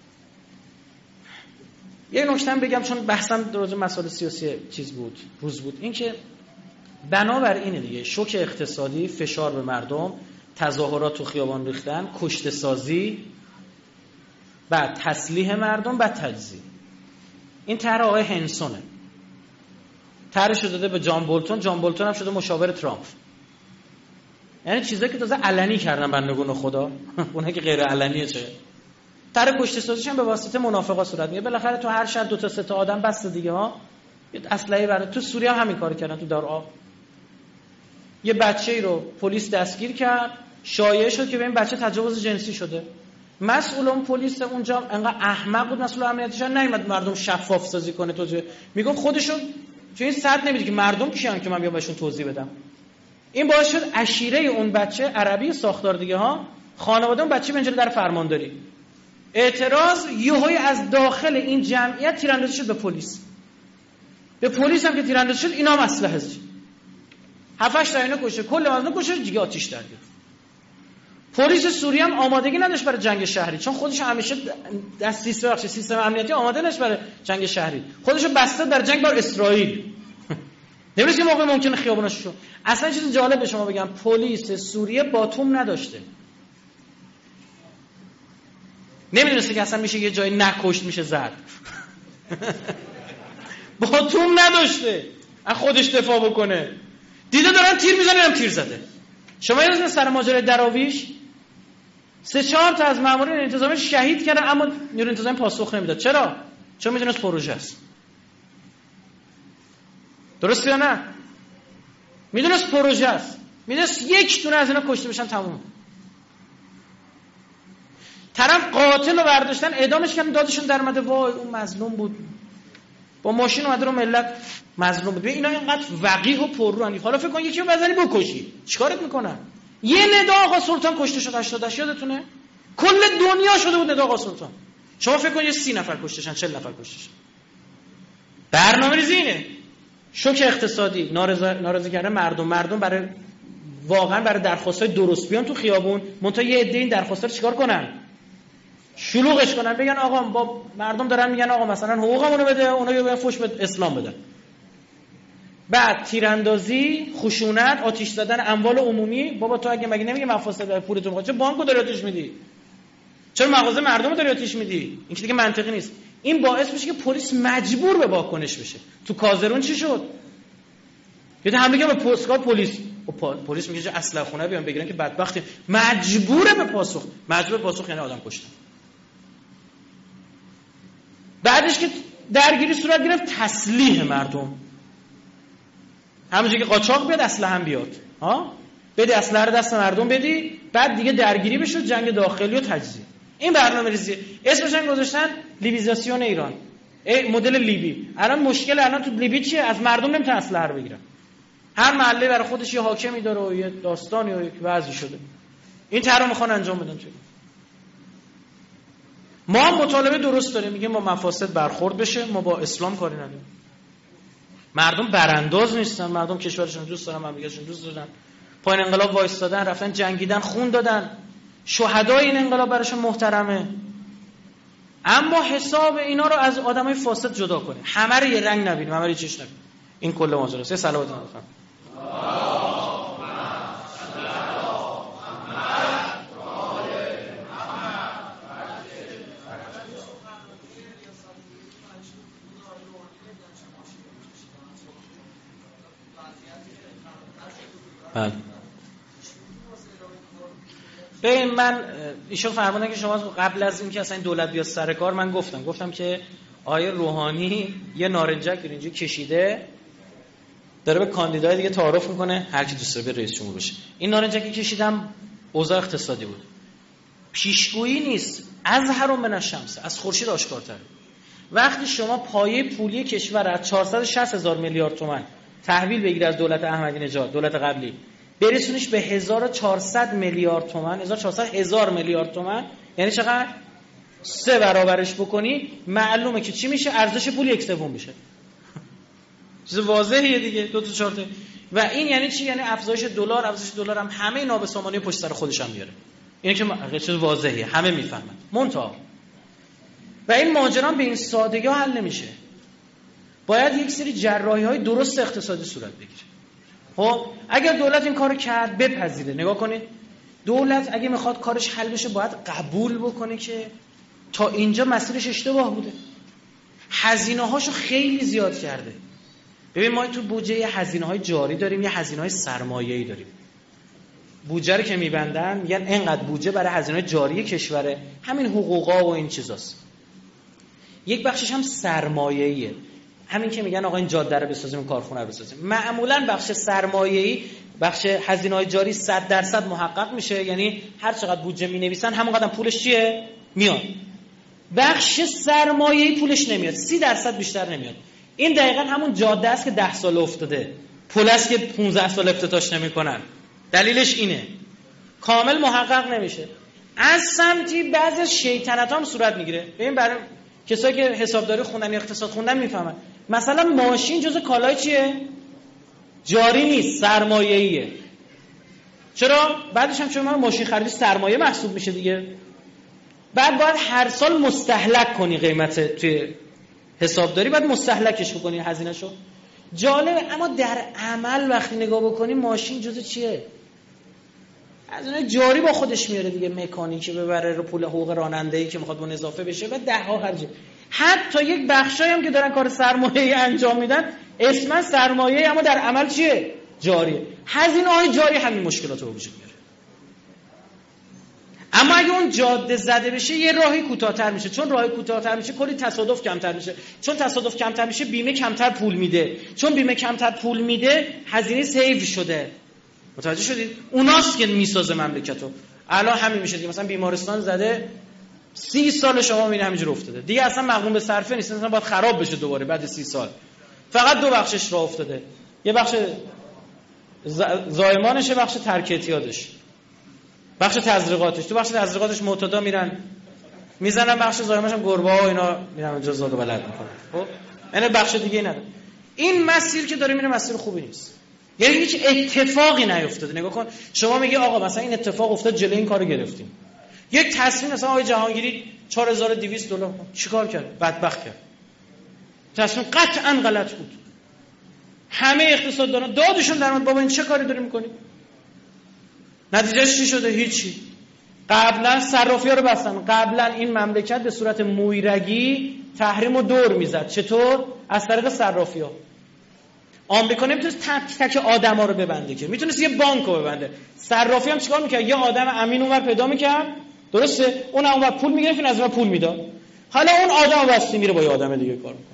یه نکته بگم چون بحثم در مورد مسائل سیاسی چیز بود، روز بود، این که بنابر اینه دیگه، شوک اقتصادی، فشار به مردم، تظاهرات تو خیابان ریختن، کشته سازی، بعد تسلیح مردم، بعد تجزیه. این طرح آقای هنسونه. طرحش داده به جان بولتون، جان بولتون هم شده مشاور ترامپ. یعنی چیزایی که تازه علنی کردن بندگان خدا، اونایی که غیر علنیه چه؟ طرح کشته سازیش هم به واسطه منافقا صورت میگیره. بالاخره تو هر شهر دو تا سه تا آدم بس دیگه ها. یه اسلحه برای تو سوریه هم همین کارو کردن، تو دارآب. یه بچه‌ای رو پلیس دستگیر کرد، شایعه شد که به این بچه تجاوز جنسی شده. مسئولون پلیس اونجا انقدر احمق بود، مسئول امنیتیش نمیاد مردم شفاف سازی کنه. توضیح میگم خودشون چون این صد نمیده که مردم کیان که من بیام بهشون توضیح بدم. این باعث شد عشیره اون بچه عربی ساختار دیگه ها، خانواده اون بچه بنجره در فرمانداری. اعتراض یهویی از داخل این جمعیت تیراندازی شد به پلیس. به پلیس هم که تیراندازی شد اینا هم اسلحه زد. هفت هشت تا اینا کشته، کل مردم کشته، دیگه آتش در گرفت. پلیس سوریه هم آمادگی نداشت برای جنگ شهری، چون خودش همیشه دست سیستم سیستم امنیتی آماده نشد برای جنگ شهری. خودشو بسته در جنگ با اسرائیل. نمی‌دونید که موقع ممکنه خیابوناش شو. اصلا چیز جالب به شما بگم، پلیس سوریه باتوم نداشته. نمی‌دونسته که اصلا میشه یه جای نکشت میشه زد. باتوم نداشته. از خودش دفاع بکنه. دیده دارن تیر میزنن، هم تیر زده. شما یادتونه سر ماجرای دراویش سه چهار تا از مامورین انتظامی شهید کردن، اما نیروی انتظامی پاسخ نمیداد. چرا؟ چون میدونست پروژه است. درست یا نه؟ میدونست پروژه است. میدونست یک دونه از اینا کشته بشن تموم. طرف قاتل رو برداشتن اعدامش کردن، دادشون در اومده وای اون مظلوم بود. با ماشین اومده رو ملت مظلوم بود. اینا اینقدر وقیح و پرروانی. حالا فکر کن یکی رو بزنی بکشی، چیکارت میکنن؟ یه ندا آقا سلطان کشته شد هشتاد یادتونه؟ کل دنیا شده بود ندا آقا سلطان. شما فکر کن یه سی نفر کشتهشن، چهل نفر کشتهشن. برنامه‌ریزی اینه. شوک اقتصادی، ناراضی کردن مردم، مردم برای واقعا برای درخواستای درست بیان تو خیابون، منتها یه عده این درخواستا رو چیکار کنن؟ شلوغش کنن، بگن آقا با مردم دارن میگن آقا مثلا حقوقمونو بده، اونا یه فوش به اسلام بدن. بعد تیراندازی، خشونت، آتش زدن اموال عمومی. بابا تو اگه مگه نمیگه مفاسد داره پولتون میخواد، چه بانکو داری آتش میدی؟ چرا مغازه مردمو داری آتش میدی؟ این که دیگه منطقی نیست. این باعث میشه که پلیس مجبور به واکنش بشه. تو کازرون چی شد؟ یه حمله که به پستگار پلیس، پلیس میگه چه اسلحه خونه بیان بگیرن که بدبختی، مجبوره به پاسخ. مجبور به پاسخ یعنی آدم کشتن. بعدش که درگیری صورت گرفت، تسلیح مردم. همونجوری که قاچاق بیاد اسلحه هم بیاد. ها؟ بده اسلحه رو دست مردم بدی، بعد دیگه درگیری بشه، جنگ داخلی و تجزیه. این برنامه‌ریزی اسمش هم گذاشتن لیبیزاسیون ایران. ای مدل لیبی. الان مشکل الان تو لیبی چیه؟ از مردم نمیتونن اسلحه رو بگیرن. هر محله برای خودش یه حاکمی داره و یه داستانی و یک وضعی شده. این طرح میخوان انجام بدن توی. ما هم مطالبه درست داریم، میگه ما مفاسد برخورد بشه، ما با اسلام کاری نداریم. مردم برانداز نیستن، مردم کشورشون دوست دارن، مملکتشون دوست دارن. پایین انقلاب وایستادن، رفتن جنگیدن، خون دادن. شهدای این انقلاب براشون محترمه. اما حساب اینا رو از آدمای فاسد جدا کنه. همه رو یه رنگ نبینیم، همه رو چش نبینیم. این کل ماجراست. صلوات بفرمایید. بله. ببین من ایشون فرمودن که شما قبل از اینکه اصلا این دولت بیاد سر کار، من گفتم گفتم که آیه روحانی یه نارنجک اینجوری کشیده داره به کاندیدای دیگه تعارف میکنه، هر کی دوست داره به رئیس جمهور بشه. این نارنجکی کشیدم اوضاع اقتصادی بود. پیشگویی نیست، ازهر من الشمس، از خورشید آشکارتره. وقتی شما پایه پولی کشور از چهارصد و شصت هزار میلیارد تومان تحویل بگیری از دولت احمدی نژاد، دولت قبلی، برسونیش به هزار و چهارصد میلیارد تومان، هزار و چهارصد هزار میلیارد تومان، یعنی چقدر؟ سه برابرش بکنی، معلومه که چی میشه؟ ارزش پول یک سوم میشه. چیز واضحیه دیگه، دو تا چهار تا. و این یعنی چی؟ یعنی افزایش دلار، افزایش دلار هم همه نابسامانی پشت سر خودش هم میاره. این که چیز واضحیه، همه میفهمن. منتها و این ماجرا به این سادگی حل نمیشه. باید یک سری جراحی‌های درست اقتصادی صورت بگیره. خب اگر دولت این کارو کرد بپذیره. نگاه کنید، دولت اگه میخواد کارش حل بشه باید قبول بکنه که تا اینجا مسیرش اشتباه بوده. هزینه‌هاشو خیلی زیاد کرده. ببین ما تو بودجه هزینه‌های جاری داریم، یه هزینه‌های سرمایه‌ای داریم. بودجه رو که میبندن میگن اینقدر بودجه برای هزینه‌های جاری کشوره، همین حقوقا و این چیزاست. یک بخشش هم سرمایه‌ایه، همین که میگن آقا این جاده رو بسازیم، کارخونه رو بسازیم. معمولا بخش سرمایه‌ای، بخش هزینه‌های جاری صد درصد محقق میشه، یعنی هر چقدر بودجه مینویسن همون قدر پولش چیه میاد. بخش سرمایه‌ای پولش نمیاد، سی درصد بیشتر نمیاد. این دقیقاً همون جاده است که ده سال افتاده، پل است که پانزده سال افتتاحش نمی‌کنن. دلیلش اینه، کامل محقق نمیشه. از سمتی بعضی از شیطنت‌ها هم صورت میگیره. ببین برای کسایی که حسابداری خوندن یا اقتصاد خوندن میفهمن، مثلا ماشین جزء کالای چیه؟ جاری نیست، سرمایه‌ایه. چرا؟ بعدش هم چون من ماشین خریدی سرمایه محسوب میشه دیگه. بعد باید هر سال مستهلک کنی، قیمت توی حسابداری باید مستهلکش بکنی هزینه‌شو. جالبه اما در عمل وقتی نگاه بکنی ماشین جزء چیه؟ هزینه جاری با خودش میاره دیگه، مکانیکی ببره، رو پول حقوق راننده‌ای که میخواد اون اضافه بشه و ده ها خرج. حتی یک بخشایی هم که دارن کار سرمایه‌ای انجام میدن اسمن سرمایه‌ای اما در عمل چیه؟ جاریه. هزینه‌های جاری همین مشکلات رو وجود میاره. اما اگه اون جاده زده بشه یه راهی کوتاه‌تر میشه، چون راهی کوتاه‌تر میشه کلی تصادف کمتر میشه، چون تصادف کمتر میشه بیمه کمتر پول میده، چون بیمه کمتر پول میده هزینه سیو شده. متوجه شدید؟ اوناست که میسازه مملکتو. الان همین میشه دیگه، مثلا بیمارستان زده سی سال شما میبینید همینجوری افتاده دیگه، اصلا مقوم به صرفه نیست، مثلا باید خراب بشه دوباره بعد سی سال. فقط دو بخشش راه افتاده، یه بخش زایمانشه، بخش ترک اعتیادش، بخش تزریقاتش. تو بخش تزریقاتش معتادا میرن میزنن، بخش زایمانش هم گربه ها اینا میرن اونجا زاد و ولد میکنن. خب یعنی بخش دیگه نداره. این مسیر که داره میره مسیر خوبی نیست، یعنی هیچ اتفاقی نیفتاده. نگاه کن، شما میگی آقا مثلا این اتفاق افتاد جلوی این کارو گرفتیم. یک تصمیم مثلا آقای جهانگیری چهار هزار و دویست دلار چیکار کرد؟ بدبخت کرد. تصمیم قطعا غلط بود. همه اقتصاددانا دادشون در اومد بابا این چه کاری داری میکنی؟ نتیجهش چی شده؟ هیچی. قبلا صرافی‌ها رو بستن. قبلا این مملکت به صورت مویرگی تحریم و دور میزد. چطور؟ از طریق صرافی‌ها. آمریکا نمیتونست تک تک آدما رو ببنده که، میتونست یه بانک رو ببنده. صرافی هم چیکار میکرد؟ یه آدم امین اونور پیدا میکرد، درسته؟ اون اونور پول میگرفت، این از اون پول میداد. حالا اون آدم بستی میره با یه آدم دیگه کار میکنه.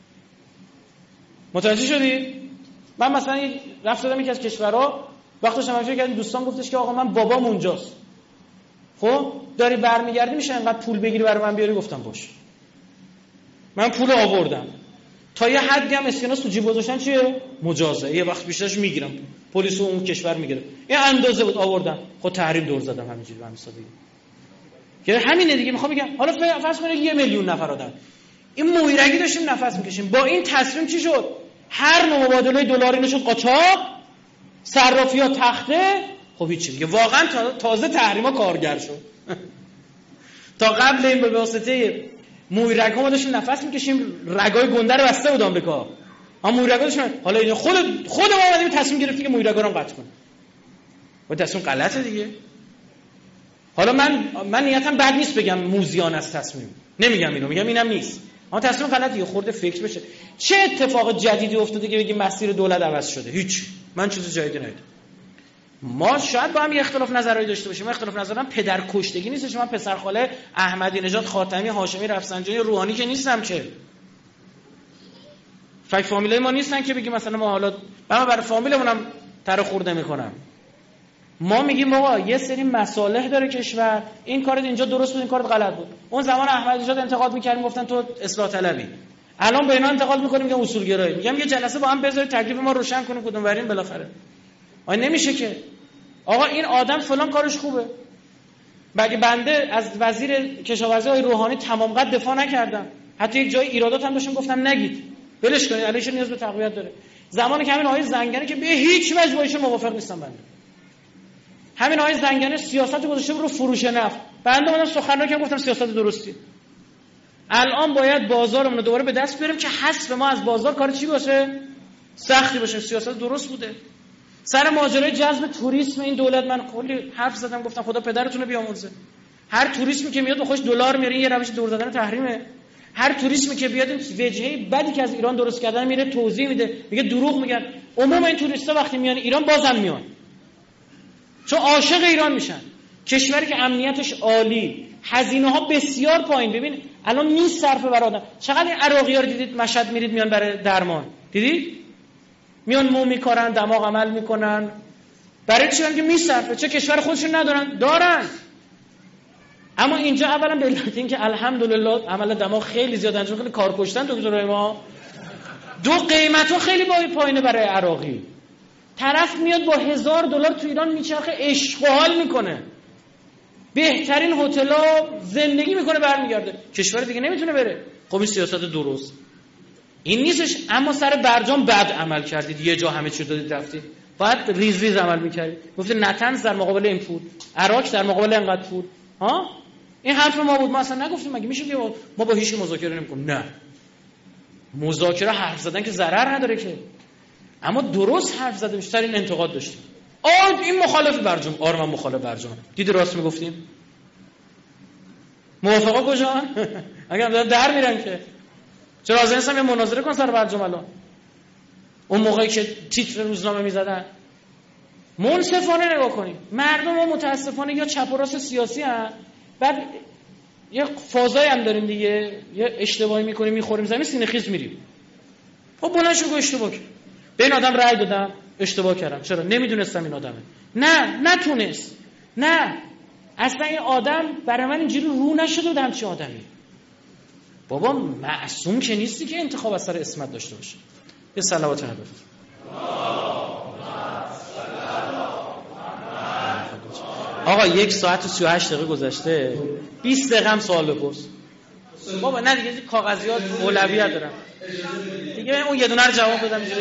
متوجه شدید؟ من مثلا رفت دادم یکی از کشورها، وقتی شما فکر کردین دوستان گفتش که آقا من بابام اونجاست. خب داری برمیگردی میشه انقدر پول بگیری برای من بیاری؟ گفتم باش. من پول آوردم. تا یه حدی هم اسکناس تو جیب گذاشتن چیه؟ مجازه. یه وقت بیشترش میگیرم، پلیس اون کشور میگیره. این اندازه بود آوردم. خود تحریم دور زدم همینجوری به همین سادگی. که همینه دیگه. میخوام بگم حالا فرض کنید یه میلیون نفر آدم این مویرگی داشتیم نفس میکشیم، با این تصمیم چی شد؟ هر نوع مبادله دلاری نشد قاچاق، صرافی‌ها تخته. خب هیچ دیگه، واقعا تازه تحریما کارگر شد. تا قبل این به واسطه مویرگ ها ما داشتیم نفس میکشیم، رگای گنده رو بسته بود آمریکا. اما مویرگ ها داشتیم، حالا این خود خود ما اومدیم تصمیم گرفتیم که مویرگ ها رو قطع کنیم. و تصمیم غلطه دیگه. حالا من من نیتم بد نیست بگم موزیان از تصمیم، نمیگم اینو، میگم اینم نیست. اما تصمیم غلطه، خورده فکر بشه. چه اتفاق جدیدی افتاده که بگیم مسیر دولت عوض شده؟ هیچ. من چیز جدیدی ندیدم. ما شاید با هم یه اختلاف نظرایی داشته باشیم. اختلاف نظرم پدر کشتگی نیست. من پسرخاله احمدی نژاد، خاتمی، هاشمی، رفسنجانی، روحانی که نیستم که. فک فامیلای ما نیستن که بگیم مثلا ما حالا من برای فامیلمونم تر خورده میکنم. ما میگیم آقا یه سری مصالح داره کشور، این کارت اینجا درست بود، این کارت غلط بود. اون زمان احمدی نژاد انتقاد می‌کردیم گفتن تو اصلاح طلبی. الان به اینا انتقاد می‌کنیم که اصولگرایی. میگم یه جلسه با هم بذارید تکلیف ما روشن کنیم کدوم وریم بالاخره. آ نمیشه که آقا این آدم فلان کارش خوبه. مگه بنده از وزیر کشاورزی آقای روحانی تمام قد دفاع نکردم؟ حتی یک جای ایرادات هم داشتم گفتم نگید. ولش کنید، الان نیاز به تقویت داره. زمانی که همین آقای زنگنه که به هیچ وجه با ایشون موافق نیستم بنده. همین آقای زنگنه سیاست گذاشته رو فروش نفت. بنده اومدم سخنرانی کردم گفتم سیاست درستی. الان باید بازارمون رو دوباره به دست بیاریم که حذف ما از بازار کار چی باشه؟ سختی باشه. سیاست درست بوده. سر ماجرای جذب توریسم این دولت من کلی حرف زدم گفتم خدا پدرتون رو بیامرزه. هر توریسمی که میاد خوش دلار میاره، یه روش دور زدن تحریمه. هر توریسمی که بیاد این وجهه بدی که از ایران درست کردن میره توضیح میده، میگه دروغ میگن. عموم این توریستا وقتی میان ایران بازم میان، چون عاشق ایران میشن. کشوری که امنیتش عالی، هزینه ها بسیار پایین. ببین الان میصرفه برای آدم. چقدر این عراقی‌ها رو دیدید مشهد میرید میان برای درمان؟ دیدید؟ میان مو میکارن، دماغ عمل میکنن. برای چی؟ که میصرفه. چه کشور خودشون ندارن؟ دارن. اما اینجا اولا به علت اینکه الحمدلله عمل دماغ خیلی زیاد انجام خیلی کار کشتن دکترای ما. دو قیمت‌ها خیلی بالا پایینه برای عراقی. طرف میاد با هزار دلار تو ایران میچرخه، عشق و حال میکنه، بهترین هتل‌ها زندگی میکنه، برمیگرده کشور دیگه نمیتونه بره. خب این سیاست درست این نیستش. اما سر برجام بد عمل کردید، یه جا همه چی دادید رفتید. باید ریز ریز عمل میکردید. گفتید نتنز در مقابل این پول، عراق در مقابل اینقدر پول. ها این حرف ما بود. ما اصلا نگفتیم مگه میشه که ما با هیچ مذاکره نمیکنیم؟ نه، مذاکره حرف زدن که ضرر نداره که، اما درست حرف زده میشه. سر این انتقاد داشتیم. آ این مخالف برجام. آره من مخالف برجام. دیدی راست میگفتیم. موافقا کجا؟ اگه هم در میرن که چرا حاضر نیستم یه مناظره کن سر برجام الان؟ اون موقعی که تیتر روزنامه میزدن. منصفانه نگاه کنیم. مردم ما متاسفانه یا چپ و راست سیاسی هستن، بعد یه فازایی هم داریم دیگه، یه اشتباهی میکنیم میخوریم زمین سینه خیز میریم. خب بلند شو اشتباه کردم، به این آدم رأی دادم، اشتباه کردم. چرا؟ نمیدونستم این آدمه. نه نتونست. نه اصلا این آدم برای من اینجوری رو نشده بود همچین آدمی. بابا معصوم که نیستی که انتخاب از سر اسمت داشته باشه. یه صلوات نبی. آقا یک ساعت و سی و هشت دقیقه گذشته، بیست دقیقه هم سوال بپرس. بابا نه دیگه کاغذیات اولویت دارم دیگه، من اون یه دونه رو جواب بدم اینجوری.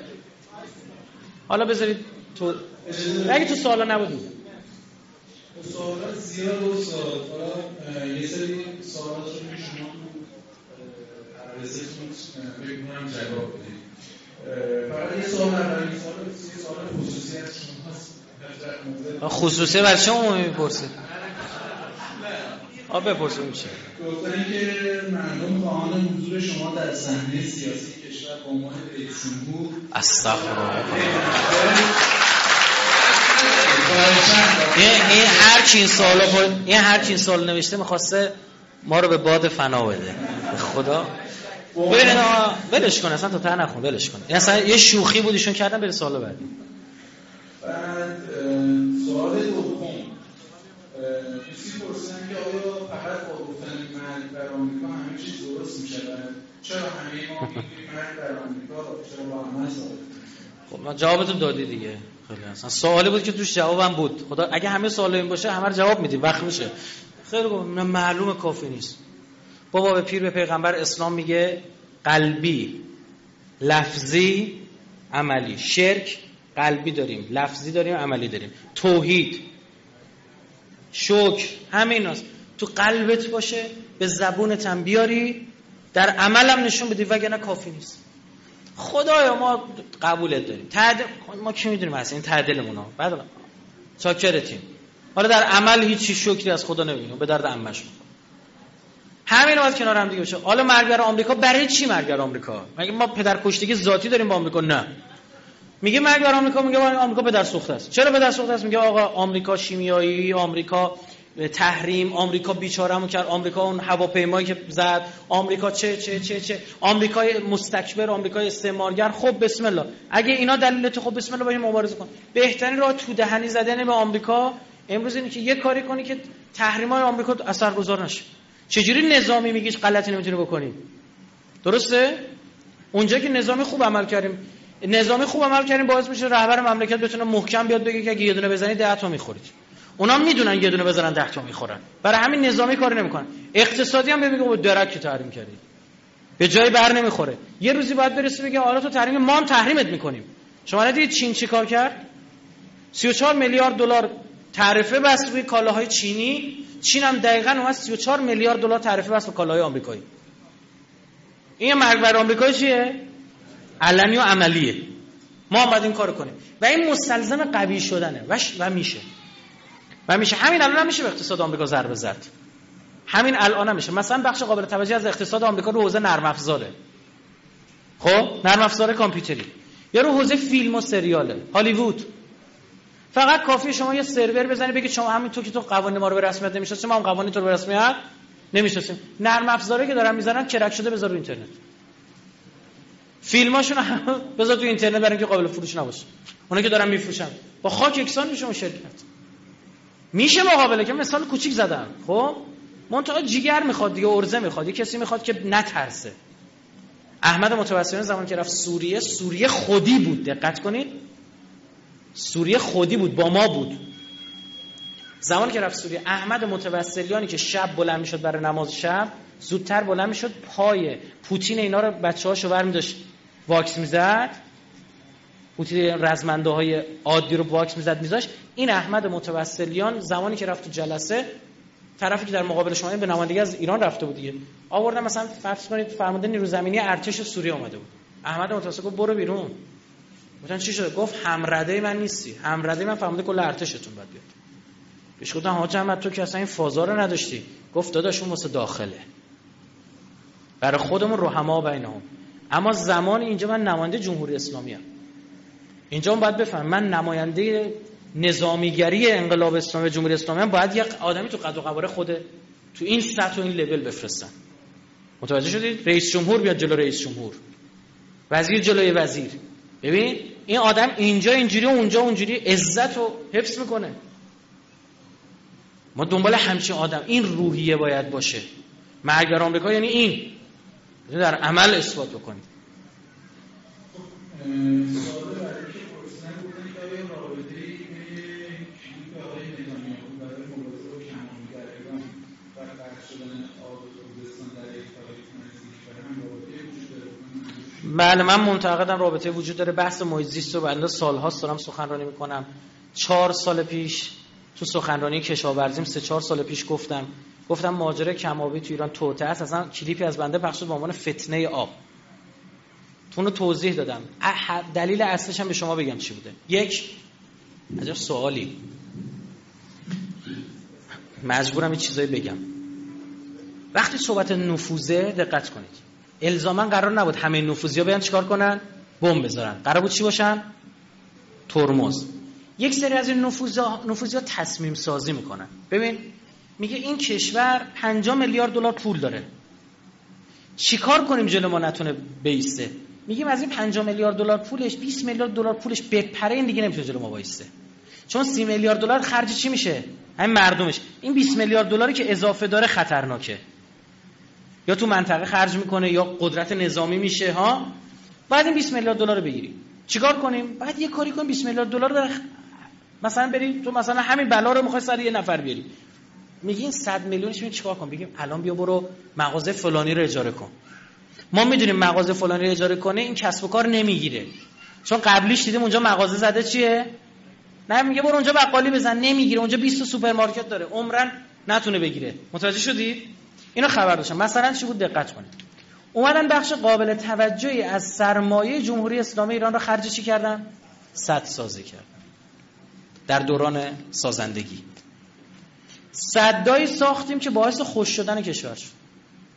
حالا بذارید تو اگه تو سوالا نبود سوالا زیاد و سوال حالا یه سری سوالات رو که شما عرضتون بگونم جواب بدید. فقط یه سوال اولین سوال یه سوال خصوصی از شماست. خصوصی برای چه عمومی میپرسید؟ آ بپرسید میشه. گفتن که مردم خواهان حضور شما در صحنه سیاسی کشور به عنوان رئیس جمهور. استغفرالله. این هر کی این سوالو این هر کی این سوال نوشته می‌خواسته ما رو به باد فنا بده. خدا ببین آقا ولش کن، اصلا تو ته نخون، ولش کن. این اصلا یه شوخی بود ایشون کردن. بره سوال بعدی. بعد سوال دوم کسی پرسیدن که آیا فقط با گفتن مرگ بر آمریکا همه چیز درست میشه؟ چرا همه ما میگیم مرگ بر آمریکا، چرا با همه سوال؟ خب من جوابتون دادی دیگه. خیلی اصلا سوالی بود که توش جوابم بود. خدا اگه همه سوالا این باشه همه رو جواب میدیم، وقت میشه. خیلی خوب، معلومه کافی نیست. بابا به پیر به پیغمبر اسلام میگه قلبی، لفظی، عملی. شرک قلبی داریم، لفظی داریم، عملی داریم. توحید، شکر، همین هست. تو قلبت باشه، به زبونت هم بیاری، در عملم نشون بدی، وگرنه کافی نیست. خدایا ما قبولت داریم. تعدل ما کی میدونیم اصلا این تعدلمونا. بعد چاکرتیم. حالا در عمل هیچ شکری از خدا نمیبینیم، به درد عمش میخوره. همین وقت کنار هم دیگه باشه. حالا مرگ بر آمریکا، برای چی مرگ بر آمریکا؟ مگه ما پدرکشتگی ذاتی داریم با آمریکا؟ نه. میگه مرگ بر آمریکا، میگه آمریکا پدر سوخته است. چرا پدر سوخته است؟ میگه آقا آمریکا شیمیایی، آمریکا تحریم، آمریکا بیچاره‌مون کرد، آمریکا اون هواپیمایی که زد، آمریکا چه چه چه چه آمریکای مستکبر، آمریکای استعمارگر. خب بسم الله، اگه اینا دلیلت، خب بسم الله با این مبارزه کن. بهترین راه تو دهنی زدن به آمریکا امروز اینه که یه کاری کنی که تحریم‌های آمریکا اثرگذار نشه. چجوری نظامی میگیش غلطی نمیتونی بکنی؟ درسته؟ اونجا که نظامی خوب عمل کردیم، نظامی خوب عمل کردیم باعث میشه رهبر مملکت بتونه محکم بیاد بگه که اگه یه دونه بزنید ده تا میخورید. اونا میدونن یه دونه بزنن ده تا میخورن، برای همین نظامی کاری نمیکنن. اقتصادی هم بگه با درک تحریم کردی به جای بر نمیخوره. یه روزی باید برسه بگه آره تو تحریم، ما هم تحریمت میکنیم. شما ندیدید چین چیکار کرد؟ سی و چهار میلیارد دلار تعرفه بس روی کالاهای چینی. چین هم دقیقاً اومد سی و چهار میلیارد دلار تعرفه بس روی کالاهای آمریکایی. این مرگ بر آمریکا چیه؟ علنی و عملیه. ما هم باید این کارو کنیم و این مستلزم قوی شدنه و, و میشه و میشه همین الان هم میشه به اقتصاد آمریکا ضربه زد. همین الان هم میشه. مثلا بخش قابل توجهی از اقتصاد آمریکا رو حوزه نرم افزاره. خب نرم افزار کامپیوتری یا رو حوزه فیلم و سریاله، هالیوود. فقط کافیه شما یه سرور بزنی بگید شما همینطور که تو قوانین ما رو به رسمیت نمیشناسیم، ما هم قوانین تو رو به رسمیت نمیشناسیم. نرم افزاری که دارن میزنن کرک شده بذار رو اینترنت. فیلماشون هم بذار تو اینترنت برای اینکه قابل فروش نباشه. اونا که دارن میفروشن با خاک یکسان میشه اون شرکت. میشه مقابله که مثال کوچیک زدم. خب منتها جیگر میخواد دیگه، ارزه میخواد، یه کسی میخواد که نترسه. احمد متوسلیان زمان که رفت سوریه، سوریه خودی بود، دقت کنید، سوریه خودی بود، با ما بود. زمانی که رفت سوریه، احمد متوسلیانی که شب بلند میشد برای نماز شب، زودتر بلند میشد، پای پوتین اینا رو بچه‌هاشو برمی داشت واکس میزد، پوتین رزمنده های عادی رو واکس میزد میذاشت. این احمد متوسلیان زمانی که رفت تو جلسه، طرفی که در مقابل شما به نمایندگی از ایران رفته بود دیگه، آوردن مثلا فرض کنید فرمانده نیروی زمینی ارتش سوریه اومده بود. احمد متوسلی گفت برو بیرون. گفتن چی شده؟ گفت همرده من نیستی، همرده من فرمانده کل ارتشتون باید بیاد. بهش گفتن حاج احمد تو که اصلا این فازا رو نداشتی. گفت داداشون واسه داخله، برای خودمون رحما بینهم. اما زمان اینجا من نماینده جمهوری اسلامی ام، اینجا من باید بفهم من نماینده نظامیگری انقلاب اسلامی جمهوری اسلامی ام، باید یک آدمی تو قد و قواره خود تو این سطح و این لول بفرستن. متوجه شدید؟ رئیس جمهور بیاد جلو رئیس جمهور، وزیر جلوی وزیر. ببین این آدم اینجا اینجوری و اونجا اونجوری عزت رو حفظ میکنه. ما دنبال همچین آدم، این روحیه باید باشه. مرگ بر آمریکا یعنی این در عمل اثبات بکنید. سوال برای که پرسیدن بودن که آیا رابطه‌ای بین کلیپ آقای نتانیاهو برای مبارزه با کم‌آبیگرایان و قطع شدن آب خوزستان در یک تاریخ نزدیک و هم رابطه‌ای وجود داره؟ بله من معتقدم رابطه وجود داره. بحث محیط زیست رو بنده سال‌هاست دارم سخنرانی میکنم. چهار سال پیش تو سخنرانی کشاورزیم سه چهار سال پیش گفتم گفتم ماجرای کم‌آبی تو ایران توطئه است. اصلا کلیپی از بنده پخش شد به عنوان فتنه آب. تو رو توضیح دادم. دلیل اصلش هم به شما بگم چی بوده. یک عجب سوالی، مجبورم این چیزایی بگم. وقتی صحبت نفوذه دقت کنید، الزاما قرار نبود همه نفوذی‌ها بیان چیکار کنن؟ بمب بذارن. قرار بود چی باشن؟ ترمز. یک سری از این نفوذها نفوذی‌ها تصمیم سازی میکنن. ببین میگه این کشور پنجاه میلیارد دلار پول داره، چیکار کنیم جلو ما نتونه بیسته؟ میگیم از این پنجاه میلیارد دلار پولش بیست میلیارد دلار پولش بپره، این دیگه نمیتونه جلو ما وایسته. چون سی میلیارد دلار خرج چی میشه؟ همین مردمش. این بیست میلیارد دلاری که اضافه داره خطرناکه، یا تو منطقه خرج میکنه یا قدرت نظامی میشه ها. بعد این بیست میلیارد دلار رو بگیریم چیکار کنیم؟ بعد یه کاری کنیم بیست میلیارد دلار رو مثلا بریم تو مثلا همین بلا رو میخوای سر یه نفر بیاری، میگین صد میلیونش میگین چیکار کنم؟ بگیم الان بیا برو مغازه فلانی رو اجاره کن. ما میدونیم مغازه فلانی رو اجاره کنه این کسب و کار نمیگیره، چون قبلیش دیدیم اونجا مغازه زده چیه؟ نه میگه برو اونجا بقالی بزن، نمیگیره. اونجا بیست تا سوپرمارکت داره، عمرن نتونه بگیره. متوجه شدید؟ اینو خبر داشتم. مثلا چی بود؟ دقت کنید. اومدن بخش قابل توجهی از سرمایه جمهوری اسلامی ایران رو خرج چی کردن؟ سد سازی کردن. در دوران سازندگی سدایی ساختیم که باعث خوش شدن کشور شد.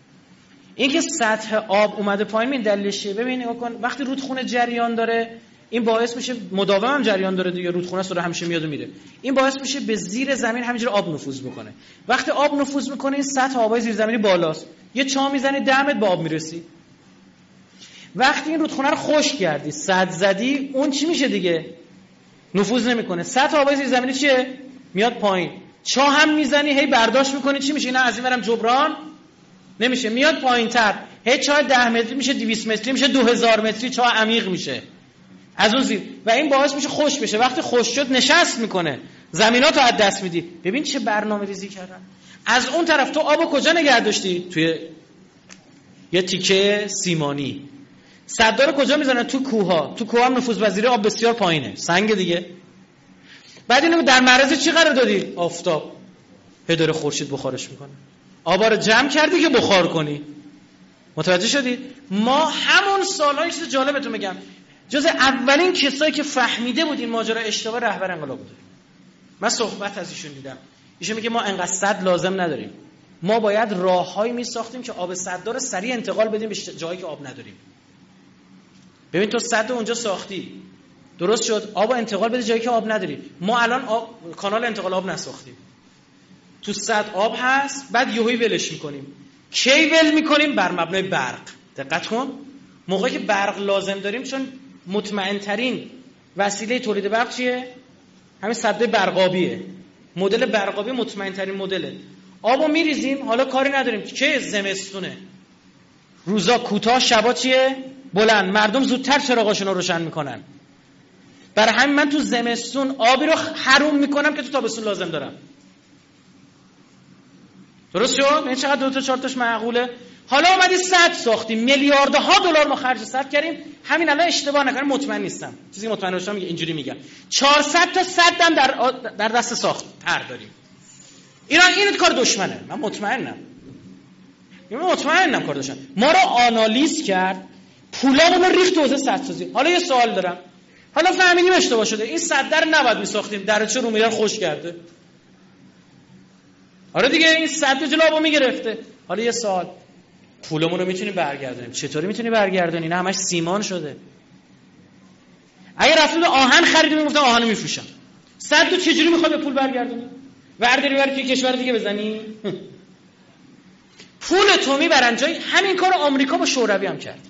این که سطح آب اومده پایین این دلیلش چیه؟ ببین نگاه کن، وقتی رودخونه جریان داره این باعث میشه مداوم هم جریان داره دیگه، رودخونه است داره همیشه میاد و میره. این باعث میشه به زیر زمین همینجوری آب نفوذ بکنه. وقتی آب نفوذ میکنه این سطح آبای زیرزمینی بالاست، یه چاه میزنی ده متر به آب میرسی. وقتی این رودخونه رو خشک کردی، سد زدی، اون چی میشه دیگه؟ نفوذ نمیکنه. سطح آبای زیرزمینی چیه؟ میاد پایین. چاه هم میزنی هی برداشت میکنی، چی میشه؟ اینا از این ورم جبران نمیشه، میاد پایینتر. هی چاه ده متری میشه دویست متری، میشه دو هزار متری، چاه عمیق میشه از اون زیر، و این باعث میشه خشک بشه. وقتی خشک شد نشست میکنه، زمیناتو از دست میدی. ببین چه برنامه‌ریزی کردن. از اون طرف تو آبو کجا نگه داشتی؟ توی یه تیکه سیمانی. سدار کجا میزنن؟ تو کوها. تو کوها هم نفوذ پذیری آب بسیار پایینه، سنگ دیگه. بعد اینو در معرض چی قرار دادی؟ آفتاب. هی داره خورشید بخارش میکنه. آبا رو جمع کردی که بخار کنی. متوجه شدید؟ ما همون سال‌های چیز جالبتون میگم، جز اولین کسایی که فهمیده بود این ماجرا اشتباه رهبر انقلاب بوده. من صحبت از ایشون دیدم. ایشون میگه ما انقدر سد لازم نداریم، ما باید راههایی میساختیم که آب سددار رو سریع انتقال بدیم به جایی که آب نداریم. ببین تو سد اونجا ساختی، درست شد، آب انتقال بده جایی که آب نداری. ما الان آب، کانال انتقال آب نساختیم. تو سد آب هست، بعد یهویی ولش میکنیم. کی ول میکنیم؟ بر مبنای برق. دقت کن، موقعی که برق لازم داریم، چون مطمئن ترین وسیله تولید برق چیه؟ همین سد برقابیه. مدل برقابی مطمئن ترین مدله. آبو میریزیم، حالا کاری نداریم که زمستونه، روزا کوتاه، شبا چیه؟ بلند، مردم زودتر چراغاشون رو روشن میکنن. برای همین من تو زمستون آبی رو حروم میکنم که تو تابستون لازم دارم. درست شد؟ این چقدر دو تا چهار تاش معقوله. حالا اومدی سد ساختیم، میلیاردها دلار ما خرج سد کردیم. همین الان اشتباه نکنم، مطمئن نیستم، چیزی مطمئن باشم اینجوری میگم، چهارصد تا سدم در در دست ساخت تر داریم. اینا این کار دشمنه، من مطمئنم. من مطمئنم کار دشمن. ما رو آنالیز کرد، پولامون رو ریخت حوزه سدسازی. حالا یه سوال دارم، حالا فهمیدیم اشتباه شده، این سد در نباید میساختیم، درچه رو میدار خوش کرده. آره دیگه، این سد جلو آبو میگرفته. حالا یه سوال، پولمون رو میتونیم برگردونیم؟ چطوری میتونی برگردونی؟ نه همش سیمان شده. اگه رفتیم آهن خریدیم میگفتن آهنو میفروشم، سد تو چجوری میخواد به پول برگردونی؟ ورداری بر که کشور دیگه بزنی؟ پول تو میبرن جای. همین کار آمریکا با شوروی هم کرد.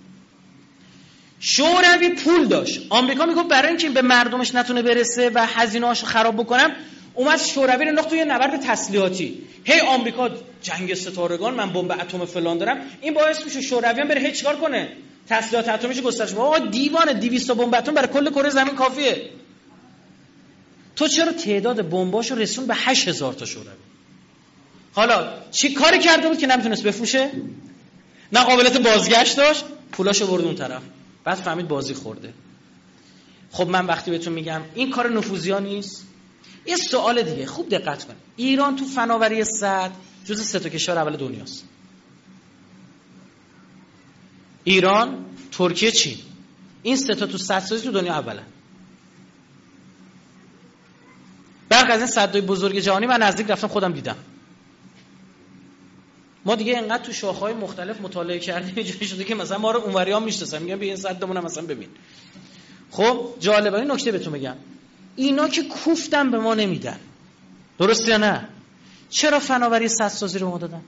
شوروی پول داشت، آمریکا میگفت برای اینکه به مردمش نتونه برسه و هزینه‌هاشو خراب بکنم، اومد شوروی رو انداخت توی نبرد تسلیحاتی. هی آمریکا جنگ ستارگان، من بمب اتم فلان دارم. این باعث میشه شوروی هم بره هیچ کار کنه، تسلیحات اتمیشو گسترش بده. آقا دیوانه، دویست بمب اتم برای کل کره زمین کافیه. تو چرا تعداد بمباشو رسون به هشت هزار تا شوروی؟ حالا چی کاری کرده بود که نمیتونست بفروشه؟ نه قابلیت بازگشت داشت، پولاشو برد اون طرف. بعد فهمید بازی خورده. خب من وقتی بهتون میگم این کار نفوذیا نیست، یه سوال دیگه خوب دقت کن. ایران تو فناوری سد جز سه تا کشور اول دنیاست. ایران، ترکیه، چین. این سه تا تو سدسازی تو دنیا اولن. برخی از این سدهای بزرگ جهانی من نزدیک رفتم خودم دیدم. ما دیگه اینقدر تو شاخه‌های مختلف مطالعه کردیم اینجوری شده که مثلا ما رو اونوریام میشناسن، میگن بیا این سدمون هم مثلا ببین. خب جالبه این نکته بهتون بگم، اینا که کوفتن به ما نمیدن، درست یا نه؟ چرا فناوری سدسازی رو ما دادن؟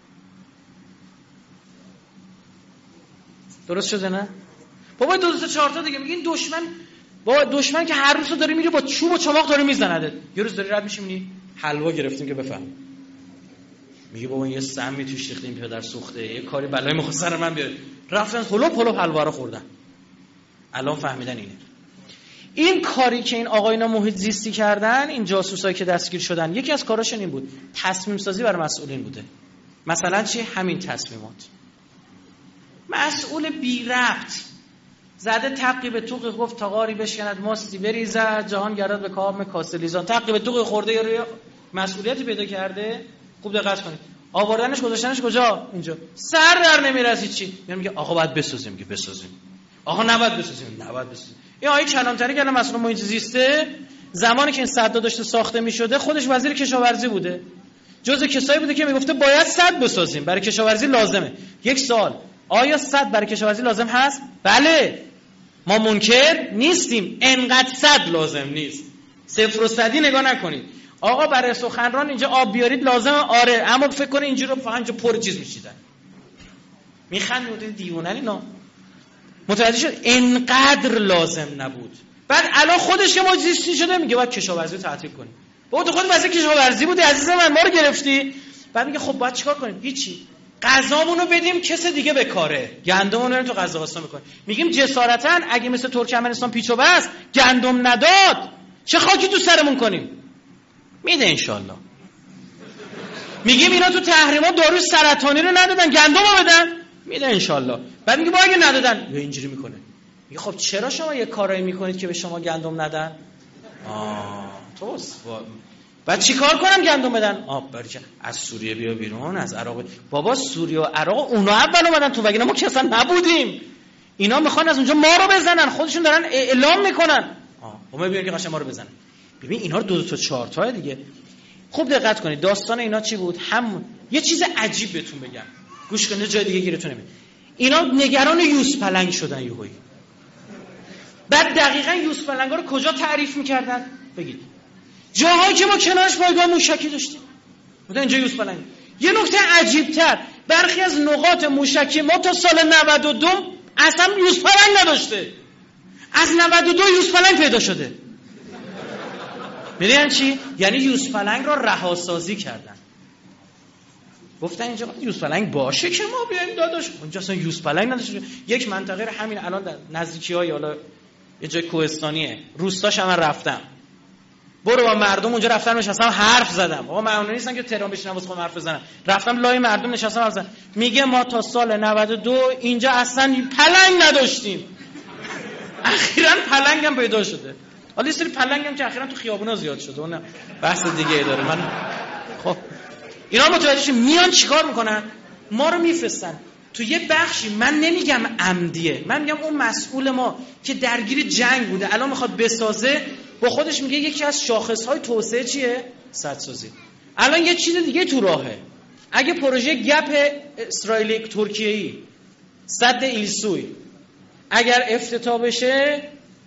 درست شده نه؟ بابا دو تا چهار تا دیگه میگین دشمن، بابا دشمن که هر روز داره میره با چوب و چماق داره میزنده. یه روز داری رد میشی میبینی حلوا گرفتیم که بفهم. میگه بابا یه سمی توش ریختیم پدر سوخته، یه کاری بلای میخواد سر من بیاره. رفتن هلوپ هلوپ حلوا رو خوردن. الان فهمیدن اینه. این کاری که این آقاینا محیط زیستی کردن، این جاسوسایی که دستگیر شدن، یکی از کاراشون این بود، تصمیم سازی برای مسئولین بوده. مثلا چی؟ همین تصمیمات. مسئول بی ربط زده تقی به توقی، گفت تاغاری بشکند ماستی بریزد، جهان گردد به کام کاسلیزان. تقی به توقی خورده یا روی مسئولیتی پیدا کرده. خوب دقت کنید. آوردنش گذاشتنش کجا؟ اینجا. سر در نمیرسی چی؟ میگه آقا باید بسازیم، میگه بسازیم. آقا نباید بسازیم، نباید بسازیم. این آقای کلانتری که الان مسئول محیط زیسته، زمانی که این سد داشته ساخته میشده خودش وزیر کشاورزی بوده. جزء کسایی بوده که میگفته باید سد بسازیم، برای کشاورزی لازمه. یک سوال، آیا سد برای کشاورزی لازم هست؟ بله. ما منکر نیستیم، انقدر صد لازم نیست. صفر و صدی نگاه نکنید. آقا برای سخنران اینجا آب بیارید لازمه، آره، اما فکر کنید اینجا رو فقط اینجا پر چیز میشیدن. میخندید دیوونن اینا. متوجه شد انقدر لازم نبود. بعد الان خودش که مجلسی شده میگه باید کشاورزی رو تعطیل کنیم. بابا تو خود واسه کشاورزی بودی عزیز من، ما رو گرفتی. بعد میگه خب باید چیکار کنیم؟ هیچی. غذامون رو بدیم کس دیگه به کاره. گندمون رو تو قزاقستان میکنیم. میگیم جسارتاً اگه مثل ترکمنستان پیچ و بست گندم نداد چه خاکی تو سرمون کنیم؟ میده انشالله. میگیم اینا تو تحریما داروی سرطانی رو ندادن، گندم رو بدن، میده انشالله. بعد میگه با اگه ندادن یا اینجوری میکنه. میگه خب چرا شما یه کارایی میکنید که به شما گندم ندن؟ آه توست. بعد چی کار کنم گندم بدن؟ آب برکه از سوریه بیا بیرون، از عراق. بابا سوریه و عراق اونا اول اومدن تو، وگرنه ما که اصلا نبودیم. اینا میخوان از اونجا ما رو بزنن، خودشون دارن اعلام میکنن. آه ما ببینیم که قشنگ ما رو بزنن. ببین اینا رو دو, دو تا چهار تا دیگه. خوب دقت کنید داستان اینا چی بود؟ هم یه چیز عجیب بهتون بگم. گوش کنید جای دیگه گیرتون نمیاد. اینا نگران یوز پلنگ شدن یهویی. بعد دقیقاً یوز پلنگا رو کجا تعریف میکردن؟ بگید. جاهایی که ما کنارش پایگاه موشکی داشتیم. مثلا اینجا یوز پلنگ. یه نکته عجیب‌تر، برخی از نقاط موشکی ما تا سال نود و دو اصلا یوز پلنگ نداشته. از نود و دو یوز پلنگ پیدا شده. میدونن چی؟ یعنی یوز پلنگ رو رهاسازی کردن. گفتن اینجا یوز پلنگ باشه که ما بیایم داداش. اونجا اصلا یوز پلنگ نداشته. یک منطقه رو همین الان در نزدیکی‌های حالا یه جای کوهستانیه. روستاش هم رفتم. برو با مردم اونجا رفتم نشستم حرف زدم. آقا من نیستم که تهران بشینم واسه خودم حرف بزنم. رفتم لای مردم نشستم حرف زدم. میگه ما تا سال نود و دو اینجا اصلا پلنگ نداشتیم. اخیراً پلنگ هم پیدا شده. حالا یه سری پلنگ هم که اخیراً تو خیابونا زیاد شده. اون بحث دیگه ای داره. من خب اینا متوجه شدن میان چیکار میکنن؟ ما رو میفرستن تو یه بخشی، من نمیگم عمدیه، من میگم اون مسئول ما که درگیر جنگ بوده الان میخواد بسازه، با خودش میگه یکی از شاخصهای توسعه چیه؟ سدسازی. الان یه چیز دیگه تو راهه. اگه پروژه گپ اسرائیلی ترکیه‌ای سد ایلسوی اگر افتتاح بشه،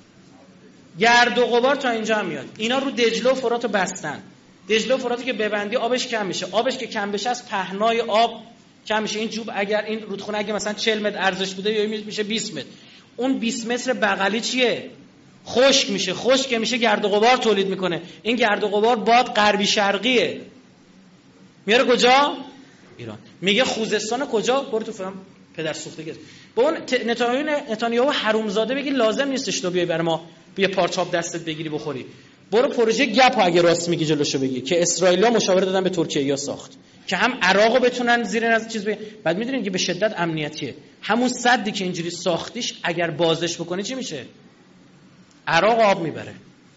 گرد و غبار تا اینجا هم میاد. اینا رو دجله و فرات رو بستن. دجله و فراتی که ببندی آبش کم میشه. آبش که کم بشه از پهنای آب کم میشه. این جوب اگر این رودخونه اگه مثلا چهل متر ارزش بوده یا میشه بیست متر، اون بیست متر بغلی چیه؟ خشک میشه. خشک که میشه گرد و غبار تولید میکنه. این گرد و غبار باد غربی شرقیه. میاره کجا؟ ایران. میگه خوزستان کجا؟ برو تو فهم پدر سوخته گذار. با اون نتانیاهو حرومزاده بگی لازم نیستش تو بیای برای ما بیا پارچاب دستت بگیری بخوری. برو پروژه گپ اگه راست میگی جلوشو بگی که اسرائیلیا مشاوره دادن به ترکیه یا ساخت که هم عراقو بتونن زیر نظر چیز بگیرن. بعد میدونین که به شدت امنیتیه. همون سدی که اینجوری ساختیش اگر بازش بکنی چی میشه؟ عراق آب میبره.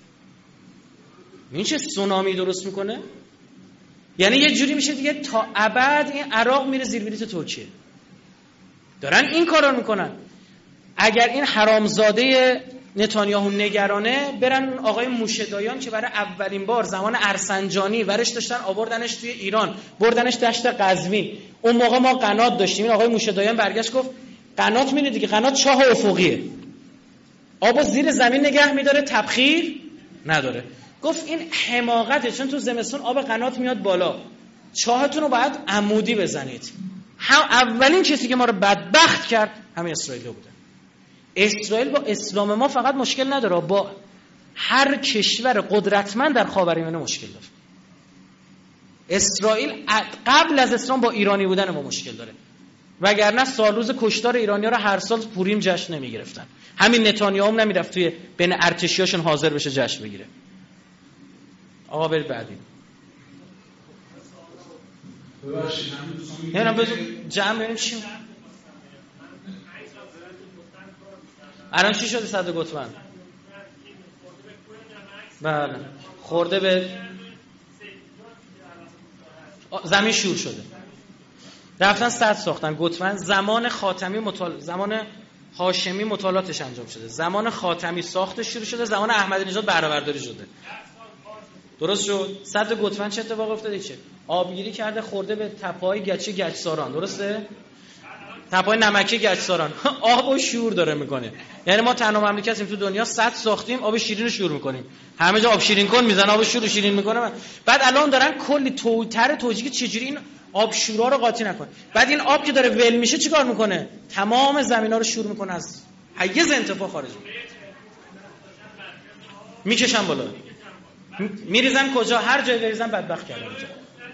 این چه سونامی درست میکنه؟ یعنی یه جوری میشه دیگه تا ابد این عراق میره زیر بلیط ترکیه. دارن این کارا میکنن. اگر این حرامزاده نتانیاهو نگرانه، برن آقای موشه‌دایان که برای اولین بار زمان ارسنجانی ورش داشتن آوردنش توی ایران، بردنش دشت قزوین. اون موقع ما قنات داشتیم. این آقای موشه‌دایان برگشت گفت قنات می‌بینید دیگه، قنات چاه افقیه، آبو زیر زمین نگه می‌داره، تبخیر نداره. گفت این حماقته، چون تو زمستون آب قنات میاد بالا، چاهتون رو باید عمودی بزنید. هم اولین کسی که ما رو بدبخت کرد همین اسرائیل بوده. اسرائیل با اسلام ما فقط مشکل نداره، با هر کشور قدرتمند در خاورمیانه مشکل داره. اسرائیل قبل از اسلام با ایرانی بودن ما مشکل داره، وگرنه سال روز کشتار ایرانی‌ها رو هر سال پوریم جشن نمی‌گرفتن. همین نتانیاهو هم نمیرفت توی بین ارتشیاشون حاضر بشه جشن بگیره. آقا برید بعدی. ببخشید من دوستان میگم یعنی بذار جمع ببینیم چی الان چی شده؟ صد گوتمن بله خورده به زمین شور شده، رفتن صد ساختن. گوتمن زمان خاتمی مطال... زمان هاشمی مطالعاتش انجام شده، زمان خاتمی ساختش شروع شده، زمان احمدی نژاد بهره برداری شده. درست شد؟ صد گوتمن چه اتفاق افتاده؟ چه آبگیری کرده خورده به تپه‌های گچی گچساران. درسته؟ تپه‌های نمکی گچساران آب و شور داره میکنه. یعنی ما تنها مملکتیم تو دنیا سد ساختیم آب شیرین رو شور میکنیم، همه جا آب شیرین کن میزنه آب شور رو شیرین میکنه. بعد الان دارن کلی توتر توجیه که چجوری این آب شورا رو قاطی نکنه. بعد این آب که داره ول میشه چیکار میکنه؟ تمام زمینا رو شور میکنه، از حیز انتفاع خارج میکشن بالا، میریزن کجا؟ هر جای بریزن بدبخت کردن اینجا.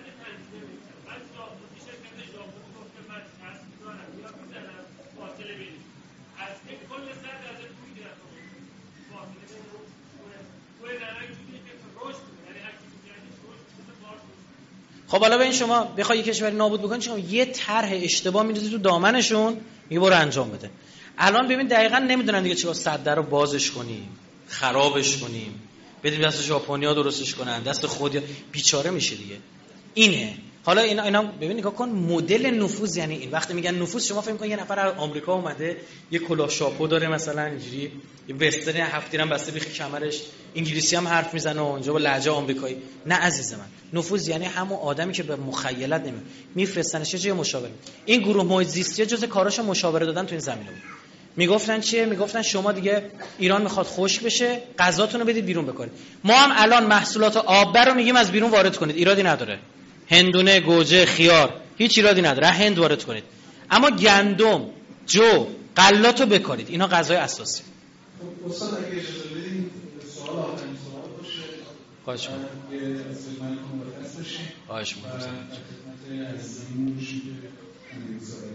خب حالا به این شما بخوای یک کشوری نابود بکنی شما یه طرح اشتباه می‌ریزی تو دامنشون، میگه برو انجام بده. الان ببین دقیقاً نمیدونن دیگه چیکار، سد رو بازش کنیم، خرابش کنیم، بدیم دست ژاپنیا درستش کنن، دست خودیا، بیچاره میشه دیگه. اینه. حالا اینا اینا ببین نگاه کن، مدل نفوذ یعنی این. وقتی میگن نفوذ شما فکر کن یه نفر از آمریکا اومده یه کلاه شاپو داره مثلا اینجوری، یه وسترن هفت دیرم بسته بیخ کمرش، انگلیسی هم حرف میزنه و اونجا با لهجه آمریکایی. نه عزیز من، نفوذ یعنی همون آدمی که به مخیلت نمیاد، میفرستنش چه مشاوره. این گروه محیط زیستی جزء کاراشو مشاوره دادن تو این زمینه بود. میگفتن چیه؟ میگفتن شما دیگه ایران میخواد خشک بشه، غذاتون رو بدید بیرون بکنید. ما هم الان محصولات آب رو میگیم از بیرون وارد کنید، ایرادی نداره. هندونه، گوجه، خیار هیچ ایرادی نداره، هند وارد کنید. اما گندم، جو، غلاتو بکارید. اینا غذای اساسی. خب استاد اگه اجازه بدین سوال آخرین سوال باشه. خواهش می‌کنم. یه استفاده کنم دست بشین. خواهش می‌کنم. خدمت عزیزمون می‌گذارم.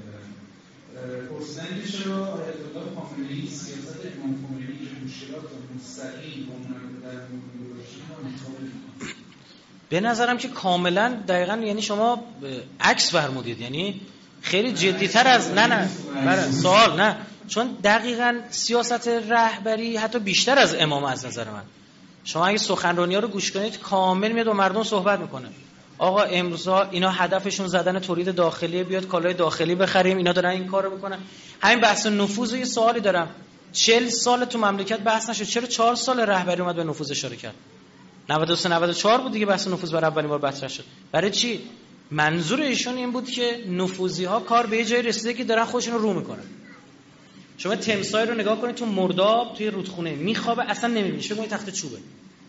پرسیدن که چرا آیت الله خامنه‌ای سیاست امام خمینی که مشکلات مستقیم با مردم در موضوع داشتن به نظرم که کاملا دقیقاً، یعنی شما عکس فرمودید، یعنی خیلی جدی‌تر از نه نه برای سوال نه، چون دقیقاً سیاست رهبری حتی بیشتر از امام از نظر من. شما اگه سخنرانی‌ها رو گوش کنید کامل میاد و مردم صحبت میکنه. آقا امروزها اینا هدفشون زدن تولید داخلی، بیاد کالای داخلی بخریم، اینا دارن این کارو میکنن. همین بحث نفوذ. یه سوالی دارم، چهل سال تو مملکت بحث نشد، چرا چهار سال رهبری اومد به نفوذ اشاره کرد؟ نود و سه نود و چهار بود دیگه بحث نفوذ برای اولین بار مطرح شد. برای چی؟ منظور ایشون این بود که نفوذی ها کار به یه جای رسیده که دارن خودشون رو رو میکنن. شما تمساح رو نگاه کنید تو مرداب توی رودخونه میخوابه، اصلا نمیبینیش، فکر کنید تخت چوبه.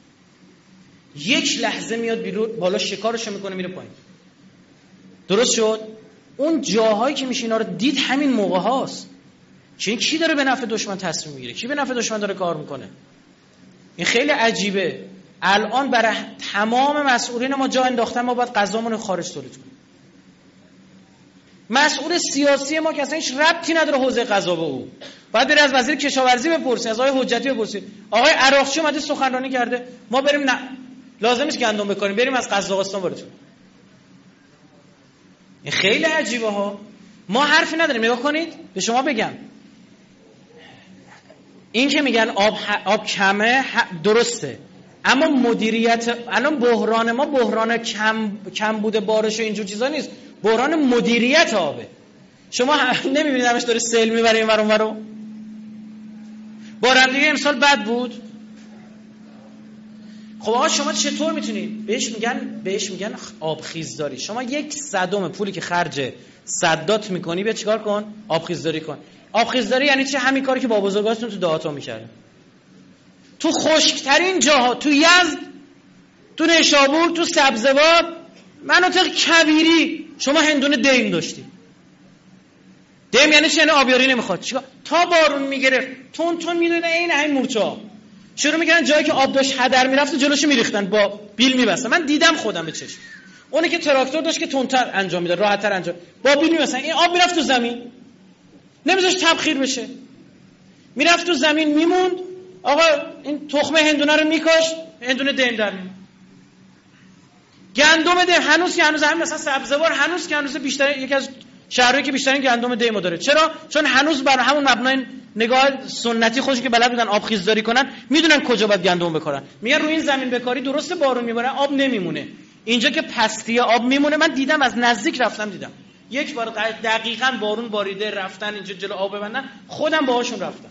یک لحظه میاد بیرون بالا شکارشو میکنه میره پایین. درست شد؟ اون جاهایی که میشه اینا رو دید همین موقع هاست. چون کی داره به نفع دشمن تصمیم میگیره؟ کی به نفع دشمن داره کار میکنه؟ این خیلی عجیبه. الان برای تمام مسئولین ما جا انداختن ما باید قضامون رو خارج تولید کنیم. مسئول سیاسی ما که اصلا هیچ ربطی نداره حوزه قضا به او. باید بری از وزیر کشاورزی بپرسی، از آقای حجتی بپرسی. آقای عراقچی اومده سخنرانی کرده، ما بریم نه لازم نیست گندم بکاریم، بریم از قزاقستان وارد کنیم. این خیلی عجیبه ها. ما حرفی نداریم. نگاه کنید به شما بگم، این که میگن آب آب کمه درسته، اما مدیریت الان بحران ما بحران کم کم بوده بارش و اینجور چیزا نیست، بحران مدیریت آبه. شما نمیبینید همش داره سیل میبره این ور اون ور. بارندگی امسال بد بود. خب آقا شما چطور میتونید؟ بهش میگن بهش میگن آبخیزداری. شما یک صدم پولی که خرج سدات میکنی بیا چیکار کن؟ آبخیزداری کن. آبخیزداری یعنی چه؟ همین کاری که بابا بزرگاتون تو دهاتا میکردن. تو خشکترین جاها، تو یزد، تو نیشابور، تو سبزوار، مناطق کویری شما هندونه دیم داشتی. دیم یعنی چه؟ یعنی آبیاری نمیخواد. چیکار؟ تا بارون میگرفت تون تون میدونه این همین مورچه‌ها شروع میکردن جایی که آب داشت هدر میرفت جلوشو میریختن با بیل میبستن. من دیدم خودم به چشم. اونی که تراکتور داشت که تندتر انجام میداد، راحت‌تر انجام، با بیل میبستن، این آب میرفت تو زمین، نمیذاش تبخیر بشه، میرفت تو زمین میموند. آقا این تخمه هندونه رو میکاشت، هندونه دیم در میاد. گندم دیم هنوز که هنوز همین مثلا سبزوار هنوز که هنوز بیشتر یکی از شهرهایی که بیشترین گندم دیمو داره. چرا؟ چون هنوز بر همون مبنای نگاه سنتی خودشون که بلد بودن آبخیزداری کنن، میدونن کجا باید گندم بکارن. میگن روی این زمین بکاری درسته بارون میباره آب نمیمونه، اینجا که پستی آب میمونه. من دیدم، از نزدیک رفتم دیدم، یک بار دقیقاً بارون باریده رفتن اینجا جلو آب ببندن، خودم باهاشون رفتم.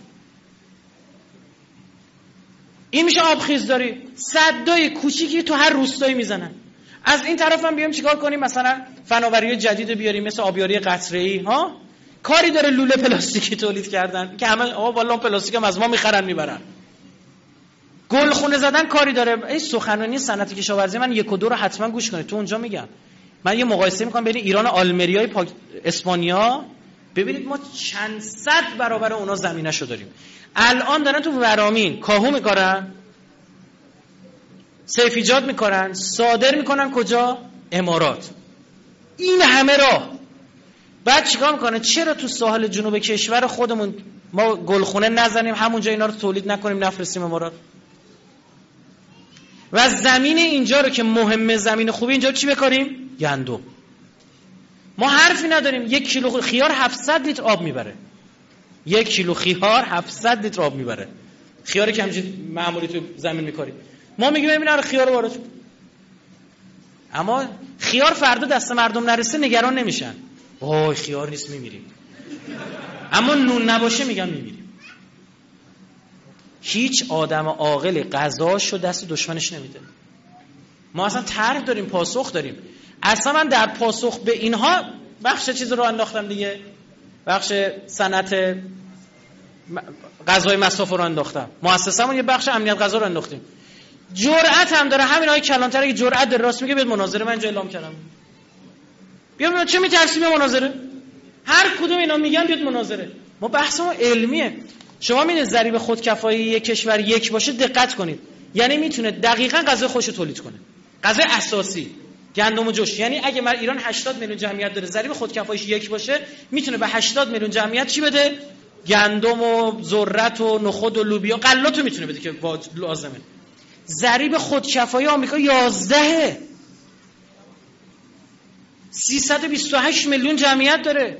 این میشه آبخیزداری. سدای کوچیکی تو هر روستایی میزنن. از این طرف هم بیام چیکار کنیم؟ مثلا فناوری جدید بیاریم مثل آبیاری قطره‌ای ها، کاری داره لوله پلاستیکی تولید کردن که همه آقا والله پلاستیک هم از ما میخرن میبرن. گلخونه زدن کاری داره. این سخنرانی صنعت کشاورزی من یک و دو رو حتما گوش کنید، تو اونجا میگم. من یه مقایسه میکنم بین ایران و آلمریای پاک... اسپانیا، ببینید ما چند صد برابر اونا زمینه‌شو داریم. الان دارن تو ورامین کاهو میکارن، سیفیجات میکنن، صادر میکنن کجا؟ امارات. این همه راه. بعد چیکار میکنه؟ چرا تو ساحل جنوب کشور خودمون ما گلخونه نزنیم، همونجا اینا رو تولید نکنیم، نفرستیم امارات؟ و زمین اینجا رو که مهمه، زمین خوبی اینجا رو چی بکاریم؟ گندم. ما حرفی نداریم. یک کیلو خیار هفتصد لیتر آب میبره. یک کیلو خیار هفتصد لیتر آب میبره. خیاری که همینجوری معمولی تو زمین میکاری. ما میگیم ببین آره خیار وارد شد. اما خیار فردا دست مردم نرسه نگران نمیشن. وای خیار نیست میمیریم. اما نون نباشه میگم میمیریم. هیچ آدم عاقل غذاشو دست دشمنش نمیده. ما اصلا طرح داریم، پاسخ داریم. اصلا من در پاسخ به اینها بخش چیز رو انداختم دیگه، بخش صنعت غذای مصرف رو انداختم. مؤسسمون یه بخش امنیت غذا رو انداختیم. جرأت هم داره همین های کلانتر که جرأت داره راست میگه بیاد مناظره من اینجا اعلام کردم. بیا چه میترسی به مناظره؟ هر کدوم اینا میگن بیاد مناظره. ما بحثمون علمیه. شما می‌بینید ضریب خودکفایی یک کشور یک باشه، دقت کنید. یعنی میتونه دقیقاً غذای خودش رو تولید کنه. غذای اساسی، گندم و جوش. یعنی اگه من ایران هشتاد میلیون جمعیت داره، ضریب خودکفاییش یک باشه، میتونه به هشتاد میلیون جمعیت چی بده؟ گندم و ذرت و نخود و لوبیا، غلاتو میتونه بده که لازمه. ضریب خودکفایی آمریکا یازده، سیصد و بیست و هشت میلیون جمعیت داره.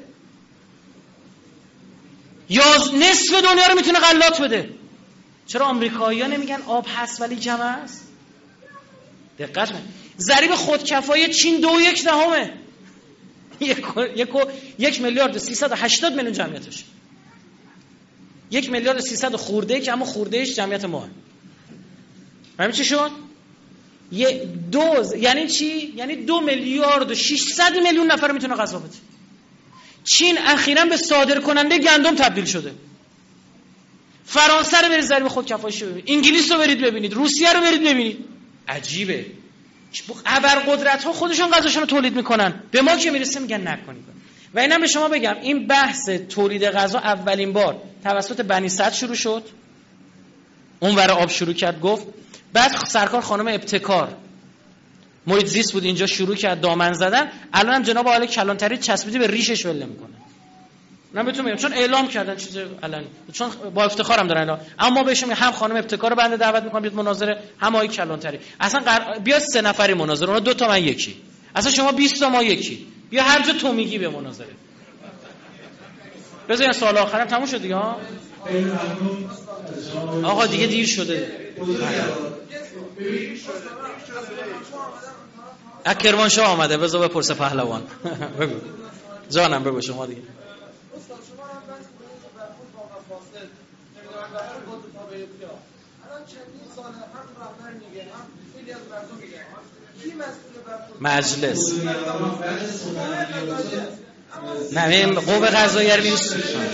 یاز نصف دنیا رو میتونه غلات بده. چرا آمریکایی‌ها نمیگن آب هست ولی کم است؟ دقت کن. ضریب خودکفایی چین دو یک دهمه. یک یک یک میلیارد و سیصد و هشتاد میلیون جمعیتش. یک میلیارد و سیصد خورده که اما خوردهش جمعیت ما. همین چی شد؟ یه دوز یعنی چی؟ یعنی دو میلیارد و ششصد میلیون نفر میتونه غذا بده. چین اخیراً به صادر کننده گندم تبدیل شده. فرانسه رو برید ضریب خودکفاییش رو ببینید، انگلیس رو برید ببینید، روسیه رو برید ببینید. عجیبه. ابرقدرت‌ها خودشون غذاشون رو تولید میکنن، به ما که میرسه میگن نکنید. و اینم به شما بگم این بحث تولید غذا اولین بار توسط بنی سعد شروع شد. اون ور آب شروع کرد گفت، بعد سرکار خانم ابتکار محیط زیست بود اینجا شروع کرد دامن زدن. الان هم جناب آقای کلانتری چسبیده به ریشش ول میکنه. من بهتون میگم چون اعلام کردن چیز الان، چون با افتخارم دارن اعلام. اما بهشون هم خانم ابتکار رو بنده دعوت میکنم بیاد مناظره، هم آقای کلانتری. اصلا قر... بیا سه نفری مناظره، اون دو تا من یکی. اصلا شما بیست تا ما یکی. بیا هر جا تو میگی به مناظره. بذار سوال آخرم تموم شد دیگه ها. آقا دیگه دیر شده. اکرمانشاه آمده، بذار بپرسه پهلوان. بگو جانم، بگو شما دیگه. مجلس نه قوه قضاییه رو میرسید.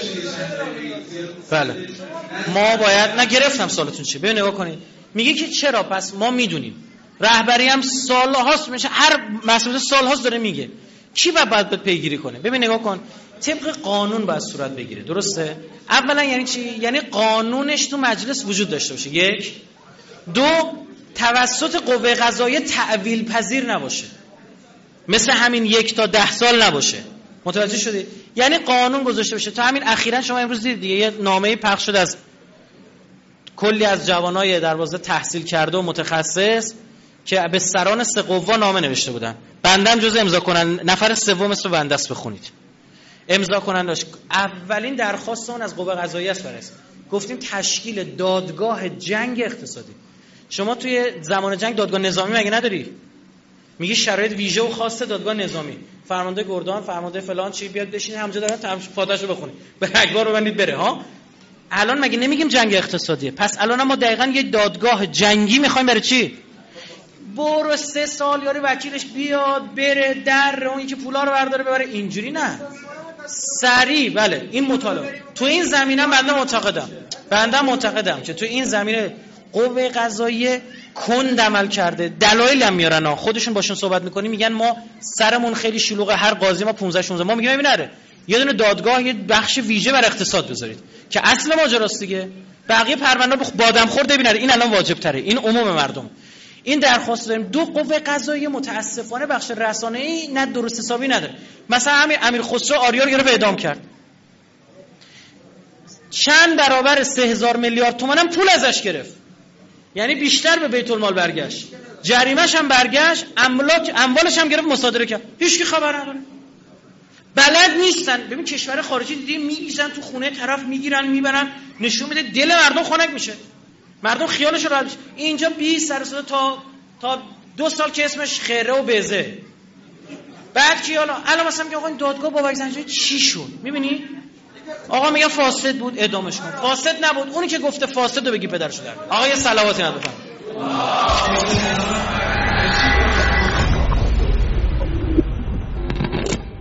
بله ما باید نه گرفتم سوالتون چیه. ببین نگاه کنید، میگه که چرا پس ما میدونیم رهبری هم سال هاست میشه، هر مسئول سال هاست داره میگه کی باید باید پیگیری کنه. ببین نگاه کن، طبق قانون باید صورت بگیره، درسته؟ اولا یعنی چی؟ یعنی قانونش تو مجلس وجود داشته باشه. یک دو توسط قوه قضاییه تعویل پذیر نباشه، مثل همین یک تا ده سال نباشه. متوجه شدی؟ یعنی قانون گذاشته بشه. تا همین اخیراً شما امروز دیدید دیگه یه نامه‌ای پخش شد از کلی از جوانای دروازه تحصیل کرده و متخصص که به سران سه قوا نامه نوشته بودن. بندم جز امضا کنن، نفر سوم اسم بنده است، بخونید. امضا کنن داشت. اولین درخواست اون از قوه قضاییه است برای گفتیم تشکیل دادگاه جنگ اقتصادی. شما توی زمان جنگ دادگاه نظامی مگه نداری؟ میگی شرایط ویژه و خاص دادگاه نظامی، فرمانده گردان، فرمانده فلان چی بیاد بشین همونجا دارن فاتحه‌شو بخونید، به اکبار رو بندید بره ها. الان مگه نمیگیم جنگ اقتصادیه؟ پس الان ما دقیقاً یه دادگاه جنگی میخوایم برای چی؟ برو سه سال یاری وکیلش بیاد بره در اون که پولا رو برداره ببره، اینجوری نه. سریع بله این مطالعه تو این زمینه بنده معتقدم بنده معتقدم که تو این زمینه قوه قضاییه کند عمل کرده. دلایل هم میارن ها، خودشون باشون صحبت میکنیم میگن ما سرمون خیلی شلوغه، هر قاضی ما پانزده شانزده، ما میگیم ببین نره یه دونه دادگاه یه بخش ویژه بر اقتصاد بذارید که اصل ماجراست دیگه، بقیه پرونده بخ بادم خورده ببین این الان واجب تره، این عموم مردم. این درخواست داریم. دو قوه قضاییه متاسفانه بخش رسانه‌ای نه درست حسابی نداره. مثلا همین امیر خسرو آریا رو گرفت اعدام کرد، چند برابر سه هزار میلیارد تومان هم پول ازش گرفت، یعنی بیشتر به بیت المال برگشت، جریمه‌ش هم برگشت، املاک اموالش هم گرفت مصادره کرد، هیچ کی خبر نداره. بلد نیستن. ببین کشور خارجی دیدی میگیزن تو خونه طرف میگیرن میبرن، نشون میده دل مردم خنک میشه، مردم خیالش راحت میشه. اینجا بیست سر صدا تا تا دو سال که اسمش خیره و بزه. بعد کی حالا الان مثلا میگه آقا این دادگاه بابک زنجانی چی شد؟ میبینی آقا میگه فاسد بود اعدامش کن، فاسد نبود، اونی که گفته فاسد رو بگی پدرشو در. آقا یه صلواتی ندادم.